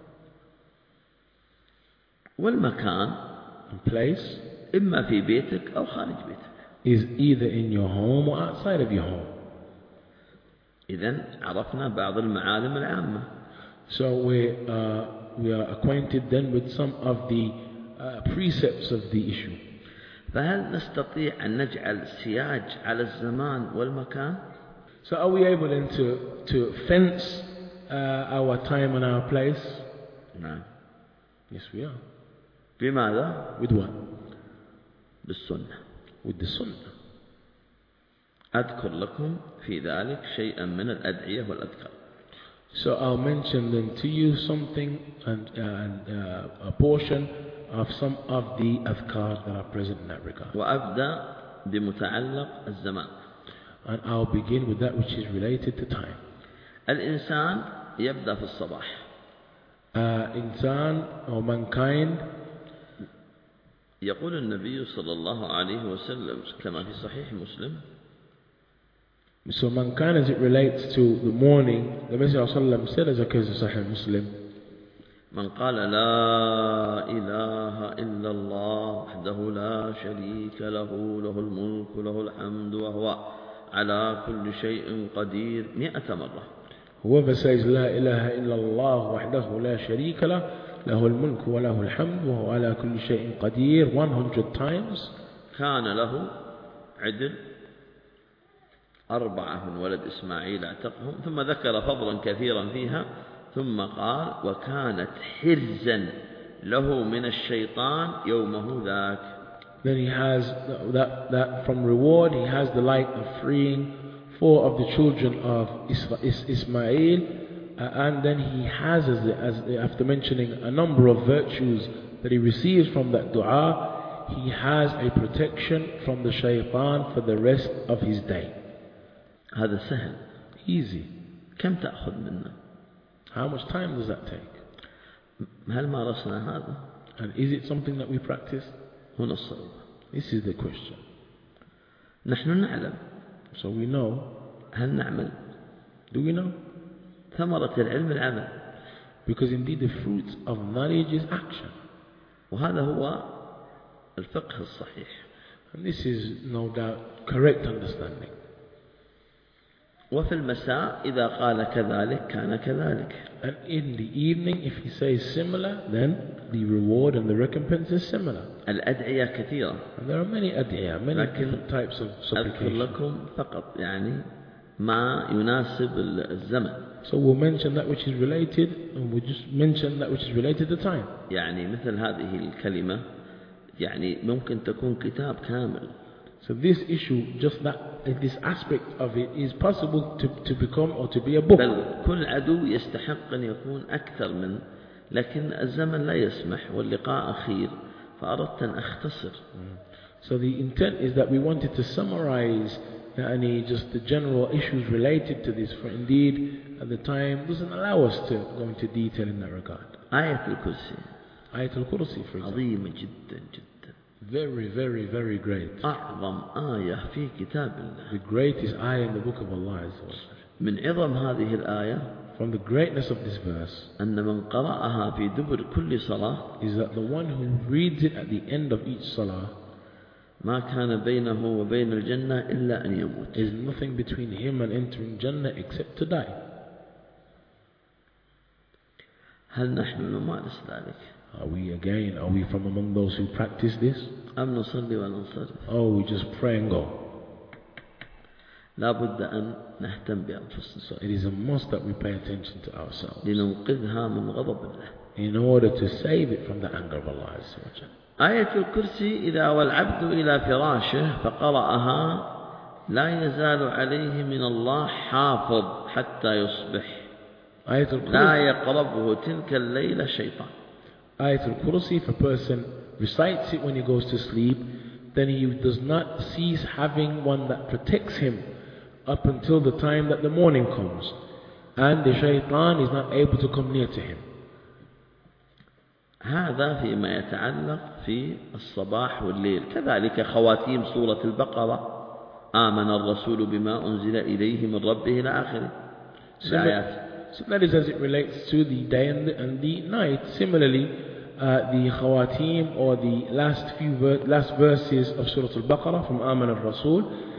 والمكان And place إما في بيتك أو خارج بيتك. is either in your home or outside of your home. إذن عرفنا بعض المعالم العامة. So we are acquainted then with some of the precepts of the issue. فهل نستطيع أن نجعل سياج على الزمان والمكان؟ So are we able then to fence our time and our place? نعم. Yes, we are. بماذا؟ With what? بالسنة. With the sunnah. أذكر لكم في ذلك شيئا من الأدعية والأذكار. So I'll mention then to you something and a portion of some of the adhkar that are present in that regard. وأبدأ بمتعلق الزمان. And I'll begin with that which is related to time. الإنسان يبدأ في الصباح. إنسان or mankind. يقول النبي صلى الله عليه وسلم كما في صحيح مسلم. So mankind as it relates to the morning, the Messenger of Allah said as occurs in Sahih Muslim, من قال لا إله إلا الله وحده لا شريك له له الملك له الحمد وهو على كل شيء قدير 100 مرة. Whoever says لا إله إلا الله وحده لا شريك له له الملك وله الحمد وهو على كل شيء قدير 100 times, كان له عدل 4 من ولد إسماعيل اعتقهم، ثم ذكر فضلا كثيرا فيها، ثم قال وكانت حرزا له من الشيطان يومه ذاك. Then he has that from reward he has the like of freeing 4 of the children of Ismail, and then he has after mentioning a number of virtues that he receives from that dua, he has a protection from the shaitan for the rest of his day. هذا سهل. Easy. كم تأخذ منا؟ How much time does that take? هل مارسنا هذا؟ And is it something that we practice? هنا الصعوبة. This is the question. نحن نعلم. So we know. هل نعمل؟ Do we know? ثمرة العلم العمل. Because indeed the fruit of knowledge is action. وهذا هو الفقه الصحيح. And this is no doubt correct understanding. وفي المساء إذا قال كذلك كان كذلك. And in the evening, if he says similar, then the reward and the recompense is similar. الأدعية كثيرة. And there are many ad'iyah, many different types of أذكر supplication. لكم فقط يعني ما يناسب الزمن. So we'll mention that which is related, and we'll just mention that which is related to time. يعني مثل هذه الكلمة يعني ممكن تكون كتاب كامل. So this issue, just that, this aspect of it is possible to become or to be a book. بل كل عدو يستحق أن يكون أكثر من، لكن الزمن لا يسمح واللقاء أخير، فأردت أن أختصر. So the intent is that we wanted to summarize just the general issues related to this, for indeed at the time doesn't allow us to go into detail in that regard. آية الكرسي Ayatul Kursi, for example, عظيمة جدا جدا. very, very, very great. أعظم آية في كتاب الله. The greatest ayah in the book of Allah Azza wa Jalla. من عظم هذه الآية From the greatness of this verse أن من قرأها في دبر كل صلاة is that the one who reads it at the end of each salah, ما كان بينه وبين الجنة إلا أن يموت. is nothing between him and entering Jannah except to die. هل نحن نمارس ذلك؟ Are we from among those who practice this? أم نصلي وننصرف؟ Oh, we just pray and go. لا بد أن نهتم بأنفسنا. So it is a must that we pay attention to ourselves لننقذها من غضب الله. in order to save it from the anger of Allah Azza wa Jalla. آية الكرسي إذا أوى العبد إلى فراشه فقرأها لا يزال عليه من الله حافظ حتى يصبح لا يقربه تلك الليلة شيطان. Ayatul Kursi, if a person recites it when he goes to sleep, then he does not cease having one that protects him up until the time that the morning comes, and the shaitan is not able to come near to him. هذا فيما يتعلق في الصباح والليل. كذلك خواتيم سورة البقرة آمن الرسول بما أنزل إليه من ربه إلى آخره الآيات. So that is as it relates to the day and the night. Similarly, the khawatim or the last verses of Surah Al-Baqarah from Aman al-Rasul,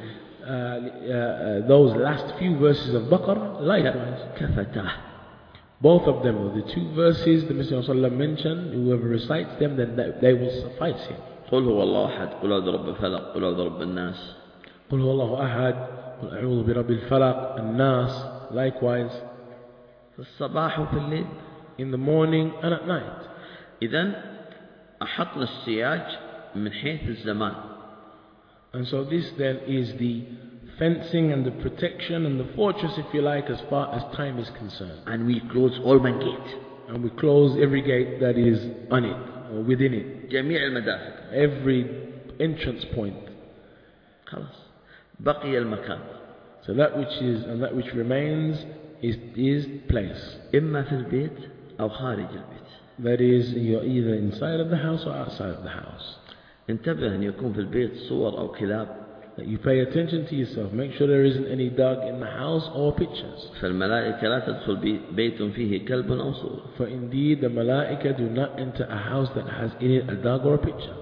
those last few verses of Baqarah, likewise. كفتاه. Both of them, or the two verses the Messenger of Allah mentioned, whoever recites them, then they will suffice him. قل هو الله أحد قل أعوذ برب الفلق قل أعوذ برب الناس. قل هو الله أحد قل أعوذ برب الفلق الناس. Likewise. في الصباح وفي الليل. In the morning and at night. إذن أحطنا السياج من حيث الزمان. And so this then is the fencing and the protection and the fortress, if you like, as far as time is concerned. And we close all my gate. And we close every gate that is on it or within it. جميع المدافع. Every entrance point. خلاص. بقي المكان. So that which remains is place. إما في البيت أو خارج البيت. That is, you're either inside of the house or outside of the house. انتبه أن يكون في البيت صور أو كلاب. That you pay attention to yourself. Make sure there isn't any dog in the house or pictures. فالملائكة لا تدخل بيت فيه كلب أو صورة. For indeed the malaika do not enter a house that has in it a dog or a picture.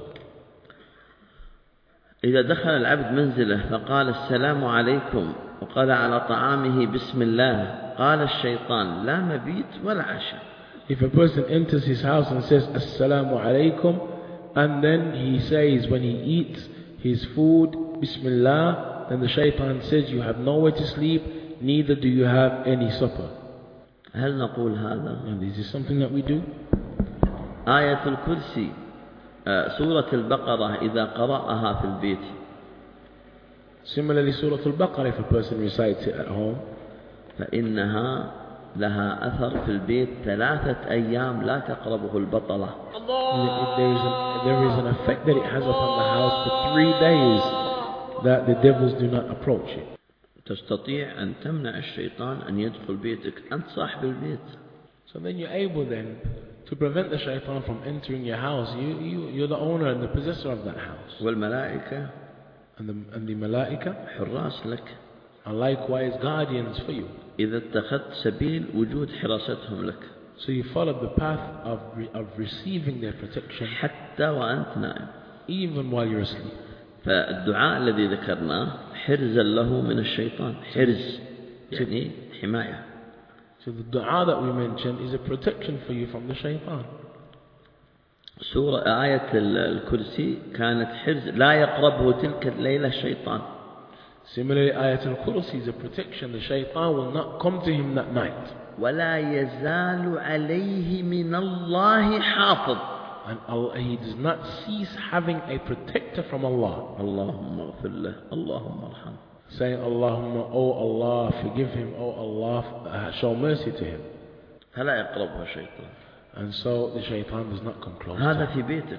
إذا دخل العبد منزله فقال السلام عليكم وقال على طعامه بسم الله قال الشيطان لا مبيت ولا عشاء. If a person enters his house and says Assalamu alaikum, and then he says when he eats his food Bismillah, then the shaitan says you have nowhere to sleep, neither do you have any supper. هل نقول هذا؟ And this is something that we do. آية الكرسي سورة البقرة إذا قرأها في البيت. Similarly, Surah Al-Baqarah, if a person recites it at home, فإنها لها أثر في البيت 3 أيام لا تقربه البطلة. There is an effect that it has upon the house for 3 days that the devils do not approach it. تستطيع أن تمنع الشيطان أن يدخل بيتك. أنت صاحب البيت. So then you're able then to prevent the shaitan from entering your house. You're the owner and the possessor of that house. والملائكة and the malaika حراس لك. are likewise guardians for you. إذا اتخذت سبيل وجود حراستهم لك. So you follow the path of receiving their protection حتى وأنت نائم. even while you're asleep. فالدعاء الذي ذكرناه حرزا له من الشيطان. حرز يعني حماية. So the dua that we mentioned is a protection for you from the shaitan. سورة آية الكرسي كانت حرز لا يقربه تلك الليلة الشيطان. Similarly, Ayat al-Kursi is a protection. The shaitan will not come to him that night. ولا يزال عليه من الله حافظ. And he does not cease having a protector from Allah. اللهم اغفر له اللهم ارحمه. Saying, Allahumma, oh Allah, forgive him, oh Allah, show mercy to him. فلا يقربه الشيطان. And so the shaitan does not come close. هذا في بيتك.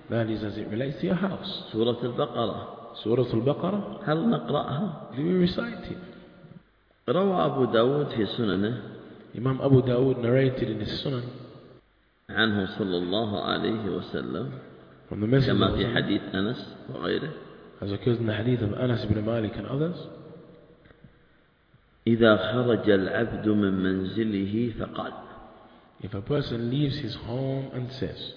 That is as it relates to your house. سورة البقرة. Surah Al-Baqarah. هل نقرأها؟ Do we recite it? روى أبو داود في سننه Imam Abu Dawood narrated in his Sunan عنه صلى الله عليه وسلم from the Messenger كما of في Allah, حديث أنس وغيره as occurs in the hadith of Anas ibn Malik and others. إذا خرج العبد من منزله فقال If a person leaves his home and says,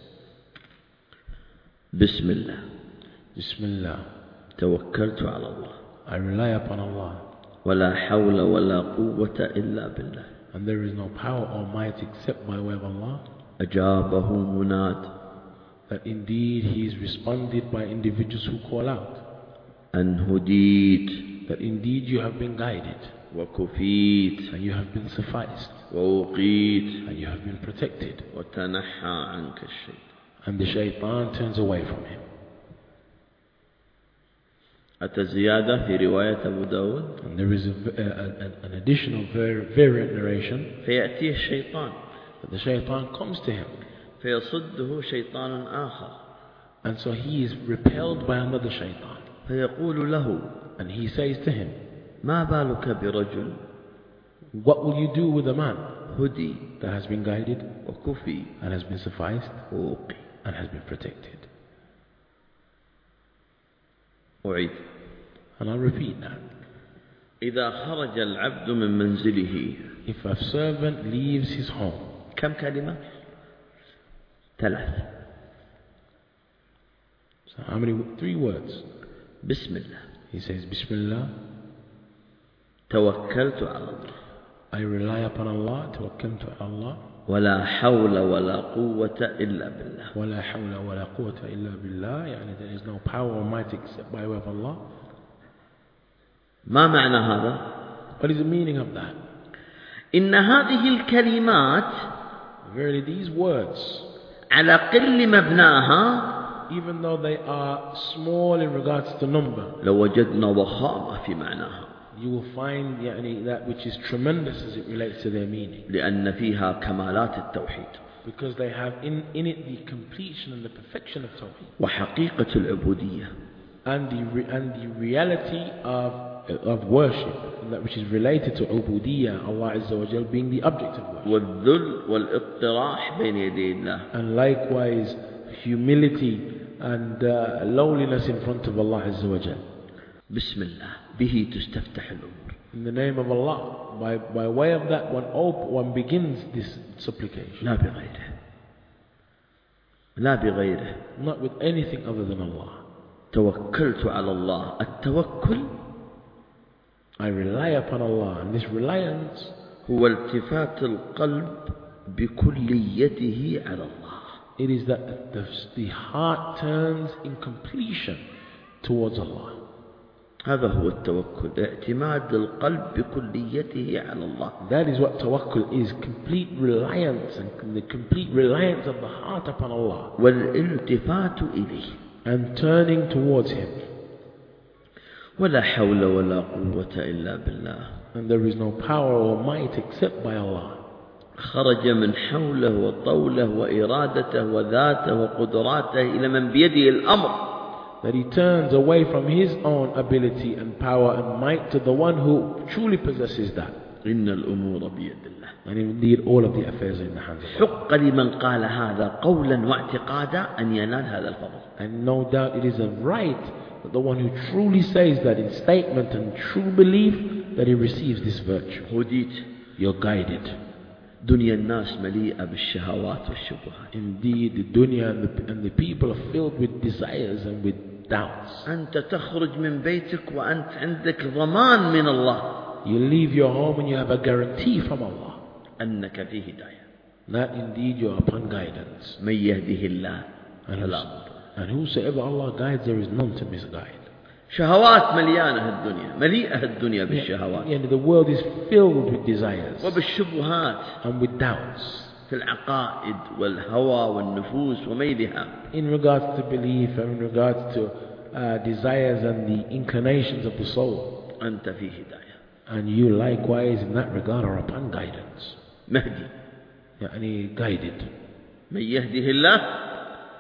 بسم الله Bismillah, توكلت على الله I rely upon Allah, ولا حول ولا قوة إلا بالله and there is no power or might except by way of Allah, أجابه مناد that indeed he is responded by individuals who call out, أن هديت that indeed you have been guided, وكفيت and you have been sufficed, ووقيت and you have been protected, وتنحى عنك الشيطان. and the shaitan turns away from him. أتى زيادة في رواية أبو داود And there is an additional variant narration فيأتيه الشيطان that the shaitan comes to him, فيصده شيطان آخر and so he is repelled by another shaitan, فيقول له and he says to him, ما بالك برجل what will you do with a man هدي that has been guided وكفي and has been sufficed ووقي. and has been protected? أعيد. And I'll repeat that. إذا خرج العبد من منزله If a servant leaves his home, كم كلمة؟ 3. so how many? 3 words. بسم الله He says, Bismillah, توكلت على الله I rely upon Allah, tawakkaltu ala Allah, ولا حول ولا قوة إلا بالله. ولا حول ولا قوة إلا بالله, يعني there is no power or might except by way of Allah. ما معنى هذا؟ What is the meaning of that? إن هذه الكلمات Verily these words, على قل مبناها even though they are small in regards to number, لوجدنا ضخامة في معناها you will find يعني, that which is tremendous as it relates to their meaning. لأن فيها كمالات التوحيد Because they have in it the completion and the perfection of Tawheed. وحقيقة العبودية And the reality of worship, and that which is related to Ubudiyyah, Allah Azza wa Jal being the object of worship. والذل والاقتراح بين يدي الله. And likewise humility and lowliness in front of Allah Azza wa Jal. بسم الله به تستفتح الأمور. In the name of Allah, by way of that one begins this supplication. لا بغيره. لا بغيره. Not with anything other than Allah. توكلت على الله. التوكل I rely upon Allah, and this reliance هو التفات القلب بكليته على الله. it is that the heart turns in completion towards Allah. هذا هو التوكل اعتماد القلب بكليته على الله. That is what tawakkul is, complete reliance, and the complete reliance of the heart upon Allah, والالتفات إليه. and turning towards Him. ولا حول ولا قوة إلا بالله. And there is no power or might except by Allah. خرج من حوله وطوله وإرادته وذاته وقدراته إلى من بيده الأمر. That he turns away from his own ability and power and might to the one who truly possesses that. إن الأمور بيد الله. And indeed all of the affairs are in the hands of Allah. حق لمن قال هذا قولا واعتقادا أن ينال هذا الفضل. And no doubt it is a right that the one who truly says that in statement and true belief, that he receives this virtue. هديت. You're guided. دنيا الناس مليئة بالشهوات والشبهات. Indeed, the dunya and the people are filled with desires and with doubts. أنت تخرج من بيتك وأنت عندك ضمان من الله. You leave your home and you have a guarantee from Allah أنك في هداية. that indeed you are upon guidance. من يهده الله فلا مضل. And whosoever Allah guides, there is none to misguide. شهوات مليانة الدنيا مليئة الدنيا بالشهوات. And the world is filled with desires وبالشبهات and with doubts في العقائد والهوى والنفوس وميلها. in regards to belief and in regards to desires and the inclinations of the soul. أنت في هداية. And you likewise in that regard are upon guidance. مهدي. يعني guided. من يهده الله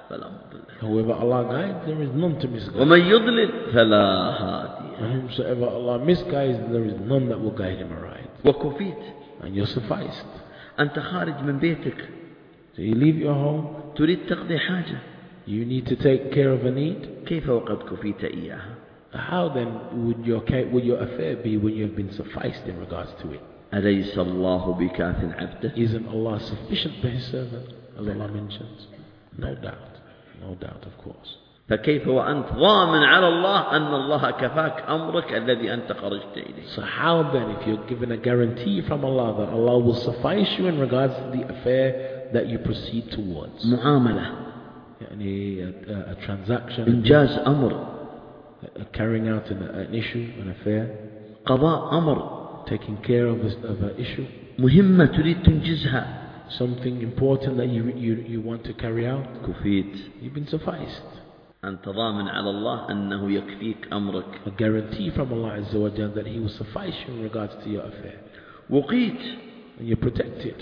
فلا مضل له Whoever Allah guides, there is none to misguide. ومن يضلل فلا هادي له. And whomsoever Allah misguides, there is none that will guide him aright. وكفيت. And you're sufficed. أنت خارج من بيتك. So you leave your home. تريد تقضي حاجة. You need to take care of a need. كيف وقد كفيت إياها؟ How then would your affair be when you have been sufficed in regards to it? أليس الله بكاف عبده؟ Isn't Allah sufficient for His servant, as Allah mentions? No doubt, of course. فكيف وأنت ضامن على الله أن الله كفاك أمرك الذي أنت خرجت إليه؟ So how then, if you're given a guarantee from Allah that Allah will suffice you in regards to the affair that you proceed towards? معاملة. A transaction. إنجاز أمر. Carrying out an issue, an affair. قضاء أمر. Taking care of an issue. مهمة تريد تنجزها. Something important that you want to carry out. كفيت. You've been sufficed. أنت ضامن على الله أنه يكفيك أمرك. A guarantee from Allah Azza wa Jalla that He will suffice you in regards to your affair. وقيت. And you're protected.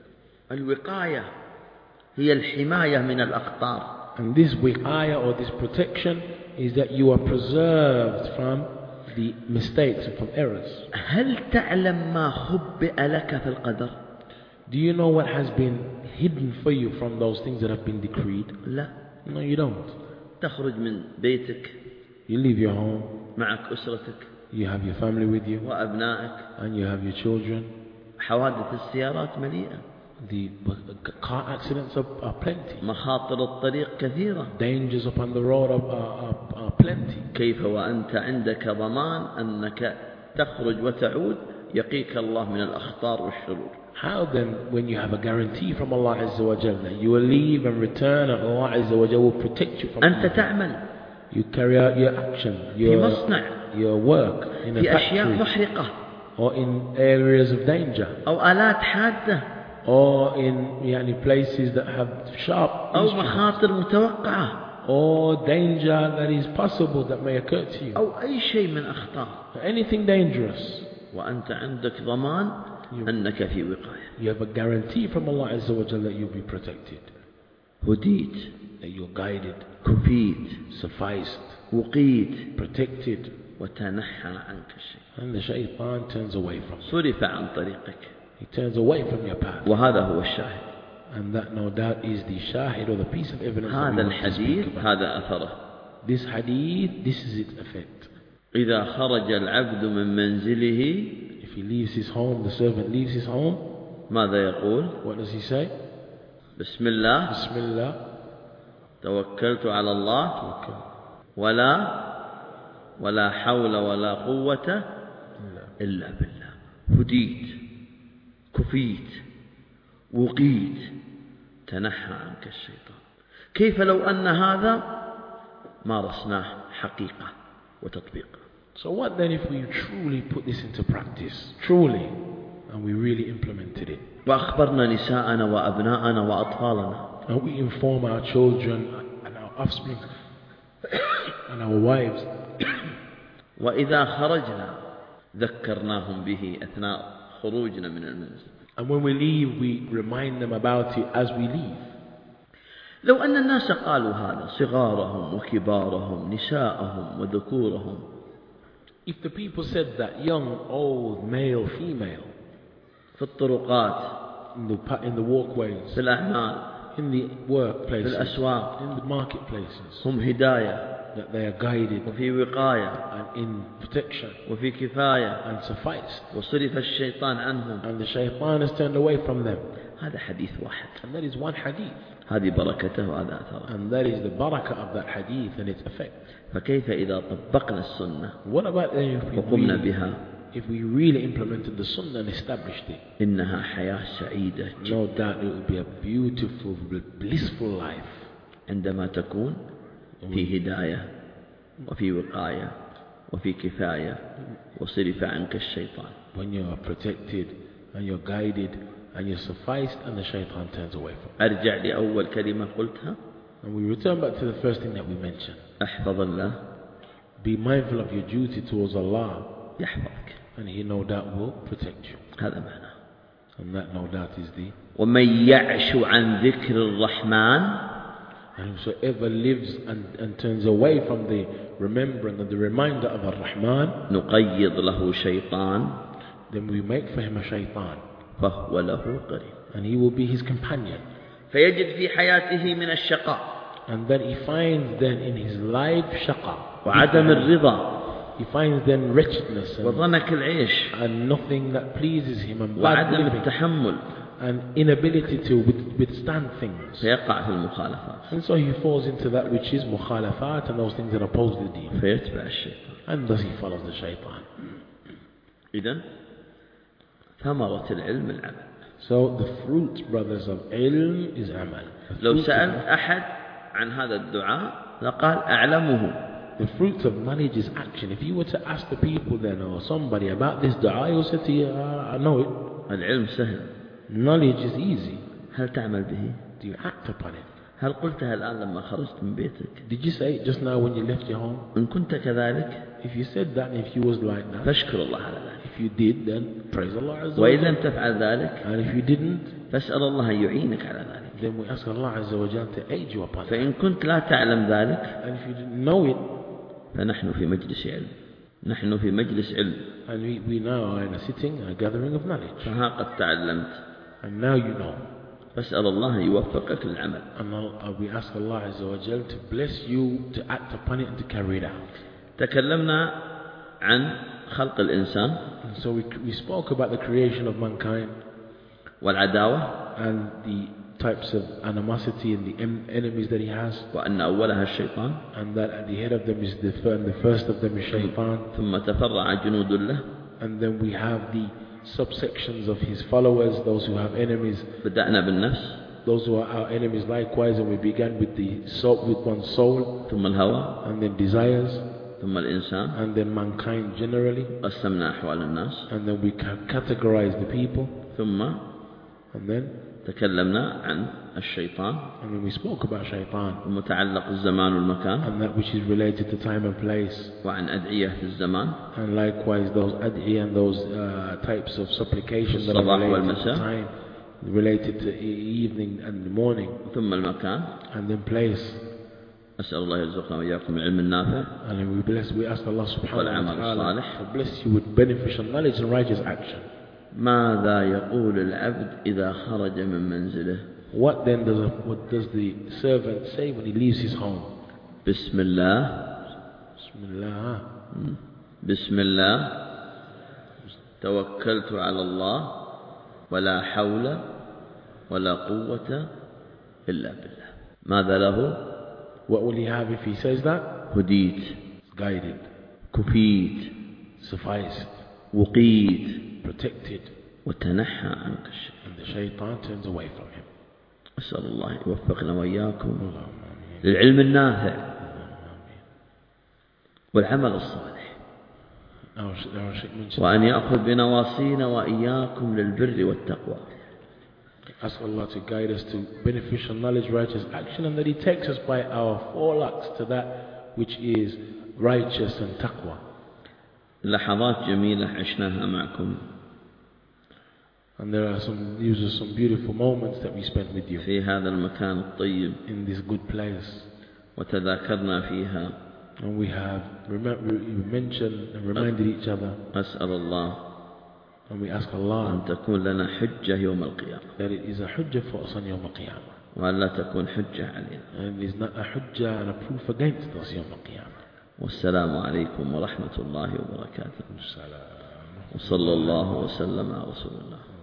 الوقاية هي الحماية من الأخطار. And this wiqaya or this protection is that you are preserved from the mistakes and from errors. هل تعلم ما خبئ لك في القدر؟ Do you know what has been hidden for you from those things that have been decreed? لا. No, you don't. تخرج من بيتك. You leave your home. معك أسرتك. You have your family with you. وأبنائك. And you have your children. حوادث السيارات مليئة. The car accidents are plenty. مخاطر الطريق كثيرة. Dangers upon the road are plenty. كيف وأنت عندك ضمان أنك تخرج وتعود يقيك الله من الأخطار والشرور؟ How then, when you have a guarantee from Allah Azza wa Jalla that you will leave and return and Allah Azza wa Jalla will protect you from أنت evil. تعمل. You carry out your action, في مصنع. your work in a في أشياء factory محرقة. or in areas of danger أو آلات حادة. or in places that have sharp أو instruments مخاطر متوقعة. or danger that is possible that may occur to you. أو أي شيء من أخطار. Anything dangerous. وأنت عندك ضمان أنك في وقاية. You have a guarantee from Allah Azza wa Jalla that you'll be protected. هديت. That you're guided. كفيت. Sufficed. وقيت. Protected. وتنحى عنك الشيء. And the shaitan turns away from you. صرف عن طريقك. He turns away from your path. وهذا هو الشاهد. And that no doubt is the shahid or the piece of evidence that هذا we want to speak الحديث about. هذا أثره. This hadith, this is its effect. إذا خرج العبد من منزله If he leaves his home, the servant leaves his home, ماذا يقول؟ what does he say? بسم الله Bismillah. توكلت على الله ولا حول ولا قوة إلا بالله. هديت. كفيت. وقيت. تنحى عنك الشيطان. كيف لو أن هذا مارسناه حقيقة وتطبيق؟ So what then if we truly put this into practice, truly, and we really implemented it? وأخبرنا نساءنا وأبناءنا وأطفالنا. And we inform our children and our offspring and our wives. وإذا خرجنا ذكرناهم به أثناء خروجنا من المنزل. And when we leave, we remind them about it as we leave. لو أن الناس قالوا هذا صغارهم وكبارهم نساءهم وذكورهم. If the people said that, young, old, male, female, في الطرقات in the walkways, في الأعمال in the في workplaces, الأسواق in the marketplaces, هم هداية that they are guided وفي وقاية and in protection وفي كفاية and sufficed, وصرف الشيطان عنهم. and the shaitan is turned away from them. هذا حديث واحد. And that is one hadith. هذه بركته وهذا أثره. And that is the barakah of that hadith and its effect. فكيف إذا طبقنا السنة What about then وقمنا بها؟ if we really implemented the sunnah and established it? إنها حياة سعيدة No doubt it would be a beautiful, blissful life. عندما تكون في هداية وفي وقاية وفي كفاية وصرف عنك الشيطان. When you are protected and you're guided and you're sufficed and the shaitan turns away from you. أرجع لأول كلمة قلتها. And we return back to the first thing that we mentioned. احفظ الله Be mindful of your duty towards Allah, يحفظك. and He no doubt will protect you. هذا معناه. And that no doubt is the. ومن يعش عن ذكر الرحمن And whosoever lives and turns away from the remembrance and the reminder of Ar-Rahman, نقيض له شيطان then we make for him a shaitan, فهو له قرين. and he will be his companion. فيجد في حياته من الشقاء And then he finds then in his life shaqa, وعدم الرضا he finds then wretchedness وضنك العيش and nothing that pleases him, and bad وعدم living التحمل، and inability to withstand things. فيقع في المخالفات And so he falls into that which is mukhalafat and those things that oppose the deen. فيتبع الشيطان. And thus he follows the shaitan. إذن ثمرة العلم العمل. So the fruit, brothers, of ilm is amal. لو سأل أحد عن هذا الدعاء لقال أعلمه. The fruit of knowledge is action. If you were to ask the people then or somebody about this dua, he will say to you, I know it. العلم سهل. Knowledge is easy. هل تعمل به؟ Do you act upon it? هل قلتها الآن لما خرجت من بيتك؟ Did you say it just now when you left your home? إن كنت كذلك If you said that, and if you was like that, فاشكر الله على ذلك. if you did, then praise Allah Azza wa وإن لم Jalla. تفعل ذلك And if you didn't, فاسأل الله أن يعينك على ذلك. then we ask Allah Azza wa Jalla to aid you upon it. فإن كنت لا تعلم ذلك And if you didn't know it, فنحن في مجلس علم. نحن في مجلس علم. and we now are in a sitting, a gathering of knowledge. فها قد تعلمت. And now you know. فاسأل الله أن يوفقك للعمل. And we ask Allah Azza wa Jalla to bless you to act upon it and to carry it out. تكلمنا عن خلق الإنسان And so we spoke about the creation of mankind والعداوة and the types of animosity and the enemies that he has, وأن أولها الشيطان and that at the head of them is the first of them is shaitan, ثم تفرع جنود له and then we have the subsections of his followers, those who have enemies, بدأنا بالنفس those who are our enemies likewise, and we began with the soul, with one's soul, ثم الهوى and then desires, ثم الإنسان and then mankind generally, قسمنا أحوال الناس and then we categorize the people, ثم and then تكلمنا عن الشيطان when we spoke about shaitan المتعلق الزمان والمكان and that which is related to time and place, وعن أدعية الزمان and likewise those ad'i and those types of supplication that are الصباح related to والمساء time, related to evening and the morning, ثم المكان. and then place. أسأل الله يرزقنا وإياكم العلم النافع And we ask Allah subhanahu wa والعمل ta'ala الصالح. to bless you with beneficial knowledge and righteous action. ماذا يقول العبد إذا خرج من منزله؟ What does the servant say when he leaves his home? بسم الله Bismillah. بسم الله توكلت على الله ولا حول ولا قوة إلا بالله. ماذا له؟ What will he have if he says that? هديت Guided, كفيت sufficed, وقيت protected, وتنحى عنك الشيء. and the shaitan turns away from him. أسأل الله يوفقنا وإياكم Allahumma ameen. للعلم النافع والعمل الصالح Our Shaykh mentioned, وأن يأخذ بنواصينا وإياكم للبر والتقوى. ask Allah to guide us to beneficial knowledge, righteous action, and that He takes us by our forelocks to that which is righteous and taqwa. لحظات جميلة عشناها معكم And there are some beautiful moments that we spent with you في هذا المكان الطيب in this good place. وتذاكرنا فيها. And we have mentioned and reminded each other, أسأل الله and we ask Allah أن تكون لنا حجة يوم القيامة that it is a hujjah for us on Yawm al-Qiyamah. وأن لا تكون حجة علينا. And it is not a hujjah and a proof against us Yawm al-Qiyamah. والسلام عليكم ورحمة الله وبركاته. وصلى الله وسلم على رسول الله.